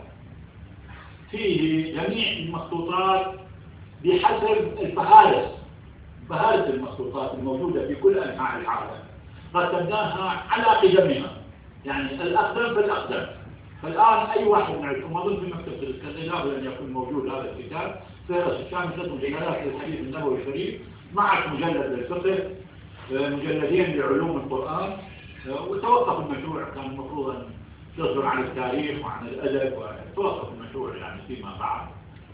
فيه جميع المخطوطات بحسب الفهارس، فهارس المخطوطات الموجودة في كل أنحاء العالم رتبناها على قدمها، يعني الأقدم فالأقدم. فالآن أي واحد نعرفه، أظن في مكتبة الإسكندرية أن يكون موجود هذا الكتاب فهرس الشامل، ثلاث مجلدات للحديث النبوي الشريف معك مجلد للفقه، مجلدين لعلوم القرآن، وتوقف المشروع. كان المفروض أن يصدر عن التاريخ وعن الأدب، وتوقف المشروع يعني فيما بعد.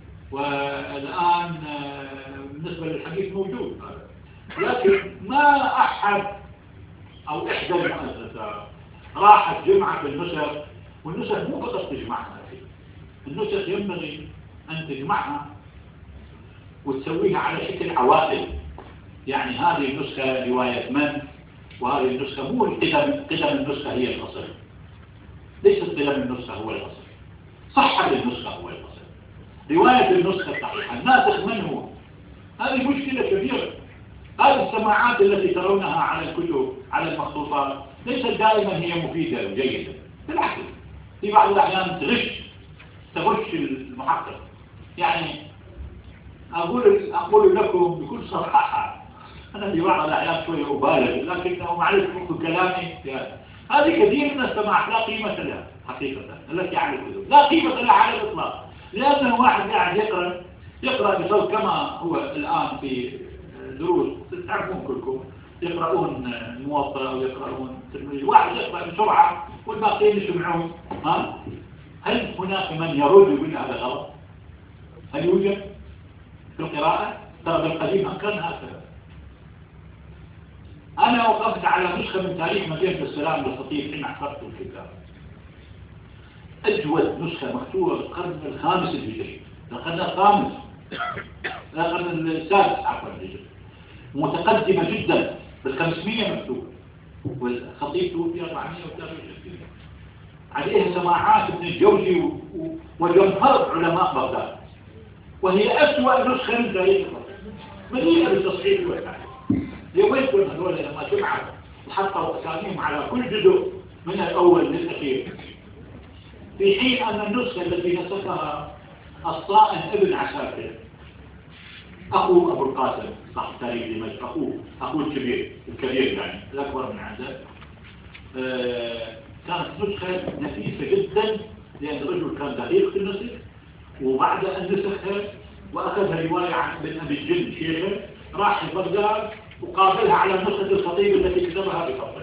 والآن بالنسبة للحديث موجود هذا، لكن ما أحد أو إحدى المؤسسات راحت جمعة بالنسخ، والنسخ مو فقط تجمعها، النسخ ينبغي أن تجمعها وتسويها على شكل عوائل، يعني هذه النسخة رواية من، وهذه النسخة مو القدم، قدم النسخة هي الأصل، ليس قدم النسخة هو الأصل، صحة النسخة هو الأصل، رواية النسخة الصحيحة، الناسخ من هو؟ هذه مشكلة كبيرة. هذه السماعات التي ترونها على الكتب على المخطوطات ليست دائما هي مفيدة وجيدة، بالعكس في بعض الأحيان تغش تغش المحقق. يعني أقول أقول لكم بكل صراحة، أنا في بعض الأحيان شوي أبالغ، لكنه معلش مخ كلامي يعني. هذه كثير من السماعات لا قيمة لها حقيقة التي على الكتب، لا قيمة لها على الإطلاق، لأنه واحد قاعد يقرأ يقرأ بصوت كما هو الآن في دروس تعرفون كلكم يقرؤون الموطأ ويقرؤون الترمذي، واحد يقرأ بسرعة والباقيين يسمعون. ها؟ هل هناك من يرد يقول هذا غلط؟ هل يوجد في القراءة؟ ترى بالقديم كان هكذا. أنا وقفت على نسخة من تاريخ مدينة السلام للخطيب حين حفظت الكتاب، أجود نسخة مكتوبة في القرن الخامس الهجري، القرن الخامس القرن السادس عفوا الهجري، متقدمة جدا، بالخمسمية مكتوبة، والخطيب توفي أربعمية وثلاثة وستين. عليها سماعات ابن الجوزي وجمهور علماء بغداد، وهي أسوأ نسخة من تاريخ مصر، مليئة بالتصحيح والتعليم. لويتكم هذول لما جمعوا وحطوا أساميهم على كل جزء من الأول للأخير، في حين أن النسخة التي نسخها الصائم ابن عساكر أخو أبو القاسم صاحب تاريخ دمشق، أخوه أخوه الكبير الكبير يعني الأكبر من عنده، آه كانت نسخة نفيسة جدا، لأن الرجل كان دقيق في النسخ، وبعد أن نسخها وأخذها رواية عن ابن أبي الجن شيخه راح بغداد وقابلها على نسخة الخطيب التي كتبها بخطه.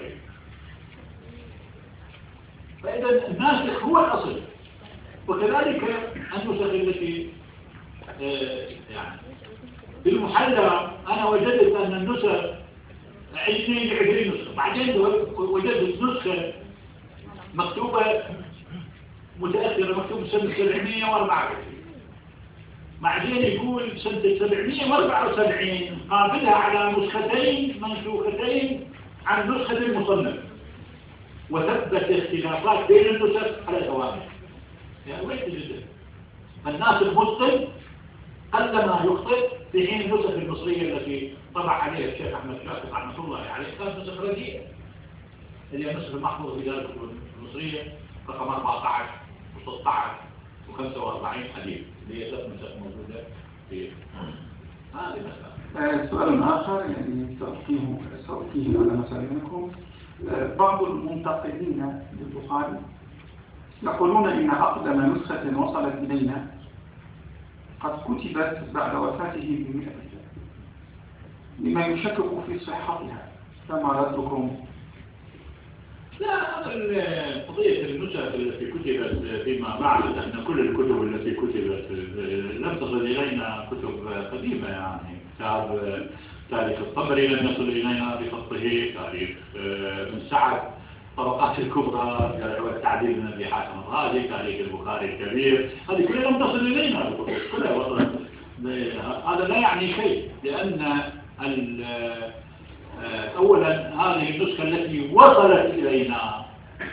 فإذا الناسخ هو الأصل، وكذلك النسخ التي آه يعني في المحلى أنا وجدت أن النسخ عشرين عشرين نسخة، بعدين وجدت نسخة مكتوبة متأخرة مكتوبة سنة سبعمية وأربعة وعشرين، بعدين يقول سنة سبعمية وأربعة وسبعين قابلها على نسختين منسوختين عن نسخة المصنف، وثبت اختلافات بين النسخ على الأوامر. يعني وين جدا فالناسخ مخطئ قلما يخطئ، في حين النسخ المصرية التي طبع عليها الشيخ أحمد شاكر رحمة الله عليه كانت نسخ رديئة، اللي هي النسخ المحفوظة في دار المصرية رقم أربعة عشر وستة عشر وخمسة وأربعين حديث، اللي هي ثلاث نسخ موجودة في هذه مسألة. سؤال آخر يعني سألقيه سألقيه على مسائلكم. بعض المنتقدين للبخاري يقولون إن أقدم نسخة وصلت إلينا قد كتبت بعد وفاته بمئة سنة، لما يشكك في صحتها، فما ردكم؟ لا، قضية النسخ التي كتبت فيما بعد، أن كل الكتب التي كتبت لم تصل إلينا كتب قديمة، يعني كتاب تاريخ الطبري لم يصل إلينا بخطه، تاريخ ابن سعد طبقات الكبرى والتعديل من ابي حاتم الرازي، تاريخ البخاري الكبير، هذه كلها لم تصل الينا، كلها وصلت. هذا لا يعني شيء، لان اولا هذه النسخه التي وصلت الينا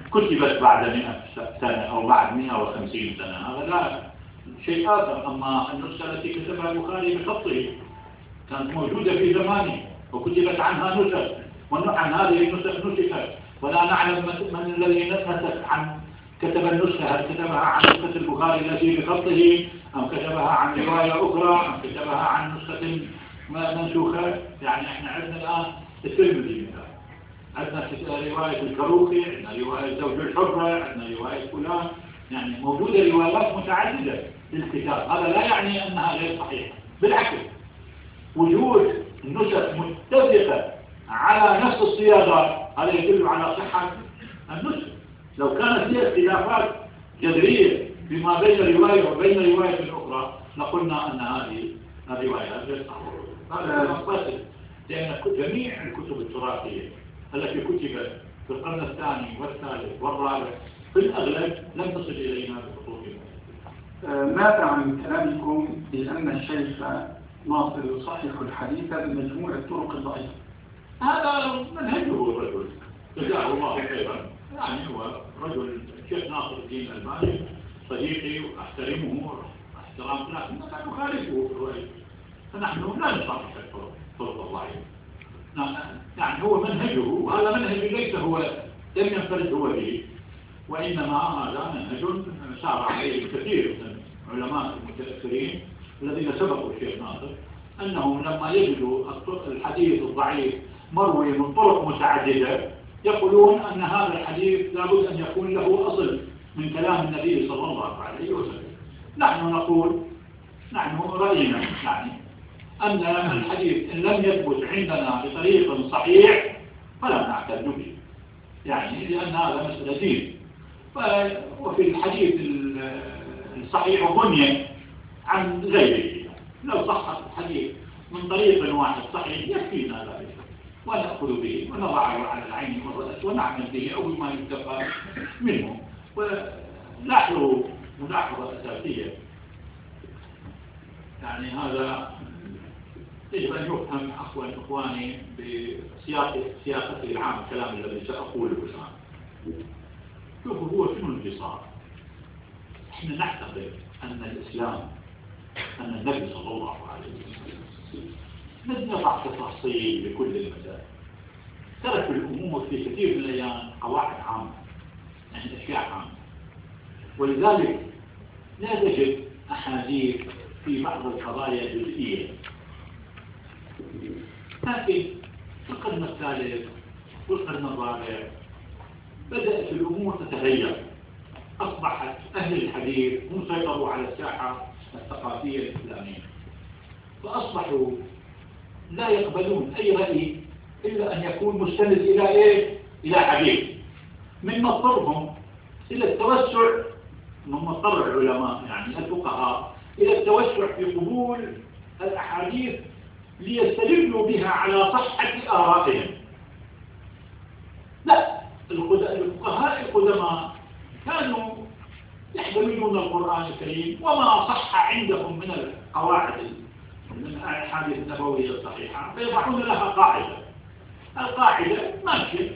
كتبت بعد مئة سنة أو بعد مئة وخمسين سنة، هذا لا شيء آخر. أما النسخة التي كتبها البخاري بخطه كانت موجودة في زمانه وكتبت عنها نسخ، وعن هذه النسخ نسخت، ولا نعلم من الذي نسخ عن كتب النسخة، هل كتبها عن نسخة البخاري التي بخطه أم كتبها عن رواية أخرى أم كتبها عن نسخة منسوخة. يعني احنا عندنا الآن الترمذي مثلا، عندنا رواية الكروخي، عندنا رواية زوج الحرة، عندنا رواية فلان، يعني موجودة روايات متعددة للكتاب. هذا لا يعني أنها غير صحيحة، بالعكس وجود النسخ متفقة على نفس الصياغة هذا يدل على صحة النسخ. لو كانت هي اختلافات جذرية فيما بين رواية وبين رواية أخرى لقلنا أن هذه الروايات غير صحيحة. هذا فاسد، لأن جميع الكتب التراثية التي كتبت في القرن الثاني والثالث والرابع في الأغلب لم تصل إلينا بخطوطها. ماذا عن كلامكم بأن الشيخ ناصر يصحح الحديث بمجموع الطرق الضعيفة؟ هذا منهجه الرجل جزاه الله خيرا، يعني هو رجل الشيخ ناصر الدين الألباني صديقي وأحترمه احترام، لكن لا نخالفه في الرأي، فنحن لا نصحح الطرق الضعيفة. يعني هو منهجه، وهذا منهج ليس هو لم ينفرد هو به، وإنما هذا منهج سار عليه الكثير من علماء المتأخرين الذين سبقوا الشيخ ناصر، أنهم لما يجدوا الحديث الضعيف مروي من طرق متعددة يقولون أن هذا الحديث لابد أن يكون له أصل من كلام النبي صلى الله عليه وسلم. نحن نقول، نحن رأينا يعني أن الحديث إن لم يثبت عندنا بطريق صحيح فلا نعتد به، يعني لأن هذا مسألة دين. وفي الحديث الصحيح بني عن غيره، لو صح الحديث من طريق واحد صحيح يكفينا ذلك ونأخذ به ونضعه على العين والرأس ونعمل به أول ما يتبقى منه. ولاحظوا ملاحظة أساسية، يعني هذا يجب أن يفهم عفوا إخواني بسياقه سياقته العام الكلام الذي سأقوله الآن. شوفوا هو شنو الانتصار. احنا نعتقد أن الإسلام، أن النبي صلى الله عليه وسلم لم يضع تفاصيل لكل المسائل، ترك الأمور في كثير من الأيام قواعد عامة، يعني أشياء عامة، ولذلك لا تجد أحاديث في بعض القضايا جزئية. لكن في القرن الثالث والقرن الرابع بدأت الأمور تتغير، أصبحت أهل الحديث هم سيطروا على الساحة الثقافية الإسلامية، فأصبحوا لا يقبلون أي رأي إلا أن يكون مستند إلى إيه؟ إلى حديث، من مضطرهم إلى التوسع، من مضطر العلماء يعني الفقهاء إلى التوسع في قبول الأحاديث ليستدلوا بها على صحة آرائهم. لا، الفقهاء القدماء كانوا يحتملون القرآن الكريم وما صح عندهم من القواعد من الأحاديث النبوية الصحيحة فيضعون لها قاعدة. القاعدة ماشية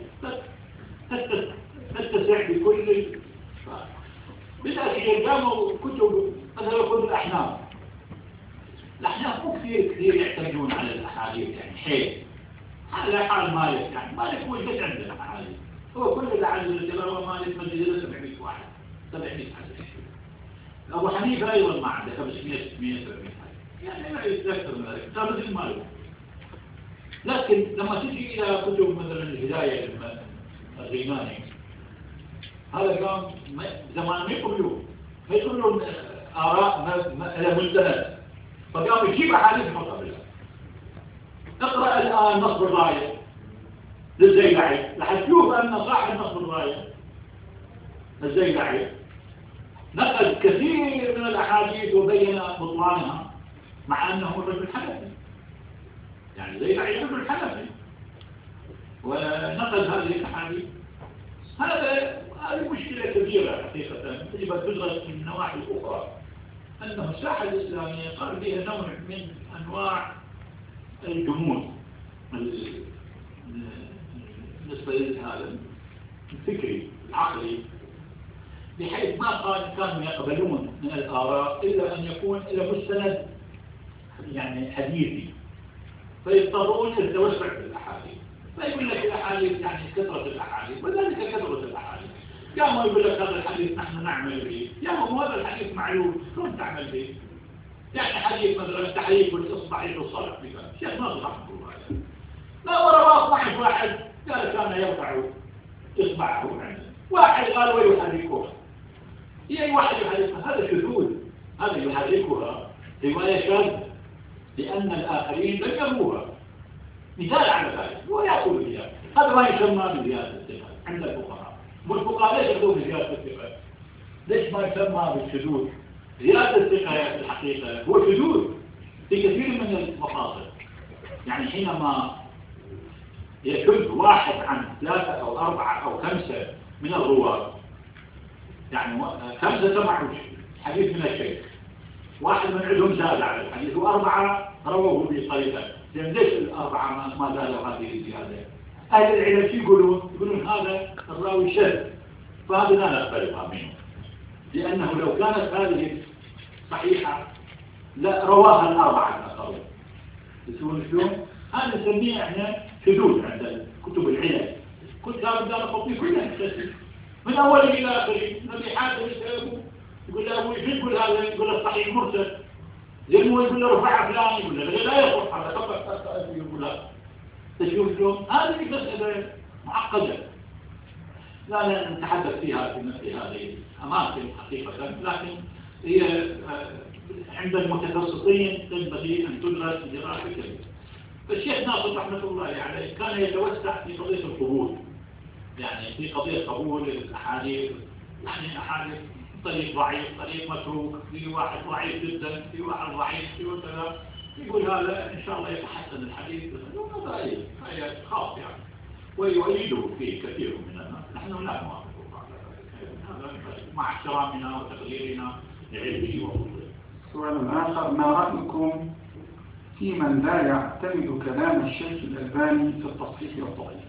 تتسع بكل بالتأكيد. قاموا كتب مثلا كتب الأحناف، الأحناف مو كثير كثير يعتمدون على الأحاديث يعني حيل، هذا حال مالك، يعني مالك هو البيت عنده الأحاديث، هو كل اللي على الجلالة مالك مجلس سبعمائة واحد سبعمائة حديث. أبو حنيفة أيضا ما عنده خمسمائة ستمائة سبعمائة حديث، يعني ما يتذكر من ذلك كتاب مثل مالك. لكن لما تجي إلى كتب مثلا الهداية الغيماني، هذا قام زمان ما يقبلون ما يقبلون آراء إلى مستند، فقام يجيب أحاديث مقابلة. اقرأ الآن نصب الراية للزيلعي، لحد تشوف أن صاحب نصب الراية الزيلعي نقل كثير من الأحاديث وبين بطلانها مع أنه رجل حنفي، يعني زيلعي رجل حنفي ونقل هذه الأحاديث. هذا هذه مشكلة كبيرة حقيقة يجب أن تدرس من النواحي الأخرى، أنه الساحة الإسلامية صار فيها نوع من أنواع الجمود بالنسبة لهذا الفكري العقلي، بحيث ما كانوا يقبلون من الآراء إلا أن يكون إلى مستند يعني حديثي، فيضطرون للتوسع في الأحاديث. فيقول لك الأحاديث يعني كثرة الأحاديث، وذلك كثرة الأحاديث. يا ما يقول لك هذا الحديث نحن نعمل به، يا ما هذا الحديث معلوم شلون تعمل به؟ يعني حديث مثلا تحريك الإصبع إلى الصلاة، شيخ ناصر رحمه الله عليه لا ورواه واحد واحد قال كان يرفع إصبعه عنده، واحد قال ويحركها، هي واحد يحركها، هذا شذوذ، هذا يحركها رواية شاذة لأن الآخرين لم يروها. مثال على ذلك هو يقول بها، هذا ما يسمى بزيادة الثقة عند الفقهاء. والفقهاء ليش يقولون بزيادة الثقة؟ ليش ما يسمى بالشذوذ؟ زيادة الثقة في الحقيقة هو شذوذ في كثير من المقاصد. يعني حينما يشذ واحد عن ثلاثة أو أربعة أو خمسة من الرواة، يعني خمسة سمعوا حديث من الشيخ، واحد من عندهم زاد على الحديث، وأربعة رووه بطريقة، لأن ليش الأربعة ما زالوا هذه الزيادة؟ أهل العلم شو يقولون؟ يقولون هذا الراوي شاذ، فهذا لا نقبلها منه، لأنه لو كانت هذه صحيحة لا رواها الأربعة الآخرون. تسمون شلون؟ هذا نسميه احنا شذوذ عند كتب العلم. كتاب دار القطبي كلها تسمي من أول إلى آخر. نبي حاتم يسأله يقول له أبوي شو يقول هذا؟ يقول له صحيح مرسل. زين مو يقول له رفع فلان، يقول له لا يصح هذا فقط يقول له. تشوف شلون؟ هذه مسألة معقدة لا لا نتحدث فيها في مثل هذه الأماكن حقيقة، لكن هي عند المتخصصين تنبغي أن تدرس دراسة كبيرة. فالشيخ ناصر رحمة الله عليه كان يتوسع في قضية القبول، يعني في قضية قبول الأحاديث، يعني أحاديث طريق ضعيف، طريق متروك، في واحد ضعيف جدا، في واحد ضعيف، في وكذا، يقول هذا إن شاء الله يتحسن الحديث، هذا أي هي خاص يعني، ويؤيده فيه كثير من الناس. نحن لا نوافق على ذلك، هذا مع احترامنا وتقديرنا لعلمه وفضله. سؤال آخر، ما رأيكم في من لا يعتمد كلام الشيخ الألباني في التصحيح والتضعيف؟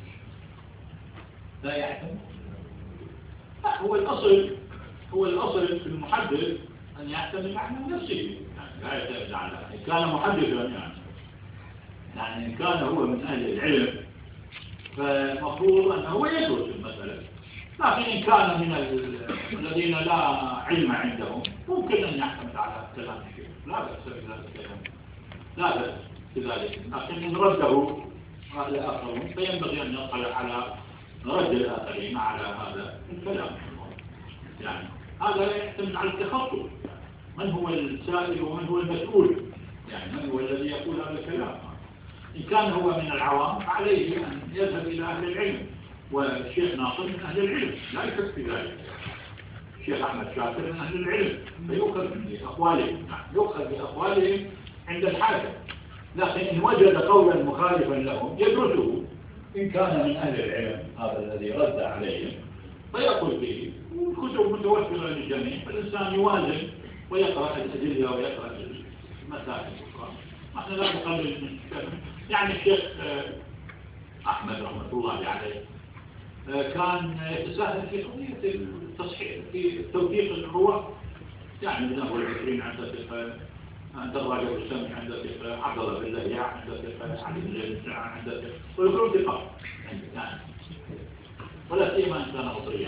لا يعتمد؟ لا، هو الأصل هو الأصل في المحدث أن يعتمد على نفسه، يعني لا يعتمد على إن كان محدثا، يعني يعني إن كان هو من أهل العلم فمفروض أنه هو يدرس المسألة، لكن إن كان من الذين لا علم عندهم ممكن أن يعتمد على كلام الشيخ، لا بأس بذلك، لا بأس بذلك، لكن إن رده الآخرون فينبغي أن يطلع على رد الآخرين على هذا الكلام. يعني هذا يعتمد على التخصص، من هو السائل ومن هو المسؤول، يعني من هو الذي يقول هذا الكلام. إن كان هو من العوام عليه أن يذهب إلى أهل العلم، والشيخ ناصر من أهل العلم لا يشك في ذلك، الشيخ أحمد شاكر من أهل العلم فيؤخذ بأقوالهم، يؤخذ بأقوالهم عند الحاجة، لكن إن وجد قولا مخالفا لهم يدرسه، إن كان من أهل العلم هذا الذي رد عليهم فيقول به، والكتب متوفرة للجميع، فالإنسان يوازن ويقرأ الأدلة ويقرأ المسائل الأخرى. نحن لا نقلل من الشيخ، يعني الشيخ أحمد رحمة الله عليه كان يتساهل في قضية التصحيح في توثيق الرواة، يعني من أول عشرين عند ثقة، عند الراجع والسمع عند ثقة، عبد الله بن لهيعة عند ثقة، علي بن زيد عند ثقة، ويقولون ثقة يعني، ولا سيما إن كان مصريا.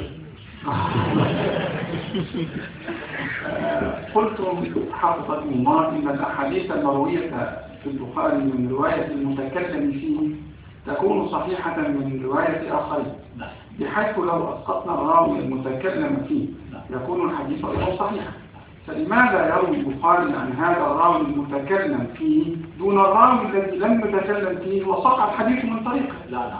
قلتم حفظكم الله إن الأحاديث المروية في البخاري من رواية المتكلم فيه تكون صحيحة من رواية آخرين، بحيث لو أسقطنا الراوي المتكلم فيه يكون الحديث أيضا صحيحا، فلماذا يروي البخاري عن هذا الراوي المتكلم فيه دون الراوي الذي لم يتكلم فيه وصح الحديث من طريقه؟ لا لا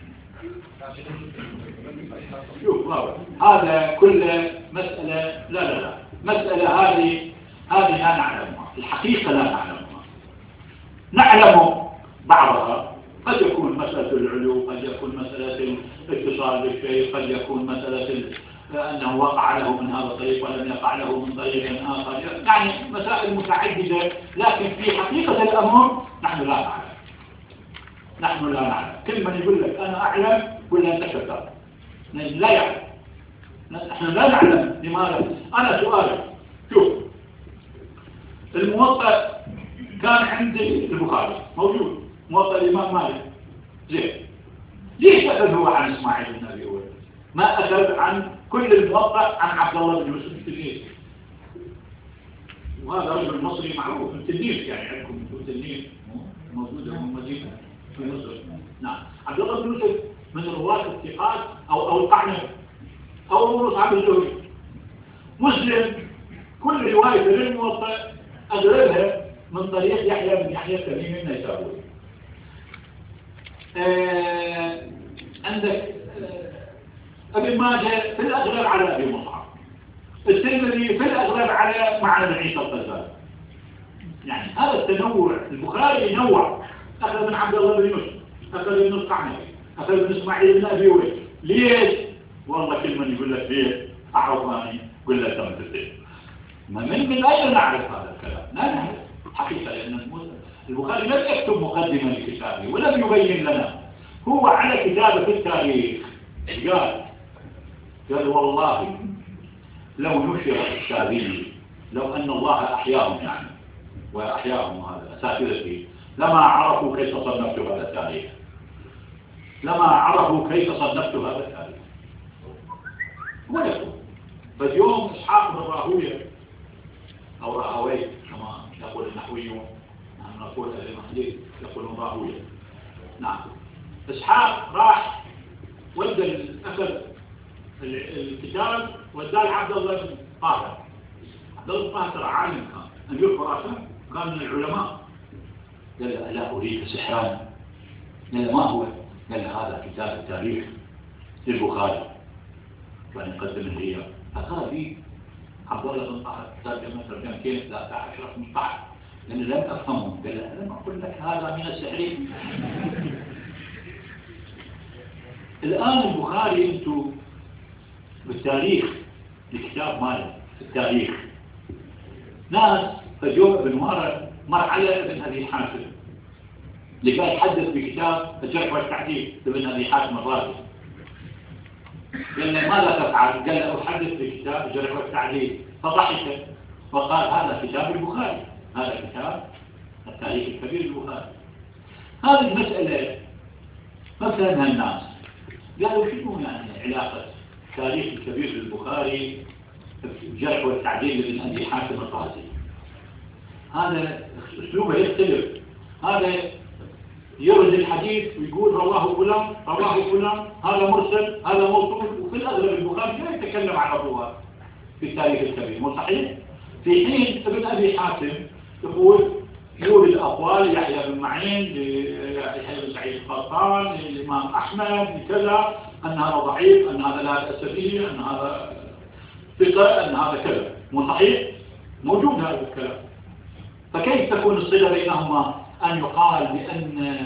شوف هذا كل مسألة، لا لا لا مسألة هذه هذه لا نعلمها، الحقيقة لا نعلمها، نعلم بعضها، قد يكون مسألة العلو، قد يكون مسألة الاتصال بالشيء، قد يكون مسألة أنه وقع له من هذا الطريق ولم يقع له من طريق آخر، يعني مسائل متعددة، لكن في حقيقة الأمر نحن لا نعلم، نحن لا نعلم. كل من يقول لك أنا أعلم ولا أنت كذاب، لا يعلم. نحن لا نعلم لماذا. أنا سؤالي شوف، الموطأ كان عند البخاري موجود، موطأ الإمام مالك زين، ليش أخذ هو عن إسماعيل بن أبي أويس؟ ما أخذ عن كل الموطأ عن عبد الله بن يوسف التلميذ؟ وهذا رجل مصري معروف من تلميذ، يعني عندكم تلميذ موجودة من مدينة في مصر. نعم، عبد الله بن يوسف من رواة الثقات أو أو القعنبي أو مصعب الزهري. مسلم كل رواية للموطأ أغلبها من طريق يحيى بن يحيى التميمي النيسابوري. آه عندك آه ابن ماجه في الأغلب على أبي مصعب، الترمذي في الأغلب على معنى بن عيسى القزاز. يعني هذا التنوع، البخاري نوع، أخذ من عبد الله بن يوسف، أخذ من القعنبي، أخذ من إسماعيل بن أبي أويس. ليش؟ والله كل من يقول لك ليش أعرف ماني قل له تم تفتح. من من أين نعرف هذا الكلام؟ لا نعرف حقيقة، لأن البخاري لم يكتب مقدمة لكتابه ولم يبين لنا. هو على كتابه في التاريخ قال قال والله لو نشر الشاذلي، لو أن الله أحياهم يعني وأحياهم هذا أساتذتي، لما عرفوا كيف صنفت هذا التاريخ، لما عرفوا كيف صنفت هذا التاريخ. ولكن فاليوم إسحاق بن راهويه أو راهويه كما يقول النحويون، نحن نقول المحدث يقولون راهويه. نعم، إسحاق راح ودى أخذ الكتاب وداه لعبد الله بن طاهر. عبد الله بن طاهر عالم كان، أمير خراسان، كان من العلماء. قال له ألا أريك سحران؟ قال له ما هو؟ قال له هذا كتاب التاريخ للبخاري، كان يقدم لي إياه. فقال لي عبد الله بن طاهر ترجمة ترجمتين ثلاثة عشر خمسة عشر، لأن لم أفهمهم. قال له لم أقول لك هذا من السحر. الآن البخاري أنتم بالتاريخ، الكتاب ماله في التاريخ، ناس فجوا ابن مارة مر على ابن أبي حاتم لكي يحدث بكتاب الجرح والتعديل ابن أبي حاتم الرازي. قال له ماذا تفعل؟ قال له أحدث بكتاب الجرح والتعديل. فضحك وقال هذا كتاب البخاري، هذا كتاب التاريخ الكبير البخاري. هذه المسألة ما فهمها الناس، قالوا شنو يعني علاقة التاريخ الكبير للبخاري الجرح والتعديل لابن أبي حاتم الرازي؟ هذا أسلوبه يختلف. هذا يرد الحديث ويقول رواه فلان رواه فلان، هذا مرسل هذا موصول. وفي الأغلب البخاري لا يتكلم عن الرواة في التاريخ الكبير، مو صحيح؟ في حين ابن أبي حاتم يقول يورد أقوال يحيى بن معين ليحيى بن سعيد القطان للإمام أحمد لكذا، أن هذا ضعيف، أن هذا لا بأس به، أن هذا ثقة، أن هذا كذا. مو صحيح؟ موجود هذا الكلام. فكيف تكون الصلة بينهما؟ أن يقال بأن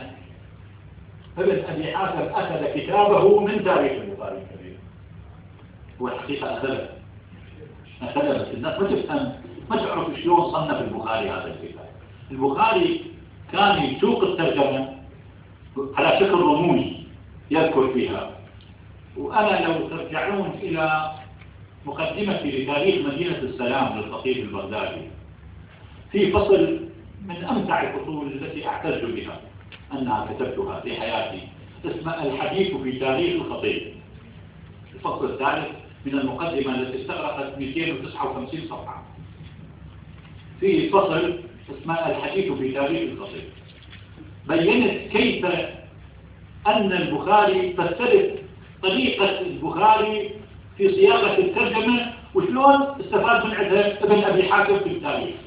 ابن أبي حاتم أخذ كتابه من تاريخ البخاري الكبير. والحقيقة أخذ أخذ بس الناس ما تفهم، ما تعرف شلون صنف البخاري هذا الكتاب. البخاري كان يسوق الترجمة على شكل رموز يذكر فيها. وأنا لو ترجعون إلى مقدمتي لتاريخ مدينة السلام للخطيب البغدادي، في فصل من أمتع الفصول التي أعتز بها أنها كتبتها في حياتي، اسمه الحديث في تاريخ الخطيب. الفصل الثالث من المقدمة التي استغرقت مئتين وتسعة وخمسين صفحة. في فصل اسمه الحديث في تاريخ الخطيب، بينت كيف أن البخاري تختلف طريقة البخاري في صياغة الترجمة وشلون استفاد من عندها ابن أبي حاتم في التاريخ،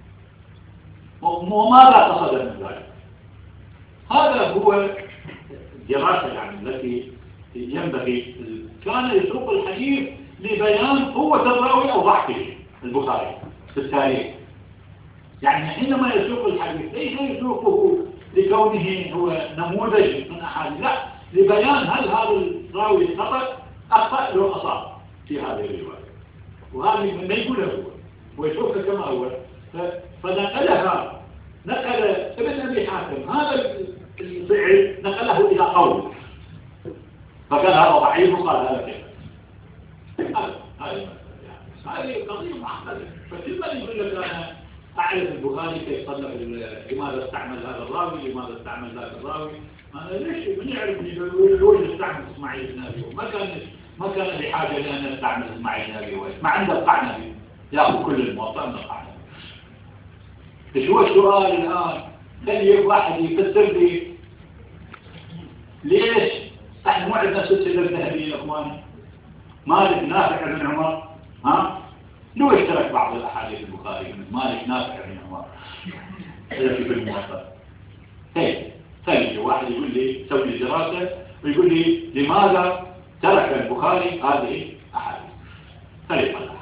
وماذا قصد من ذلك. هذا هو الدراسة يعني التي ينبغي. كان يسوق الحديث لبيان قوة الراوي أو ضعفه البخاري في التاريخ. يعني حينما يسوق الحديث ليس يسوقه لكونه هو نموذج من أحاديث، لا، لبيان هل هذا الراوي خطأ أخطأ لو أصاب في هذه الرواية، وهذه من يقوله هو ويسوقه كما هو. فنقلها نقل ابن أبي حاتم هذا الفعل نقله إلى قول، فقال هذا ضعيف وقال هذا كذا. هذه هذه قضية معقدة. فكل من يقول لك أنا أعرف البخاري كيف صنف لماذا استعمل هذا الراوي، لماذا استعمل ذاك الراوي، أنا ليش من يعرف لوين استعمل إسماعيل النبي؟ ما كان ما كان بحاجة لأن استعمل إسماعيل النبي، ما عنده القعنبي يأخذ كل الموطن من القعنبي. إيش هو السؤال الآن؟ خلي واحد يفسر لي ليش احنا مو عندنا سلسلة ذهبية يا اخواني؟ مالك نافع بن عمر، ها؟ لو اشترك بعض الاحاديث البخاري مالك نافع بن عمر التي في الموطأ. هيك خلي واحد يقول لي سوي لي دراسة ويقول لي لماذا ترك البخاري هذه احاديث؟ خلي يطلع.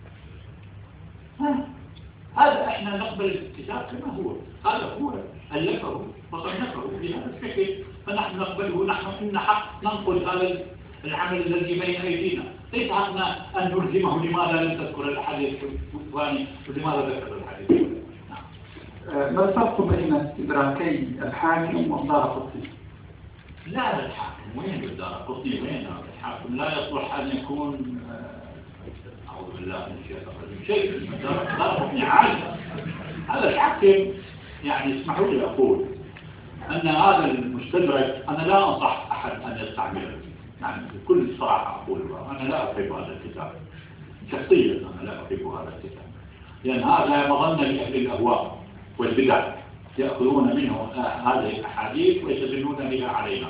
هذا احنا نقبل الكتاب كما هو، هذا هو ألفه وصنفه بهذا الشكل، فنحن نقبله. نحن إن حق ننقل هذا العمل الذي بين أيدينا، ليس حقنا أن نلزمه لماذا لم تذكر الحديث الفلاني ولماذا ذكر الحديث. ما الفرق بين استدراكي الحاكم والدارقطني؟ لا الحاكم وين الدارقطني؟ وين الحاكم؟ لا يصلح أن يكون أعوذ بالله من الشيطان الرجيم شيء. الدارقطني عالم. هذا الحاكم يعني اسمحوا لي أقول أن هذا المستدرك أنا لا أنصح أحد أن يستعمله، يعني بكل صراحة أقول أنا لا أحب هذا الكتاب شخصيا، أنا لا أحب هذا الكتاب، لأن هذا مظنة لأهل الأهواء والبدع يأخذون منه هذه الأحاديث ويستدلون بها علينا.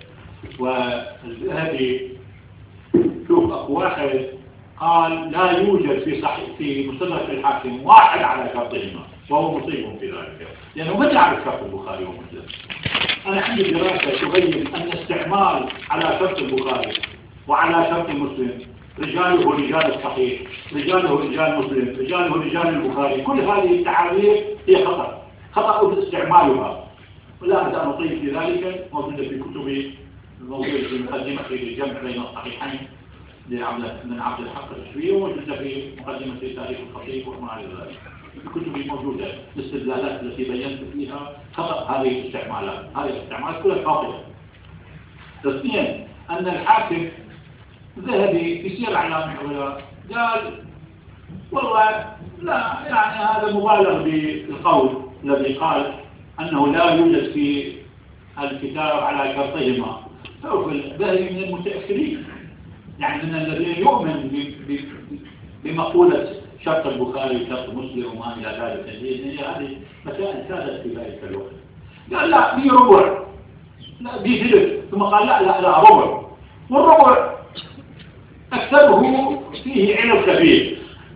وهذه شوف أخو واحد قال لا يوجد في صحيح في مستدرك الحاكم واحد على شرطهما وهو مصيب في ذلك، لأنه ما يعرف شرط البخاري ومسلم. أنا عندي دراسة تبين أن استعمال على شرط البخاري وعلى شرط مسلم رجاله رجال الصحيح، رجاله رجال مسلم، رجاله رجال البخاري، كل هذه التعابير هي خطأ خطأ استعمالها، ولا أريد أن أطيل في ذلك. موجودة في كتبي، موجودة في مقدمة الجمع بين الصحيحين من عبد الحق الشوية، وموجودة في مقدمة تاريخ الخطيب وما إلى ذلك. الكتب موجودة الاستدلالات التي بينت فيها خطأ هذه الاستعمالات، هذه الاستعمالات كلها خاطئة. اثنين أن الحاكم ذهبي في سير أعلام العلماء قال والله لا، يعني هذا مبالغ بالقول الذي قال أنه لا يوجد في الكتاب على شرطهما. سوف الذهبي من المتأخرين، يعني من الذين يؤمن بمقولة شرط البخاري شرط مسلم وما إلى ذلك. هذه مسائل كانت في ذلك الوقت. قال لا بي ربع، لا بي ثلث، ثم قال لا لا لا ربع، والربع أكثره فيه علم كبير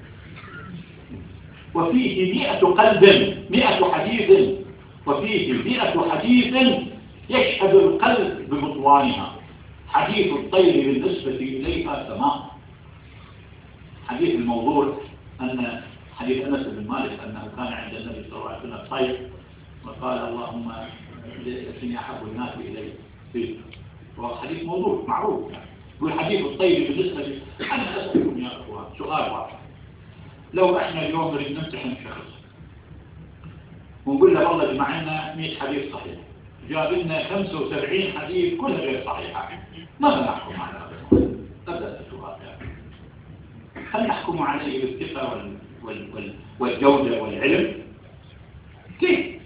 وفيه مئة قلب، مئة حديث، وفيه مئة حديث يشهد القلب ببطلانها. حديث الطير بالنسبة إليها سماء. حديث الموضوع أن حديث أنس بن مالك أنه كان عند النبي صلى الله عليه وسلم طير وقال اللهم إني أحب الناس إلي، وهو حديث موضوع معروف. يعني يقول حديث الطير بالنسبة لي. أنا أسألكم يا أخوان سؤال واحد، لو إحنا اليوم نريد نمتحن شخص ونقول له والله جمع لنا مئة حديث صحيح، جاب لنا خمسة وسبعين حديث كلها غير صحيحة، ماذا نحكم على هذا؟ أبدأ السؤال يعني. هل نحكم عليه بالثقة وال... وال... وال... والجودة والعلم؟ كيف؟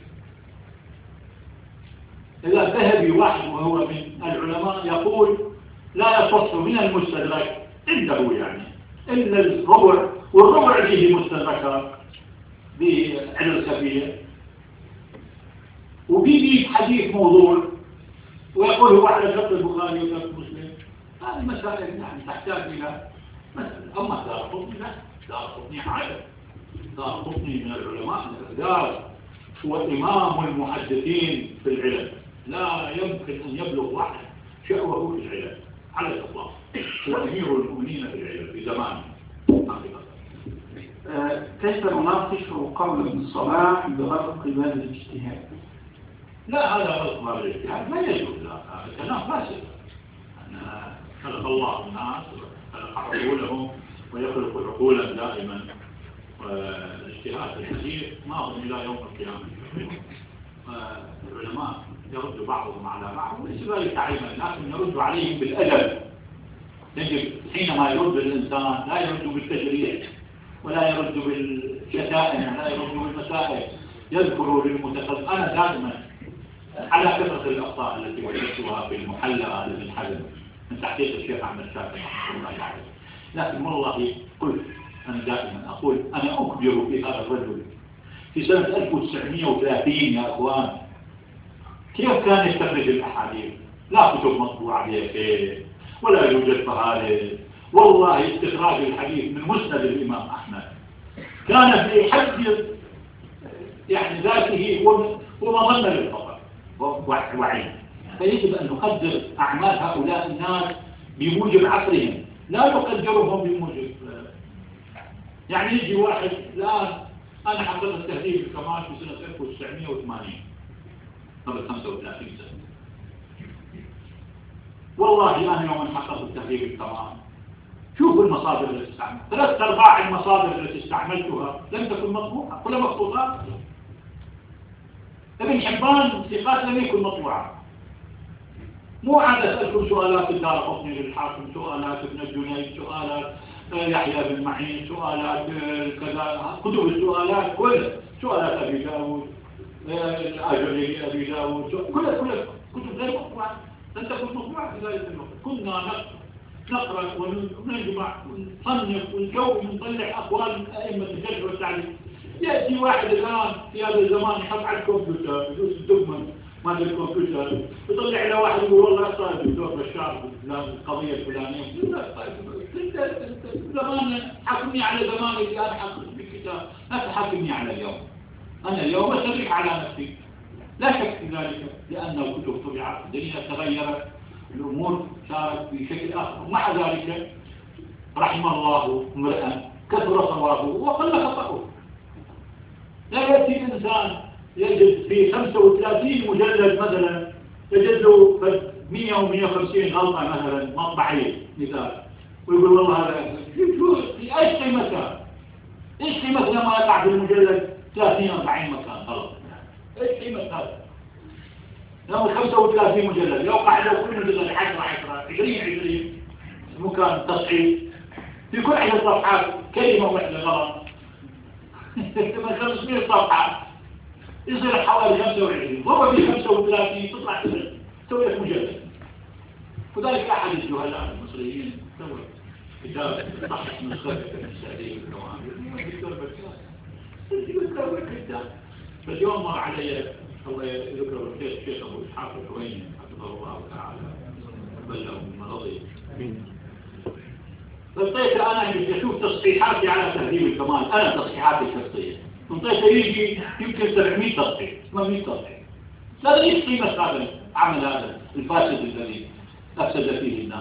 إذا ذهبي واحد وهو من العلماء يقول لا يصح من المستدرك عنده يعني إلا الربع، والربع فيه مستدركات بعلم كبير، وبيجي حديث موضوع ويقول هو على شرط البخاري وشرط مسلم. هذه مسائل يعني تحتاج إلى مسألة. أما دارقطني لا، دارقطني عالم، دارقطني من العلماء الأكبر، هو إمام المحدثين في العلم، لا يمكن أن يبلغ واحد شأوه في العلم على الإطلاق، هو أمير المؤمنين في العلم في زمانه. كيف نناقش قول ابن الصلاح بغرض قبال الاجتهاد؟ لا هذا غلط مال الاجتهاد، ما يجوز. هذا كلام فاسد. أن خلق الله الناس وخلق عقولهم ويخلق عقولا دائما، والاجتهاد الحديث ماضي إلى يوم القيامة. العلماء العلماء يرد بعضهم على بعض، وليس ذلك تعيبا، لكن يرد عليهم بالأدب. يجب حينما يرد الإنسان لا يرد بالتجريح، ولا يرد بالشتائم، ولا يرد بالمسائل، يذكر للمتقدم. أنا دائما على كثرة الأخطاء التي وجدتها في المحلى لابن حزم من تحقيق الشيخ أحمد شاكر رحمه الله عليه، لكن والله قلت أنا دائما أقول أنا أكبر في هذا الرجل في سنة ألف وتسعمئة وثلاثين يا أخوان كيف كان يستخرج الأحاديث؟ لا كتب مطبوعة بيده ولا يوجد فهارس. والله استخراج الحديث من مسند الإمام أحمد كان في حد يعني ذاته ومظنة للخطأ وعين. فيجب أن نقدر أعمال هؤلاء الناس بموجب عصرهم، لا نقدرهم بموجب. يعني يجي واحد الآن أنا حققت التهذيب الكمال في سنة ألف وتسعمئة وثمانين قبل خمسة وثلاثين سنة. والله أنا يوم حققت التهذيب الكمال شوفوا المصادر التي استعملت، ثلاث أرباع المصادر التي استعملتها لم تكن مطبوعة، كلها مخطوطات. ابن حبان ثقات لم يكن مطبوعة. مو عاد أسألكم سؤالات الدار قطني للحاكم، سؤالات ابن الجنيد، سؤالات يحيى بن معين، سؤالات كذا، كتب السؤالات كلها، سؤالات أبي داود، الأجري أبي داود، كلها كلها كتب غير مطبوعة، لم تكن مطبوعة في ذلك الوقت. كنا نقرأ ونجمع ونصنف ونكون ونطلع أقوال أئمة الجرح والتعديل. يأتي واحد الآن في هذا الزمان يحط على الكمبيوتر يدوس الدقمة مال الكمبيوتر يطلع إلى واحد يقول والله صار الدكتور بشار القضية الفلانية. زمان حكمني على زماني الآن حكمني بالكتاب، لا تحكمني على اليوم. أنا اليوم أتبع على نفسي لا شك في ذلك، لأن الكتب طبعت، الدنيا تغيرت، الأمور صارت بشكل آخر. ومع ذلك رحم الله امرأ كثر صوابه وقل خطأه. لا يأتي إنسان يجد في خمسة وثلاثين مجلد مثلا يجد له مئة أو مئة وخمسين غلطة مثلا مطبعية مثال، ويقول والله هذا في أي قيمتها؟ إيش قيمة لما يقع في المجلد ثلاثين أربعين مكان غلط؟ إيش قيمة هذا؟ لما خمسة وثلاثين مجلد يوقع له كل مجلد عشرة عشرة عشرين عشرين مكان تصحيح، في كل عدد صفحات كلمة واحدة غلط. من خمسمئة صفحة يصير حوالي خمسة وعشرين، ضرب في خمسة وثلاثين تطلع تسوي لك مجلد. وذلك أحد الجهلاء المصريين سوى كتاب صحح نسخة التهذيب الكمال. يذكر الكتاب. فاليوم مر علي الله يذكر الشيخ الشيخ أبو إسحاق الحويني حفظه الله تعالى بلغه من مرضه. فانطيت أنا أشوف تصحيحاتي على تهذيب الكمال، أنا تصحيحاتي الشخصية انطيت يجي يمكن سبعمئة تصحيح ثمانمئة تصحيح. لا ليش قيمة هذا العمل هذا الفاسد الذي أفسد فيه الناس؟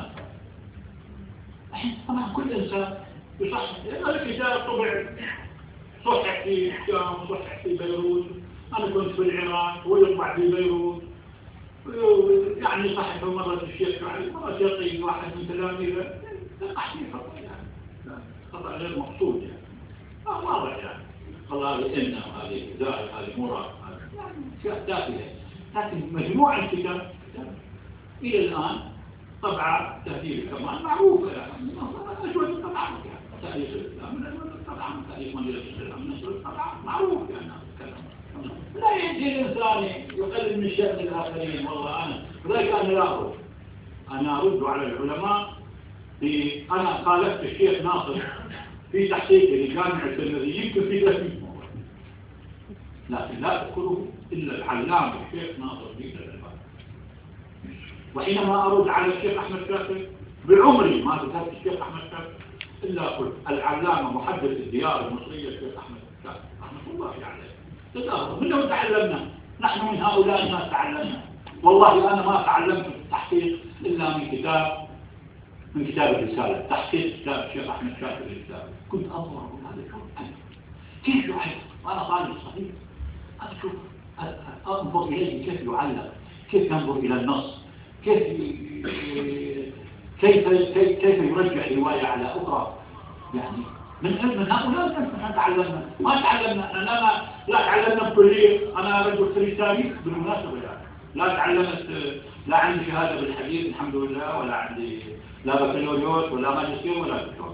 طبعا كل إنسان يصحح. هذا الكتاب طبع صحح في الشام وصحح في بيروت، أنا كنت في العراق ويطبع في بيروت، يعني صحح مرة الشيخ علي، مرة يعطي واحد من تلاميذه يقع فيه خطأ، يعني خطأ غير مقصود، يعني آه واضح يعني والله هذه إنه هذه زائد هذه مراد، يعني أشياء تافهة. لكن مجموع الكتاب إلى الآن طبعا تهذيب الكمال معروفة، يعني أشوف طبعا تاريخ الإسلام طبعا تاريخ مدينة الإسلام طبعا معروف، يعني لا يجي الإنسان يقلل من شأن الآخرين. والله أنا لذلك أنا لا أرد، أنا أرد على العلماء. في أنا خالفت الشيخ ناصر في تحقيقه لجامع الترمذي يمكن في ثلاثمئة مرة، لكن لا أذكره إلا العلامة الشيخ ناصر في ثلاثمئة. وحينما أرد على الشيخ أحمد شاكر بعمري ما ذكرت الشيخ أحمد شاكر إلا قلت العلامة محدث الديار المصرية الشيخ أحمد شاكر رحمة الله عليه. تتأخر منه تعلمنا، نحن من هؤلاء الناس تعلمنا. والله أنا ما تعلمت التحقيق إلا من كتاب من كتاب الرسالة، تحقيق كتاب الشيخ أحمد شاكر الرسالة. كنت أنظر أقول هذا شو أنا كيف يعلق؟ أنا طالب صغير، أنا شوف أنظر إليه كيف يعلق، كيف ينظر إلى النص، كيف كيف كيف يرجح رواية على أخرى. يعني من من هؤلاء الناس نحن تعلمنا، ما تعلمنا، أنا لا لا تعلمنا بكلية، أنا رجل خريج تاريخ بالمناسبة يعني، لا تعلمت، لا عندي شهادة بالحديث الحمد لله، ولا عندي لا بكالوريوس ولا ماجستير ولا دكتور.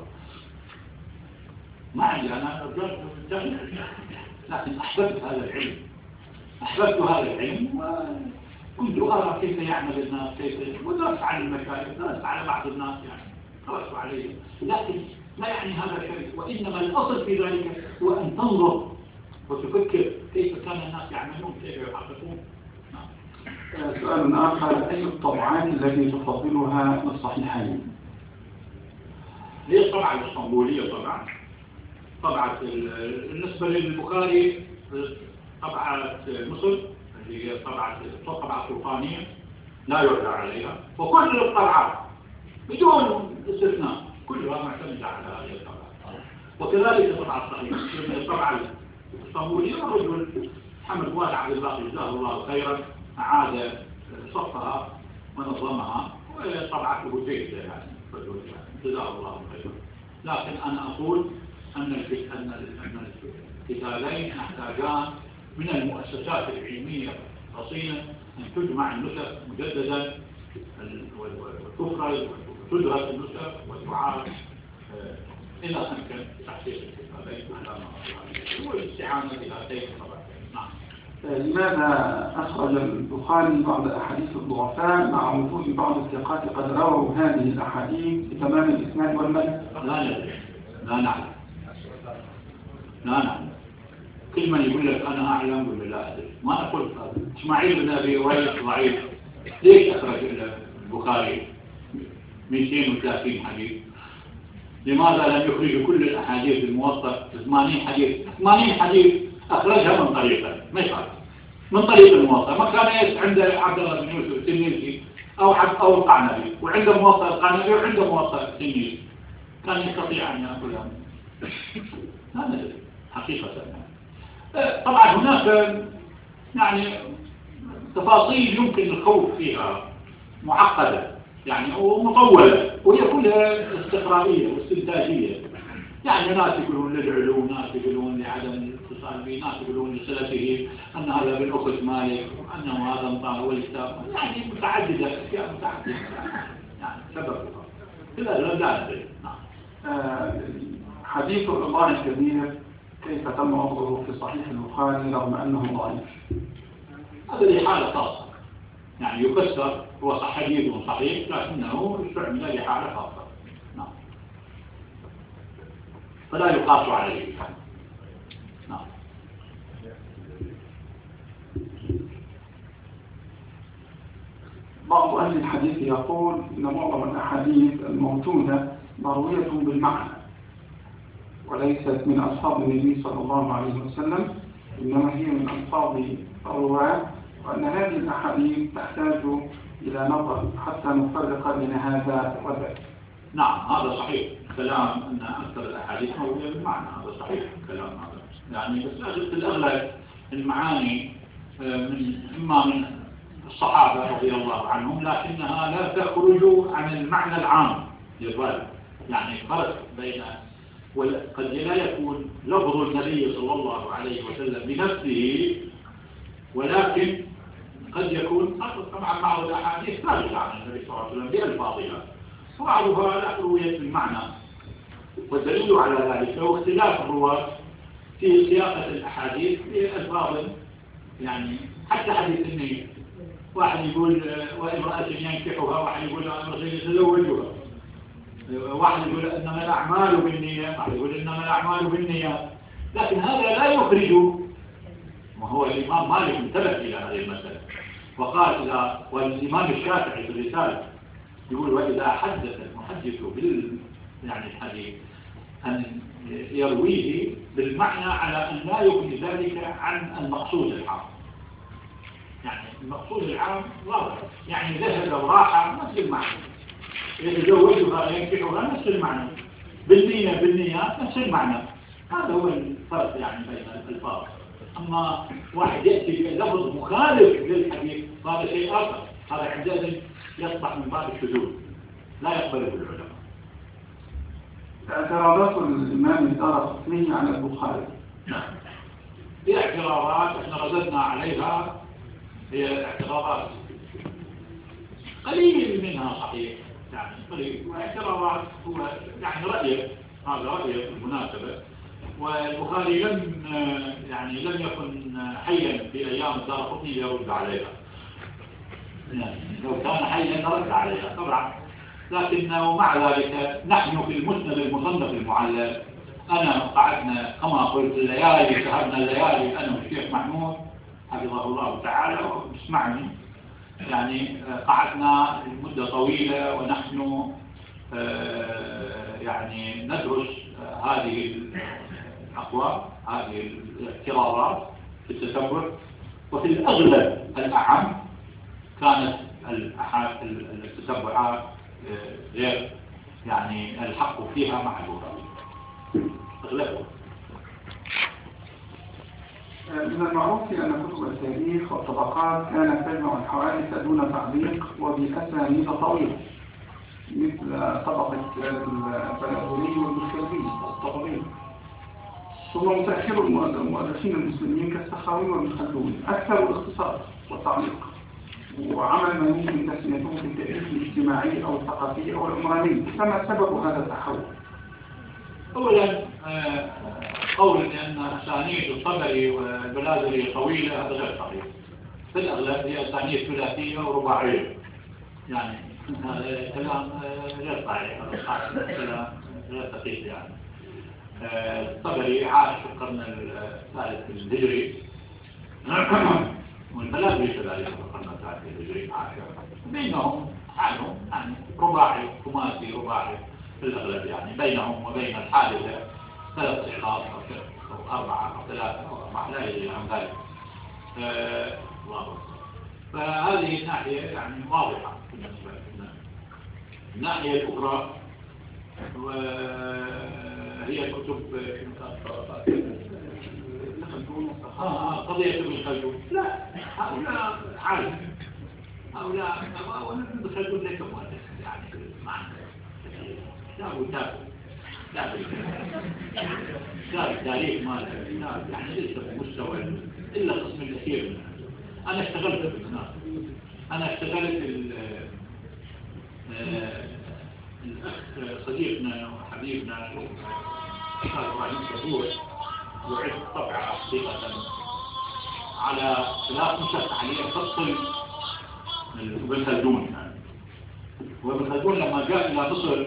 ما عندي، أنا رجل تاريخ، لكن أحببت هذا العلم، أحببت هذا العلم وكنت أرى كيف يعمل الناس، كيف، ودرست على المشايخ، درست على بعض الناس يعني، درست عليهم، لكن لا يعني هذا شيء، وإنما الأصل في ذلك هو أن تنظر وتفكر كيف كان الناس يعملون، كيف يحققون. سؤال آخر، أي الطبعات التي تفضلها للصحيحين؟ هي الطبعة الإسطنبولية طبعا، طبعة بالنسبة للبخاري طبعة مصر اللي هي طبعة طبعة سلطانية لا يعلى عليها، وكل الطبعات بدون استثناء كلها معتمدة على هذه الطبعة، وكذلك طبعة الصحيح الطبعة الإسطنبولية. الرجل محمد فؤاد عبد الباقي جزاه الله خيرا أعاد صفها ونظمها، وطبعته جيدة يعني جزاه الله خيرا. لكن أنا أقول أن الكتابين يحتاجان من المؤسسات العلمية رصينا أن تجمع النسخ مجددا وتفرز وتدرس النسخ وتعاد إلى أمكن تحقيق الكتابين على ما والاستعانة بهاتين الطبعتين. نعم. لماذا أخرج البخاري بعض أحاديث الضعفاء مع وجود بعض الثقات قد رووا هذه الأحاديث بتمام الإسناد والمتن؟ لا ندري، لا نعلم، لا نعلم. كل من يقول لك أنا أعلم ولا لا أدري، ما نقول هذا. إسماعيل بن أبي أويس ضعيف، ليش أخرج البخاري مئتين وثلاثين حديث؟ لماذا لم يخرج كل الأحاديث الموطأ ثمانين حديث؟ ثمانين حديث أخرجها من طريقه، ما يخالف، من طريق الموطأ. ما كان عند عبد الله بن يوسف التنيسي أو أو القعنبي، وعنده موطأ القعنبي وعنده موطأ التنيسي، كان يستطيع أن يأكلها. لا ندري حقيقة. طبعا هناك يعني تفاصيل يمكن الخوض فيها معقدة يعني ومطولة، وهي كلها استقرارية واستنتاجية. يعني ناس يقولون للعلو، ناس يقولون لعدم الاتصال به، ناس يقولون لصلته، أن هذا بالأخت مالك، وأنه هذا مطار والكتاب، يعني متعددة، أشياء متعددة يعني سبب كذا. لا لا ندري. نعم. حديث الرضاع الكبير كيف تم وضعه في صحيح البخاري رغم أنه ضعيف؟ هذا لي حالة خاصة، يعني يفسر هو حديث صحيح لكنه استعمل لحالة خاصة. نعم. فلا يقاس عليه. نعم. بعض أهل الحديث يقول إن معظم الأحاديث الموجودة مروية بالمعنى وليست من ألفاظ النبي صلى الله عليه وسلم، إنما هي من ألفاظ الرواة، وأن هذه الأحاديث تحتاج إلى نظر حتى نفرق بين هذا وذاك. نعم هذا صحيح، كلام أن أكثر الأحاديث موجودة بالمعنى، هذا صحيح كلام هذا. يعني بس في الأغلب المعاني من إما من الصحابة رضي الله عنهم، لكنها لا تخرج عن المعنى العام للرواية. يعني فرق بين وقد لا يكون لفظ النبي صلى الله عليه وسلم بنفسه، ولكن قد يكون طبعا بعض الأحاديث ثابتة عن النبي صلى الله عليه وسلم بألفاظها، وبعضها لا رويت بالمعنى. والدليل على ذلك هو اختلاف الرواة في سياقة الأحاديث بألفاظ، يعني حتى حديث النبي واحد يقول وامرأة ينكحها، واحد يقول امرأة يتزوجها، واحد يقول إنما الأعمال بالنية، واحد يقول إنما الأعمال بالنية، لكن هذا لا يخرج. وهو الإمام مالك انتبه إلى هذه المسألة وقال إذا، والإمام الشافعي في الرسالة يقول وإذا حدث المحدث بال يعني الحديث أن يرويه بالمعنى على أن لا يغني ذلك عن المقصود العام. يعني المقصود العام واضح، يعني ذهب وراح نفس المعنى، يتزوجها ينكحها نفس المعنى، بالنية بالنيات نفس المعنى. هذا هو الفرق يعني بين الألفاظ. أما واحد يأتي بلفظ مخالف للحديث هذا شيء آخر، هذا عندئذ يصبح من باب الشذوذ لا يقبله العلماء. اعتراضات الإمام الدارقطني على البخاري. نعم. هي اعتراضات احنا رددنا عليها، هي اعتراضات قليل منها صحيح يعني قليل، واعتراضات هو يعني رأيه، هذا رأيه بالمناسبة. والبخاري لم يعني لم يكن حيا في أيام الدارقطني ليرد عليها، يعني لو كان حيا لرد عليها طبعا، لكنه مع ذلك نحن في المسند المصنف المعلل، أنا قعدنا كما قلت الليالي، سهرنا الليالي أنا والشيخ محمود حفظه الله تعالى واسمعني، يعني قعدنا مدة طويلة ونحن يعني ندرس هذه الأقوال، هذه الاعتراضات في التتبع، وفي الأغلب الأعم كانت التتبعات غير يعني الحق فيها مع البخاري أغلبها. من المعروف أن كتب التاريخ والطبقات كانت تجمع الحوادث دون تعليق وبأسانيد طويلة، مثل طبقة البلاذري والمشكلبي والطبري. ثم متأخر المؤرخين المسلمين كالسخاوي وابن خلدون أكثر الاختصار والتعليق، وعمل ما يمكن تسميته بالتاريخ الاجتماعي أو الثقافي أو العمراني. فما سبب هذا التحول؟ أولا قول أن أسانيد الطبري والبلاذري طويلة هذا غير صحيح، في الأغلب هي أسانيد ثلاثية ورباعية، يعني هذا كلام غير صحيح، هذا كلام غير دقيق. يعني الطبري عاش في القرن الثالث الهجري والبلاذري كذلك في القرن الثالث الهجري عاش، بينهم حالهم يعني رباعي خماسي رباعي في الأغلب، يعني بينهم وبين الحادثة ثلاث أشخاص أو أربعة أو ثلاثة أو أربعة لا يجري عن ذلك. أه فهذه الناحية يعني واضحة بالنسبة لنا. الناحية الأخرى وهي كتب آه قضية ابن خلدون، لا هؤلاء عالم، هؤلاء ابن خلدون ليس مؤلف يعني معنى كتابه كتاب كتاب كتاب التاريخ ماله كتاب يعني ليس بمستوى إلا قسم الأخير منه. أنا اشتغلت بالناس، أنا اشتغلت الأخ صديقنا وحبيبنا الأستاذ إبراهيم كبور وعدت طبعة حقيقة على ثلاث نسخ عليه فصل ابن خلدون يعني. وابن خلدون لما جاء إلى مصر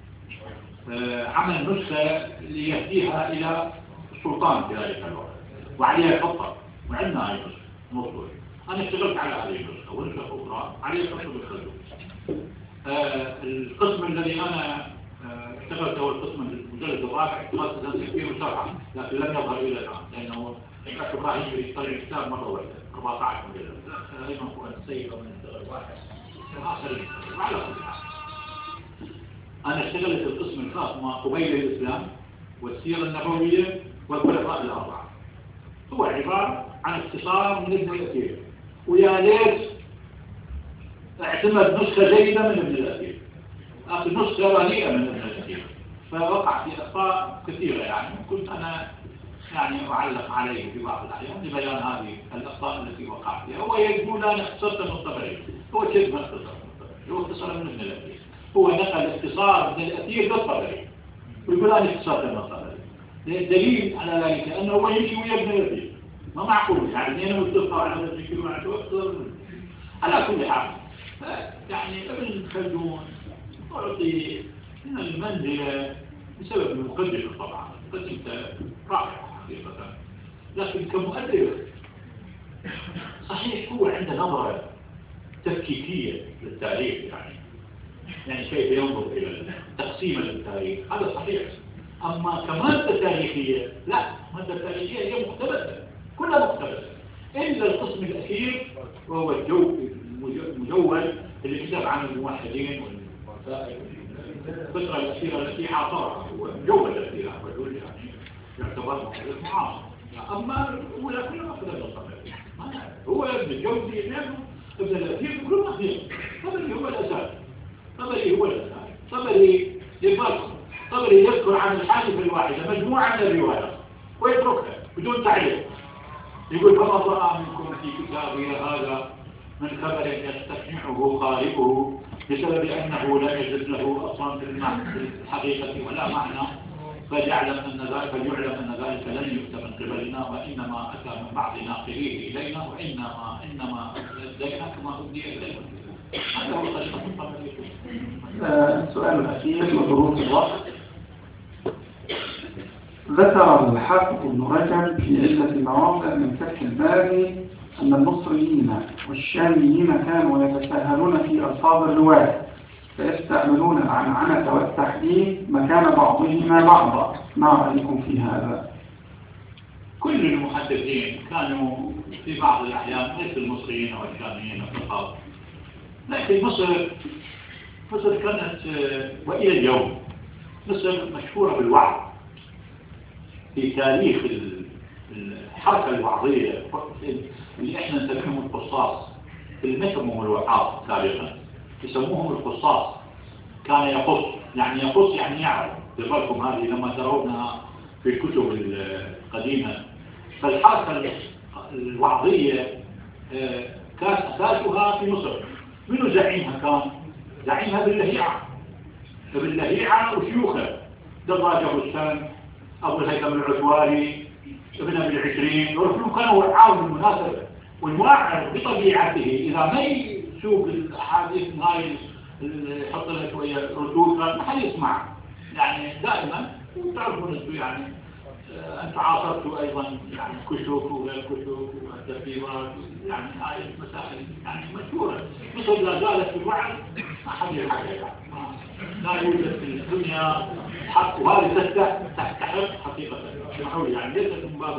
عمل نسخة ليهديها إلى السلطان في ذلك الوقت وعليها خطة، وعندنا هاي النسخة موصول. أنا اشتغلت على هذه النسخة ونسخة أخرى عليها خطة ابن خلدون. القسم الذي أنا اشتغلت هو القسم المجلد الرابع، اشتغلت تنسيق فيه وشرحه، لكن لم يظهر إلى الآن لأنه الأخ إبراهيم يشتغل الكتاب مرة واحدة أربعة عشر مجلد، تقريبا هو السيد ومن اشتغل واحد آخر وعلى كل حال. أنا اشتغلت القسم الخاص مع قبيل الإسلام والسيرة النبوية والخلفاء الأربعة، هو عبارة عن اختصار من ابن الأثير، ويا ليت اعتمد نسخة جيدة من ابن الأثير، لكن نسخة رديئة من ابن الأثير، فوقع في أخطاء كثيرة يعني كنت أنا يعني أعلق عليه في بعض الأحيان لبيان هذه الأخطاء التي وقع فيها. هو يقول أنا اختصرت من الطبري، هو كيف ما اختصر من الطبري؟ هو اختصر من ابن الأثير، هو نقل اختصار من الأثير للطبري ويقول أنا اختصرت من الطبري. الدليل على ذلك أنه هو يمشي ويا ابن الأثير، ما معقول يعني أنا متفق على هذا الشيء على كل حال. يعني ابن خلدون أعطي من المنزلة بسبب المقدمة، طبعا مقدمة رائعة حقيقة، لكن كمؤلف صحيح هو عنده نظرة تفكيكية للتاريخ، يعني يعني كيف ينظر إلى تقسيم للتاريخ هذا صحيح، أما كمادة تاريخية لا، مادة تاريخية هي مقتبسة كلها مقتبسة إلا القسم الأخير وهو الجو المجول اللي كتب عن الموحدين والوسائل الفترة الأخيرة التي عاصرها، هو مجول الأخيرة رجل يعني يعتبر محدث معاصر. أما الأولى كلها أخذ الصحيح، هو ابن الجوزي لأنه ابن الأخير كلهم أخير. طبري هو الأساس، طبري هو الأساس، طبري يبقى طبري يذكر عن الحادثة الواحدة مجموعة من الروايات ويتركها بدون تعليق، يقول فمن رأى منكم في كتابي هذا من خبر يستسمعه قارئه بسبب أنه لا يجد له أصلا في الحقيقة ولا معنى فليعلم أن ذلك فليعلم أن ذلك لن يؤتى من قبلنا وإنما أتى من بعض ناقليه إلينا وإنما إنما أدينا كما أدي إلينا. هذا هو طريقة الطبري. السؤال الأخير وظروف الوقت. ذكر الحافظ ابن رجب في عدة مواضع من فتح الباري أن المصريين والشاميين كانوا يتساهلون في ألفاظ الرواية فيستعملون العنعنة والتحديث مكان بعضهما بعضا، ما رأيكم في هذا؟ كل المحدثين كانوا في بعض الأحيان ليس المصريين والشاميين فقط، لكن مصر مصر كانت وإلى اليوم مصر مشهورة بالوعظ. في تاريخ الحركة الوعظية اللي احنا نسميهم القصاص، المتم والوعاظ سابقا يسموهم القصاص، كان يقص يعني يقص يعني يعرف. بالكم هذه لما ترونها في الكتب القديمة، فالحركة الوعظية كان أساسها في مصر. منو زعيمها؟ كان زعيمها باللهيعة باللهيعة وشيوخه دراج أبو السن، أبو الهيثم العتواري، ابن أبي العشرين، يروحون كانوا وعاون بالمناسبة. والواعظ بطبيعته إذا ما يسوق الأحاديث هاي يحط لها شوية ردود ما حد يسمع. يعني دائما تعرفون أنتم يعني أنتم عاصرتوا أيضا يعني كشف وغير كشف والتفسيرات، يعني هاي المسائل يعني مشهورة. مصر لا زالت في الوعظ ما حد يحكي، لا يوجد في الدنيا حق، وهذه تستحق حقيقة اسمحوا لي يعني ليست من باب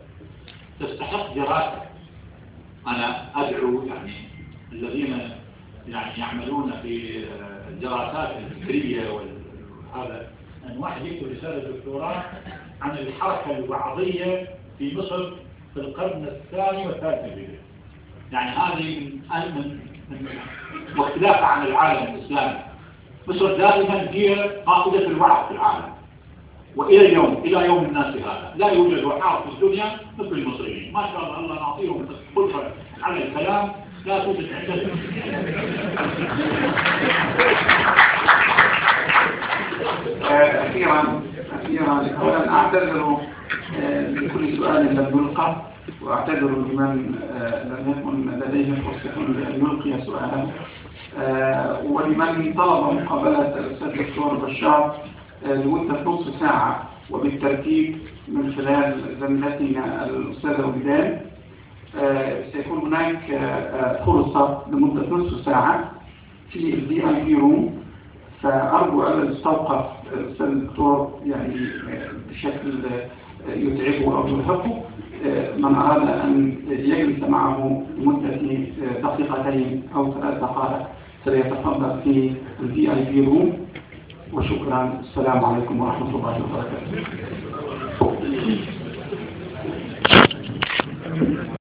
تستحق دراسة. أنا أدعو يعني الذين يعني يعملون في الدراسات الفكرية وهذا أن واحد يكتب رسالة دكتوراه عن الحركة الوعظية في مصر في القرن الثاني والثالث الهجري. يعني هذه من من واختلافها عن العالم الإسلامي. مصر دائما هي قائدة الوعظ في العالم، وإلى اليوم إلى يوم الناس هذا لا يوجد وعاظ في الدنيا مثل المصريين. ما شاء الله الله نعطيهم قدرة على الكلام لا توجد عندنا. أخيرا أخيرا أولا أعتذر لكل سؤال لم يلقى، وأعتذر لمن لم يكن لديه فرصة لأن يلقي سؤالا، ولمن طلب مقابلة الأستاذ الدكتور بشار لمدة نصف ساعة وبالترتيب من خلال زميلتنا الأستاذة وجدان. سيكون هناك فرصة لمدة نصف ساعة في الفي اي بي روم، فأرجو أن يستوقف الأستاذ الدكتور يعني بشكل يتعبه أو يرهقه. من أراد أن يجلس معه لمدة دقيقتين أو ثلاث دقائق فليتفضل في الفي اي بي روم. وشكرا. السلام عليكم ورحمة الله وبركاته.